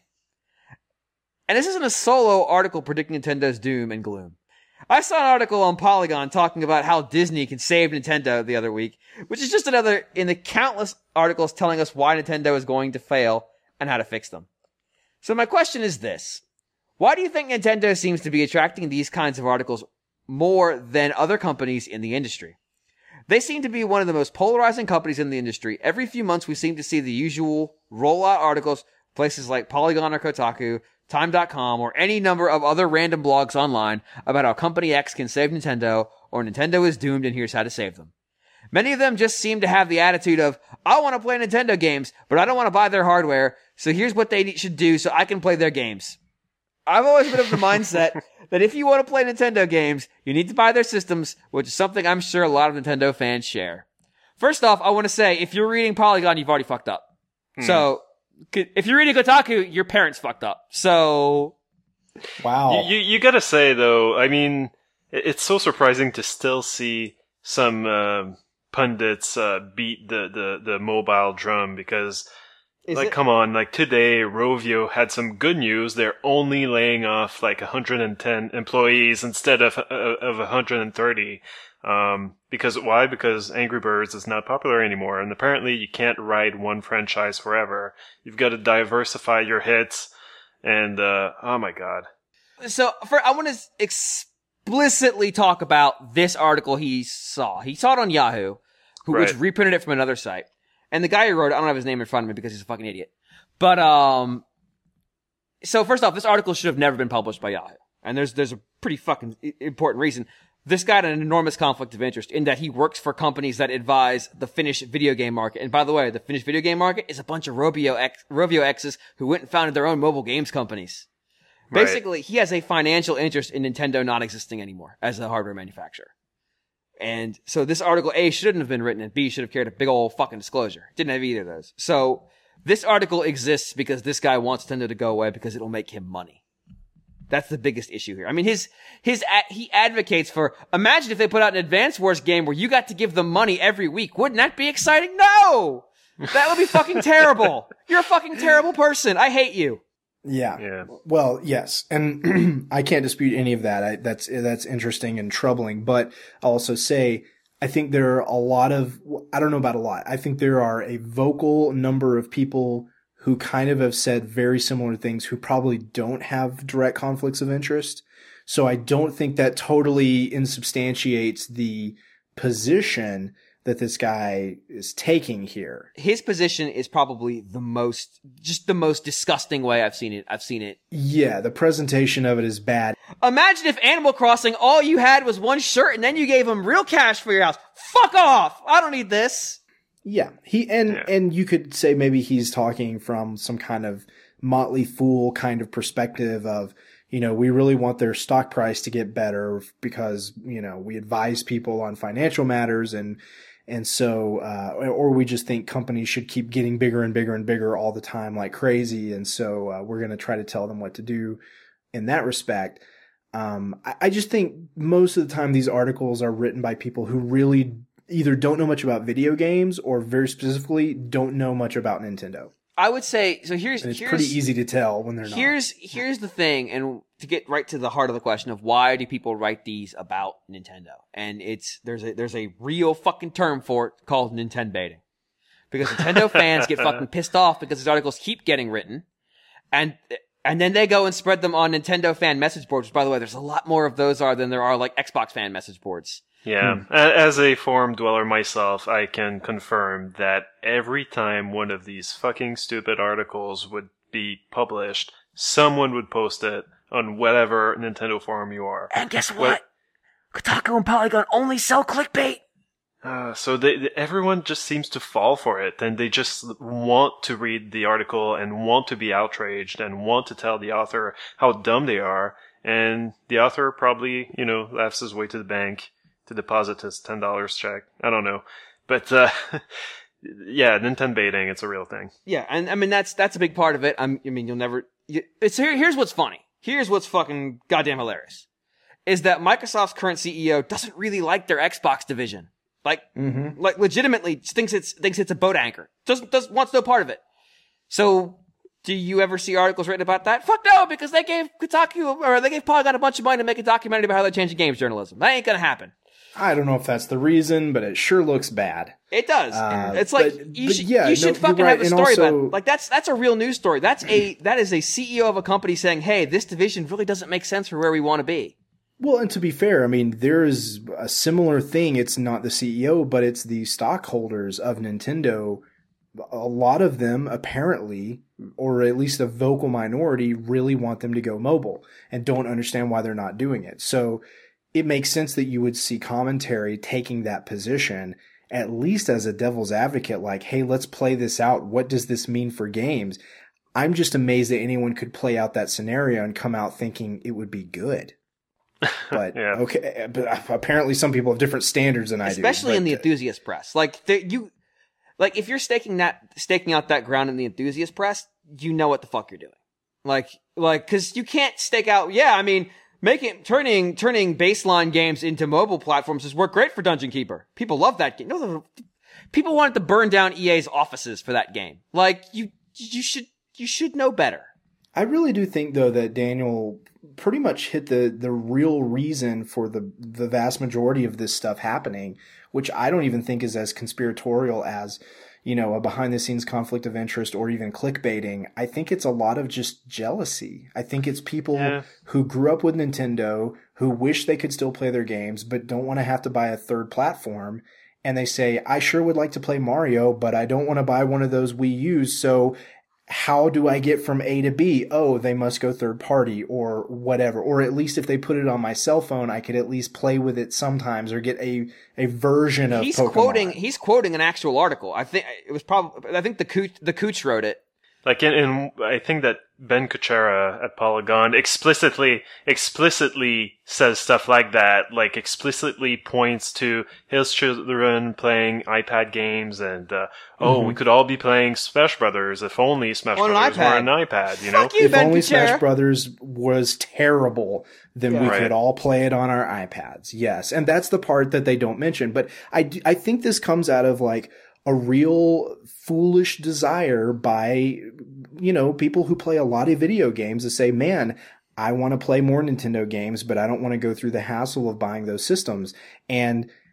And this isn't a solo article predicting Nintendo's doom and gloom. I saw an article on Polygon talking about how Disney can save Nintendo the other week, which is just another in the countless articles telling us why Nintendo is going to fail and how to fix them. So my question is this. Why do you think Nintendo seems to be attracting these kinds of articles more than other companies in the industry? They seem to be one of the most polarizing companies in the industry. Every few months we seem to see the usual rollout articles, places like Polygon or Kotaku, Time dot com, or any number of other random blogs online about how Company X can save Nintendo, or Nintendo is doomed and here's how to save them. Many of them just seem to have the attitude of, I want to play Nintendo games, but I don't want to buy their hardware, so here's what they should do so I can play their games. I've always been of the mindset that if you want to play Nintendo games, you need to buy their systems, which is something I'm sure a lot of Nintendo fans share. First off, I want to say, if you're reading Polygon, you've already fucked up. Hmm. So, if you're reading Kotaku, your parents fucked up. So... Wow. You, you, you gotta say, though, I mean, it's so surprising to still see some uh, pundits uh, beat the, the, the mobile drum because... Is like, it? Come on, like today, Rovio had some good news. They're only laying off like one hundred ten employees instead of, uh, of one hundred thirty. Um, because why? Because Angry Birds is not popular anymore. And apparently you can't ride one franchise forever. You've got to diversify your hits. And, uh, oh my God. So for, I want to explicitly talk about this article he saw. He saw it on Yahoo, who, right. which reprinted it from another site. And the guy who wrote it, I don't have his name in front of me because he's a fucking idiot. But, um, so first off, this article should have never been published by Yahoo. And there's, there's a pretty fucking important reason. This guy had an enormous conflict of interest in that he works for companies that advise the Finnish video game market. And by the way, the Finnish video game market is a bunch of Rovio X, Rovio X's who went and founded their own mobile games companies. Right. Basically, he has a financial interest in Nintendo not existing anymore as a hardware manufacturer. And so this article, A, shouldn't have been written, and B, should have carried a big old fucking disclosure. Didn't have either of those. So this article exists because this guy wants Nintendo to go away because it'll make him money. That's the biggest issue here. I mean, his, his, he advocates for, imagine if they put out an Advance Wars game where you got to give them money every week. Wouldn't that be exciting? No! That would be fucking terrible. You're a fucking terrible person. I hate you. Yeah. yeah. Well, yes. And I can't dispute any of that. I, that's, that's interesting and troubling. But I'll also say, I think there are a lot of, I don't know about a lot. I think there are a vocal number of people who kind of have said very similar things who probably don't have direct conflicts of interest. So I don't think that totally insubstantiates the position that this guy is taking here. His position is probably the most, just the most disgusting way I've seen it. I've seen it. Yeah, the presentation of it is bad. Imagine if Animal Crossing, all you had was one shirt and then you gave him real cash for your house. Fuck off! I don't need this. Yeah, he and yeah. and you could say maybe he's talking from some kind of Motley Fool kind of perspective of, you know, we really want their stock price to get better because, you know, we advise people on financial matters and and so uh or we just think companies should keep getting bigger and bigger and bigger all the time like crazy, and so uh, we're going to try to tell them what to do in that respect. Um I, I just think most of the time these articles are written by people who really either don't know much about video games or very specifically don't know much about Nintendo. I would say, so here's, And it's here's, pretty easy to tell when they're not. Here's, here's the thing, and to get right to the heart of the question of why do people write these about Nintendo? And it's, there's a, there's a real fucking term for it called Nintendo baiting. Because Nintendo fans get fucking pissed off because these articles keep getting written, and, and then they go and spread them on Nintendo fan message boards, which by the way, there's a lot more of those are than there are like Xbox fan message boards. Yeah, hmm. As a forum dweller myself, I can confirm that every time one of these fucking stupid articles would be published, someone would post it on whatever Nintendo forum you are. And guess what? what? Kotaku and Polygon only sell clickbait. Uh, so they, everyone just seems to fall for it, and they just want to read the article and want to be outraged and want to tell the author how dumb they are, and the author probably, you know, laughs his way to the bank to deposit his ten dollars check. I don't know. But, uh, yeah, Nintendo baiting, it's a real thing. Yeah, and I mean, that's, that's a big part of it. I'm, I mean, you'll never, you, it's here, here's what's funny. Here's what's fucking goddamn hilarious. Is that Microsoft's current C E O doesn't really like their Xbox division. Like, mm-hmm. like legitimately thinks it's, thinks it's a boat anchor. Doesn't, doesn't, wants no part of it. So, do you ever see articles written about that? Fuck no, because they gave Kotaku, or they gave Polygon a bunch of money to make a documentary about how they're changing games journalism. That ain't gonna happen. I don't know if that's the reason, but it sure looks bad. It does. Uh, it's like, but, you, but should, yeah, you should no, fucking right. have a story also, about it. Like, that's, that's a real news story. That's a, that is a C E O of a company saying, hey, this division really doesn't make sense for where we want to be. Well, and to be fair, I mean, there is a similar thing. It's not the C E O, but it's the stockholders of Nintendo. A lot of them apparently, or at least a vocal minority, really want them to go mobile and don't understand why they're not doing it. So it makes sense that you would see commentary taking that position, at least as a devil's advocate, like, hey, let's play this out. What does this mean for games? I'm just amazed that anyone could play out that scenario and come out thinking it would be good. But yeah. okay, but apparently some people have different standards than I Especially do. Especially in the enthusiast press. Like, you, like, if you're staking that, staking out that ground in the enthusiast press, you know what the fuck you're doing. Like, like, cause you can't stake out, yeah, I mean, making, turning, turning baseline games into mobile platforms has worked great for Dungeon Keeper. People love that game. No, people wanted to burn down E A's offices for that game. Like, you, you should, you should know better. I really do think, though, that Daniel pretty much hit the, the real reason for the, the vast majority of this stuff happening, which I don't even think is as conspiratorial as, you know, a behind-the-scenes conflict of interest or even clickbaiting. I think it's a lot of just jealousy. I think it's people yeah. who grew up with Nintendo, who wish they could still play their games, but don't want to have to buy a third platform. And they say, I sure would like to play Mario, but I don't want to buy one of those Wii U's, so how do I get from A to B? Oh, they must go third party or whatever. Or at least if they put it on my cell phone, I could at least play with it sometimes or get a, a version of he's Pokemon. Quoting, he's quoting an actual article. I think it was probably, I think the Cooch, the Cooch wrote it. Like in, in, I think that Ben Kuchera at Polygon explicitly, explicitly says stuff like that, like explicitly points to his children playing iPad games and, uh, oh, mm-hmm. we could all be playing Smash Brothers if only Smash on Brothers an were an iPad, you know? Fuck you, if Ben only Kuchera. Smash Brothers was terrible, then yeah. we right. could all play it on our iPads. Yes. And that's the part that they don't mention. But I, do, I think this comes out of like, a real foolish desire by, you know, people who play a lot of video games to say, man, I want to play more Nintendo games, but I don't want to go through the hassle of buying those systems. And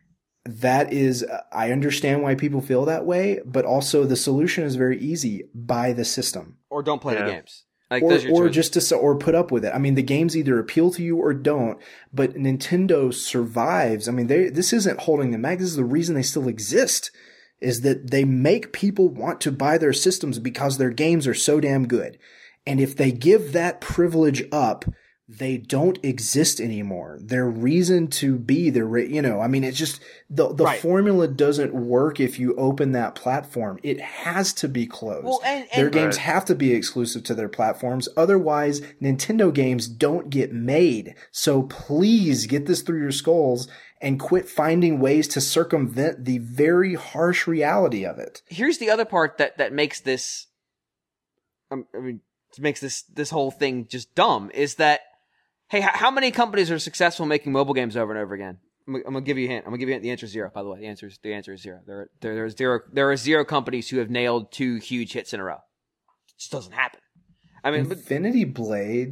that is, I understand why people feel that way, but also the solution is very easy. Buy the system. Or don't play Yeah. the games. Like, or those are your or choices. just to, or put up with it. I mean, the games either appeal to you or don't, but Nintendo survives. I mean, they, this isn't holding them back. This is the reason they still exist, is that they make people want to buy their systems because their games are so damn good. And if they give that privilege up, they don't exist anymore. Their reason to be, their, re- you know, I mean, it's just, the, the Right. formula doesn't work if you open that platform. It has to be closed. Well, and- and- their games Right. have to be exclusive to their platforms. Otherwise, Nintendo games don't get made. So please get this through your skulls and quit finding ways to circumvent the very harsh reality of it. Here's the other part that, that makes this, um, I mean, makes this, this whole thing just dumb, is that, hey, h- how many companies are successful making mobile games over and over again? I'm, I'm gonna give you a hint. I'm gonna give you a hint. The answer is zero, by the way. The answer is, the answer is zero. There, there, there are zero, there are zero companies who have nailed two huge hits in a row. It just doesn't happen. I mean, but Infinity Blade.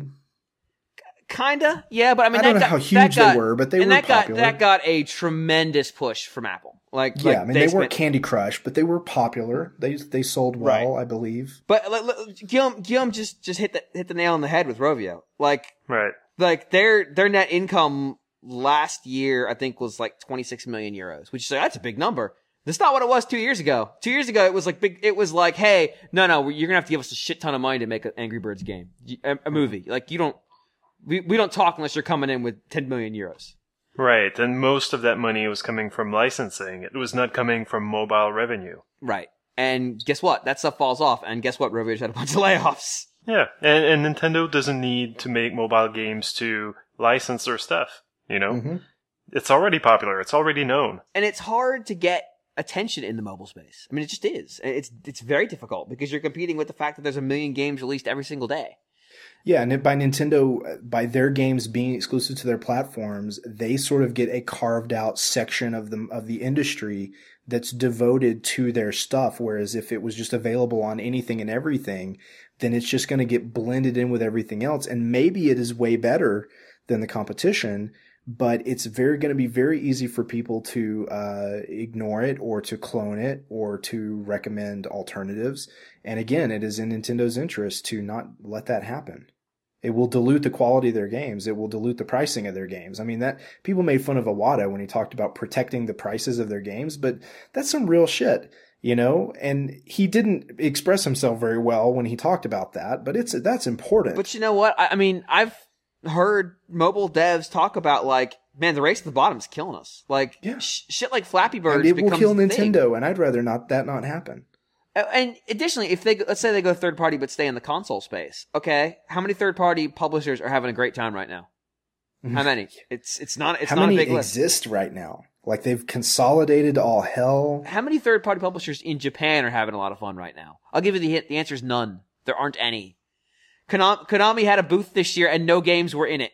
kinda, yeah, but I mean, I don't that know got, how that huge got- they were, but they and were that popular. got that got a tremendous push from Apple. Like, Yeah, like I mean, they, weren't spent- Candy Crush, but they were popular. They they sold well, Right. I believe. But like, look, Guillaume, Guillaume just just hit the hit the nail on the head with Rovio. Like, Right. like their their net income last year, I think, was like twenty-six million euros, which is like, that's a big number. That's not what it was two years ago. Two years ago, it was like big. It was like, hey, no, no, you're gonna have to give us a shit ton of money to make an Angry Birds game, a, a movie. Like, you don't, we we don't talk unless you're coming in with ten million euros. Right. And most of that money was coming from licensing. It was not coming from mobile revenue. Right. And guess what? That stuff falls off. And guess what? Rovio's had a bunch of layoffs. Yeah. And, and Nintendo doesn't need to make mobile games to license their stuff. You know? Mhm. It's already popular. It's already known. And it's hard to get attention in the mobile space. I mean, it just is. It's it's very difficult because you're competing with the fact that there's a million games released every single day. Yeah, and by Nintendo, by their games being exclusive to their platforms, they sort of get a carved out section of the of the industry that's devoted to their stuff. Whereas if it was just available on anything and everything, then it's just going to get blended in with everything else. And maybe it is way better than the competition, but it's very going to be very easy for people to uh, ignore it or to clone it or to recommend alternatives. And again, it is in Nintendo's interest to not let that happen. It will dilute the quality of their games. It will dilute the pricing of their games. I mean, that people made fun of Iwata when he talked about protecting the prices of their games, but that's some real shit, you know? And he didn't express himself very well when he talked about that, but it's that's important. But you know what? I, I mean, I've heard mobile devs talk about, like, man, the race to the bottom is killing us. Like, Yeah. sh- shit like Flappy Bird and it will becomes kill the thing. Nintendo, and I'd rather not that not happen. Uh, And additionally, if they, let's say they go third party but stay in the console space, okay, how many third party publishers are having a great time right now? How many? It's it's not it's How not many a big list. exist right now? Like they've consolidated all hell. How many third party publishers in Japan are having a lot of fun right now? I'll give you the hint. The answer is none. There aren't any. Konami, Konami had a booth this year and no games were in it.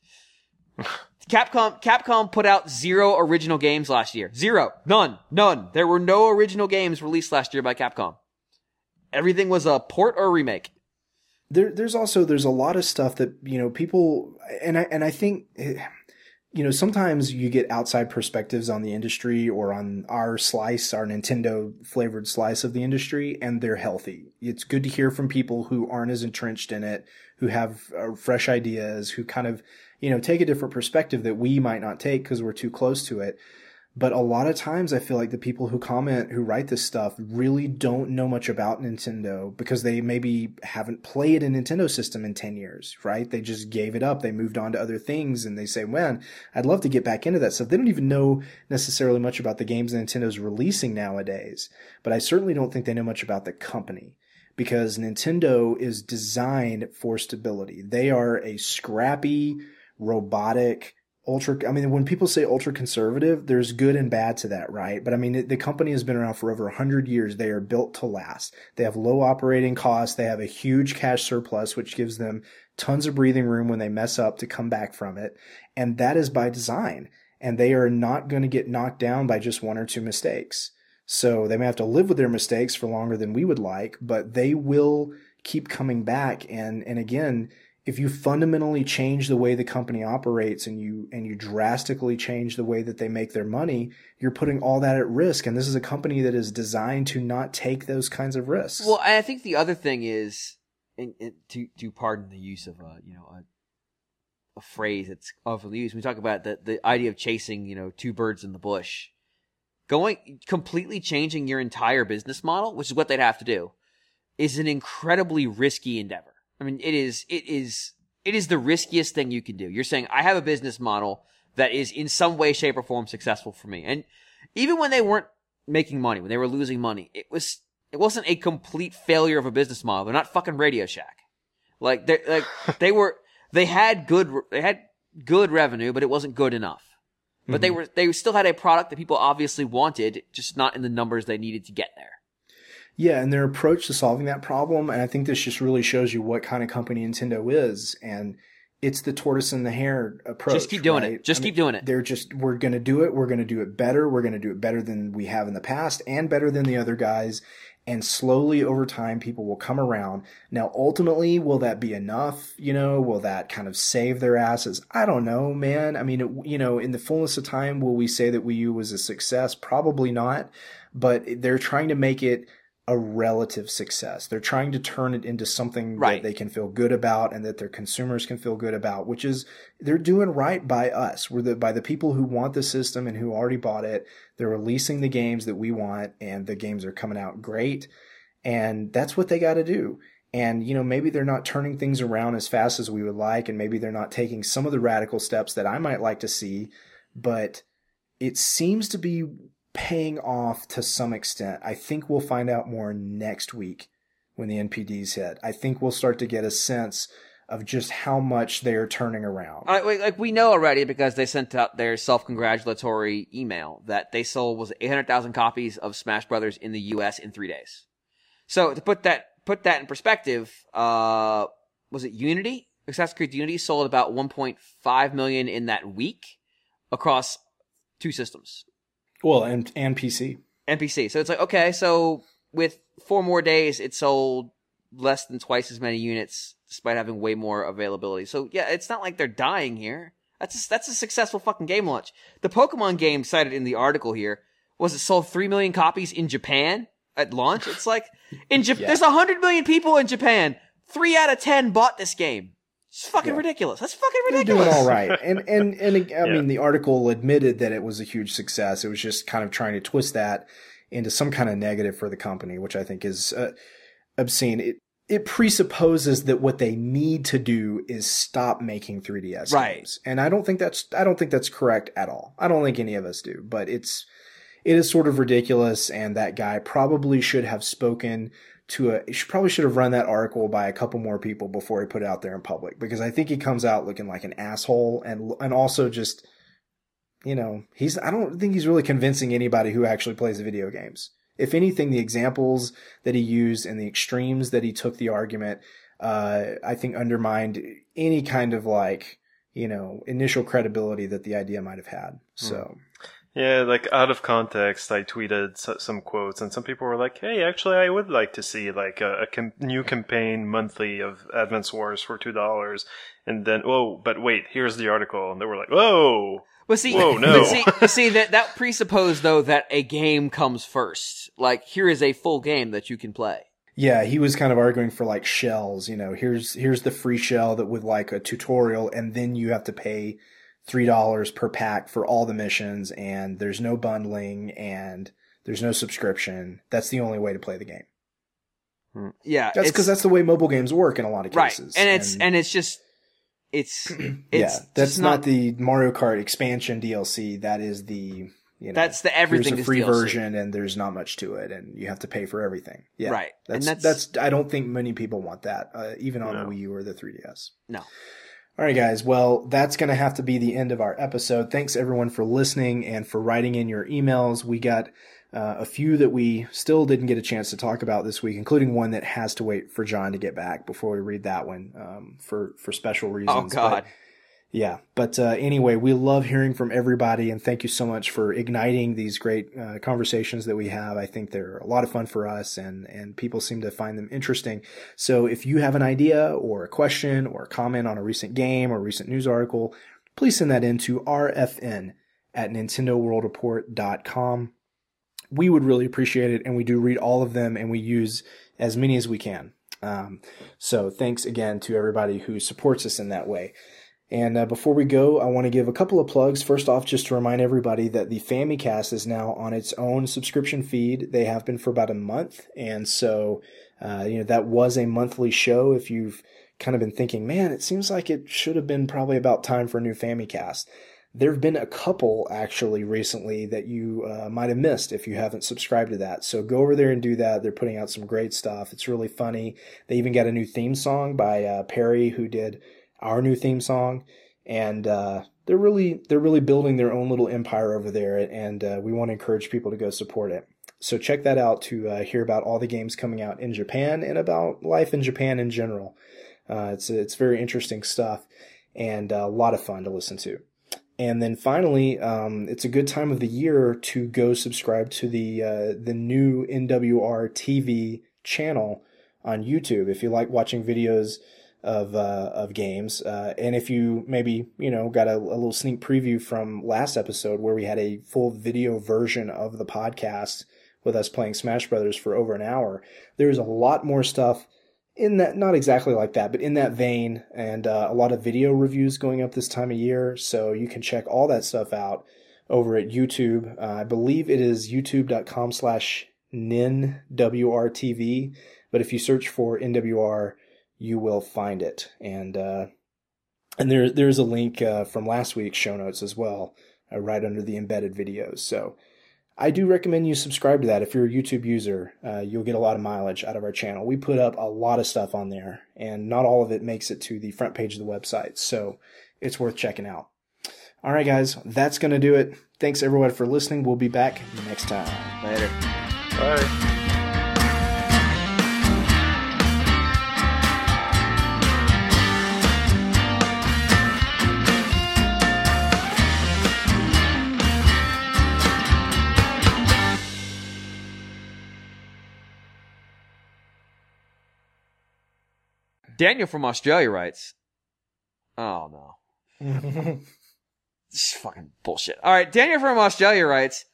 Capcom Capcom put out zero original games last year. Zero. None. None. There were no original games released last year by Capcom. Everything was a port or remake. There, there's also there's a lot of stuff that you know people, and I and I think, you know, sometimes you get outside perspectives on the industry or on our slice, our Nintendo flavored slice of the industry, and they're healthy. It's good to hear from people who aren't as entrenched in it, who have uh, fresh ideas, who kind of, you know, take a different perspective that we might not take because we're too close to it. But a lot of times I feel like the people who comment, who write this stuff really don't know much about Nintendo because they maybe haven't played a Nintendo system in ten years, right? They just gave it up. They moved on to other things and they say, man, I'd love to get back into that stuff. They don't even know necessarily much about the games Nintendo's releasing nowadays, but I certainly don't think they know much about the company because Nintendo is designed for stability. They are a scrappy, robotic, ultra, I mean, when people say ultra conservative, there's good and bad to that, right? But I mean, the company has been around for over one hundred years. They are built to last. They have low operating costs. They have a huge cash surplus, which gives them tons of breathing room when they mess up to come back from it. And that is by design. And they are not going to get knocked down by just one or two mistakes. So they may have to live with their mistakes for longer than we would like, but they will keep coming back. And, and again, if you fundamentally change the way the company operates and you and you drastically change the way that they make their money, you're putting all that at risk. And this is a company that is designed to not take those kinds of risks. Well, and I think the other thing is, and, and to to pardon the use of a you know a, a phrase that's often used, we talk about the the idea of chasing you know two birds in the bush, going completely changing your entire business model, which is what they'd have to do, is an incredibly risky endeavor. I mean, it is, it is, it is the riskiest thing you can do. You're saying, I have a business model that is in some way, shape, or form successful for me. And even when they weren't making money, when they were losing money, it was, it wasn't a complete failure of a business model. They're not fucking Radio Shack. Like, they like, they were, they had good, they had good revenue, but it wasn't good enough. But mm-hmm. they were, they still had a product that people obviously wanted, just not in the numbers they needed to get there. Yeah, and their approach to solving that problem, and I think this just really shows you what kind of company Nintendo is, and it's the tortoise and the hare approach. Just keep doing right? it. Just I keep mean, doing it. They're just, we're going to do it. We're going to do it better. We're going to do it better than we have in the past and better than the other guys. And slowly over time, people will come around. Now, ultimately, will that be enough? You know, will that kind of save their asses? I don't know, man. I mean, it, you know, in the fullness of time, will we say that Wii U was a success? Probably not. But they're trying to make it a relative success. They're trying to turn it into something right. that they can feel good about and that their consumers can feel good about, which is they're doing right by us. We're the, by the people who want the system and who already bought it. They're releasing the games that we want, and the games are coming out great. And that's what they got to do. And, you know, maybe they're not turning things around as fast as we would like, and maybe they're not taking some of the radical steps that I might like to see, but it seems to be paying off to some extent. I think we'll find out more next week when the N P Ds hit. I think we'll start to get a sense of just how much they're turning around. Uh, like we know already because they sent out their self-congratulatory email that they sold was eight hundred thousand copies of Smash Brothers in the U S in three days. So to put that put that in perspective, uh, was it Unity? Assassin's Creed Unity sold about one point five million in that week across two systems. Well, and, and P C. And P C. So it's like, okay, so with four more days, it sold less than twice as many units, despite having way more availability. So yeah, it's not like they're dying here. That's a, that's a successful fucking game launch. The Pokemon game cited in the article here was it sold three million copies in Japan at launch. It's like, in Japan, yeah. There's one hundred million people in Japan. Three out of ten bought this game. It's fucking yeah. ridiculous. That's fucking ridiculous. They're doing all right. And, and, and I yeah. mean, the article admitted that it was a huge success. It was just kind of trying to twist that into some kind of negative for the company, which I think is uh, obscene. It, it presupposes that what they need to do is stop making three D S right. games. And I don't think that's, I don't think that's correct at all. I don't think any of us do, but it's, it is sort of ridiculous. And that guy probably should have spoken to a, he should, probably should have run that article by a couple more people before he put it out there in public, because I think he comes out looking like an asshole and, and also just, you know, he's, I don't think he's really convincing anybody who actually plays video games. If anything, the examples that he used and the extremes that he took the argument, uh, I think undermined any kind of like, you know, initial credibility that the idea might have had. So. Hmm. Yeah, like out of context, I tweeted some quotes, and some people were like, "Hey, actually, I would like to see like a, a com- new campaign monthly of Advance Wars for two dollars." And then, whoa, but wait, here's the article, and they were like, "Whoa, well, see, whoa, no." But see, see that that presupposed though that a game comes first. Like, here is a full game that you can play. Yeah, he was kind of arguing for like shells. You know, here's here's the free shell that with like a tutorial, and then you have to pay three dollars per pack for all the missions, and there's no bundling, and there's no subscription. That's the only way to play the game. Yeah. That's because that's the way mobile games work in a lot of cases. Right. And it's, and, and it's just, it's, it's yeah, that's not, not the Mario Kart expansion D L C. That is the, you know, that's the everything here's a free D L C. version, and there's not much to it, and you have to pay for everything. Yeah. Right. That's, and that's, that's, I don't think many people want that, uh, even on no. the Wii U or the three D S. No. All right, guys. Well, that's going to have to be the end of our episode. Thanks, everyone, for listening and for writing in your emails. We got uh, a few that we still didn't get a chance to talk about this week, including one that has to wait for John to get back before we read that one um, for, for special reasons. Oh, God. But Yeah, but uh, anyway, we love hearing from everybody, and thank you so much for igniting these great uh, conversations that we have. I think they're a lot of fun for us, and and people seem to find them interesting. So if you have an idea or a question or a comment on a recent game or a recent news article, please send that in to r f n at nintendo world report dot com. We would really appreciate it, and we do read all of them, and we use as many as we can. Um, so thanks again to everybody who supports us in that way. And uh, before we go, I want to give a couple of plugs. First off, just to remind everybody that the FamiCast is now on its own subscription feed. They have been for about a month. And so, uh, you know, that was a monthly show. If you've kind of been thinking, man, it seems like it should have been probably about time for a new FamiCast. There have been a couple actually recently that you uh, might have missed if you haven't subscribed to that. So go over there and do that. They're putting out some great stuff. It's really funny. They even got a new theme song by uh, Perry, who did our new theme song, and uh, they're really they're really building their own little empire over there, and uh, we want to encourage people to go support it. So check that out to uh, hear about all the games coming out in Japan and about life in Japan in general. Uh, it's it's very interesting stuff and a lot of fun to listen to. And then finally, um, it's a good time of the year to go subscribe to the uh, the new N W R T V channel on YouTube if you like watching videos of uh, of games, uh, and if you maybe you know got a, a little sneak preview from last episode where we had a full video version of the podcast with us playing Smash Brothers for over an hour, there's a lot more stuff in that, not exactly like that, but in that vein, and uh, a lot of video reviews going up this time of year, so you can check all that stuff out over at YouTube. Uh, I believe it is youtube.com slash ninwrtv, but if you search for N W R, you will find it. And uh, and there there's a link uh, from last week's show notes as well, uh, right under the embedded videos. So I do recommend you subscribe to that. If you're a YouTube user, uh, you'll get a lot of mileage out of our channel. We put up a lot of stuff on there, and not all of it makes it to the front page of the website. So it's worth checking out. All right, guys, that's going to do it. Thanks, everyone, for listening. We'll be back next time. Later. Bye. Daniel from Australia writes, oh no. This is fucking bullshit. All right, Daniel from Australia writes,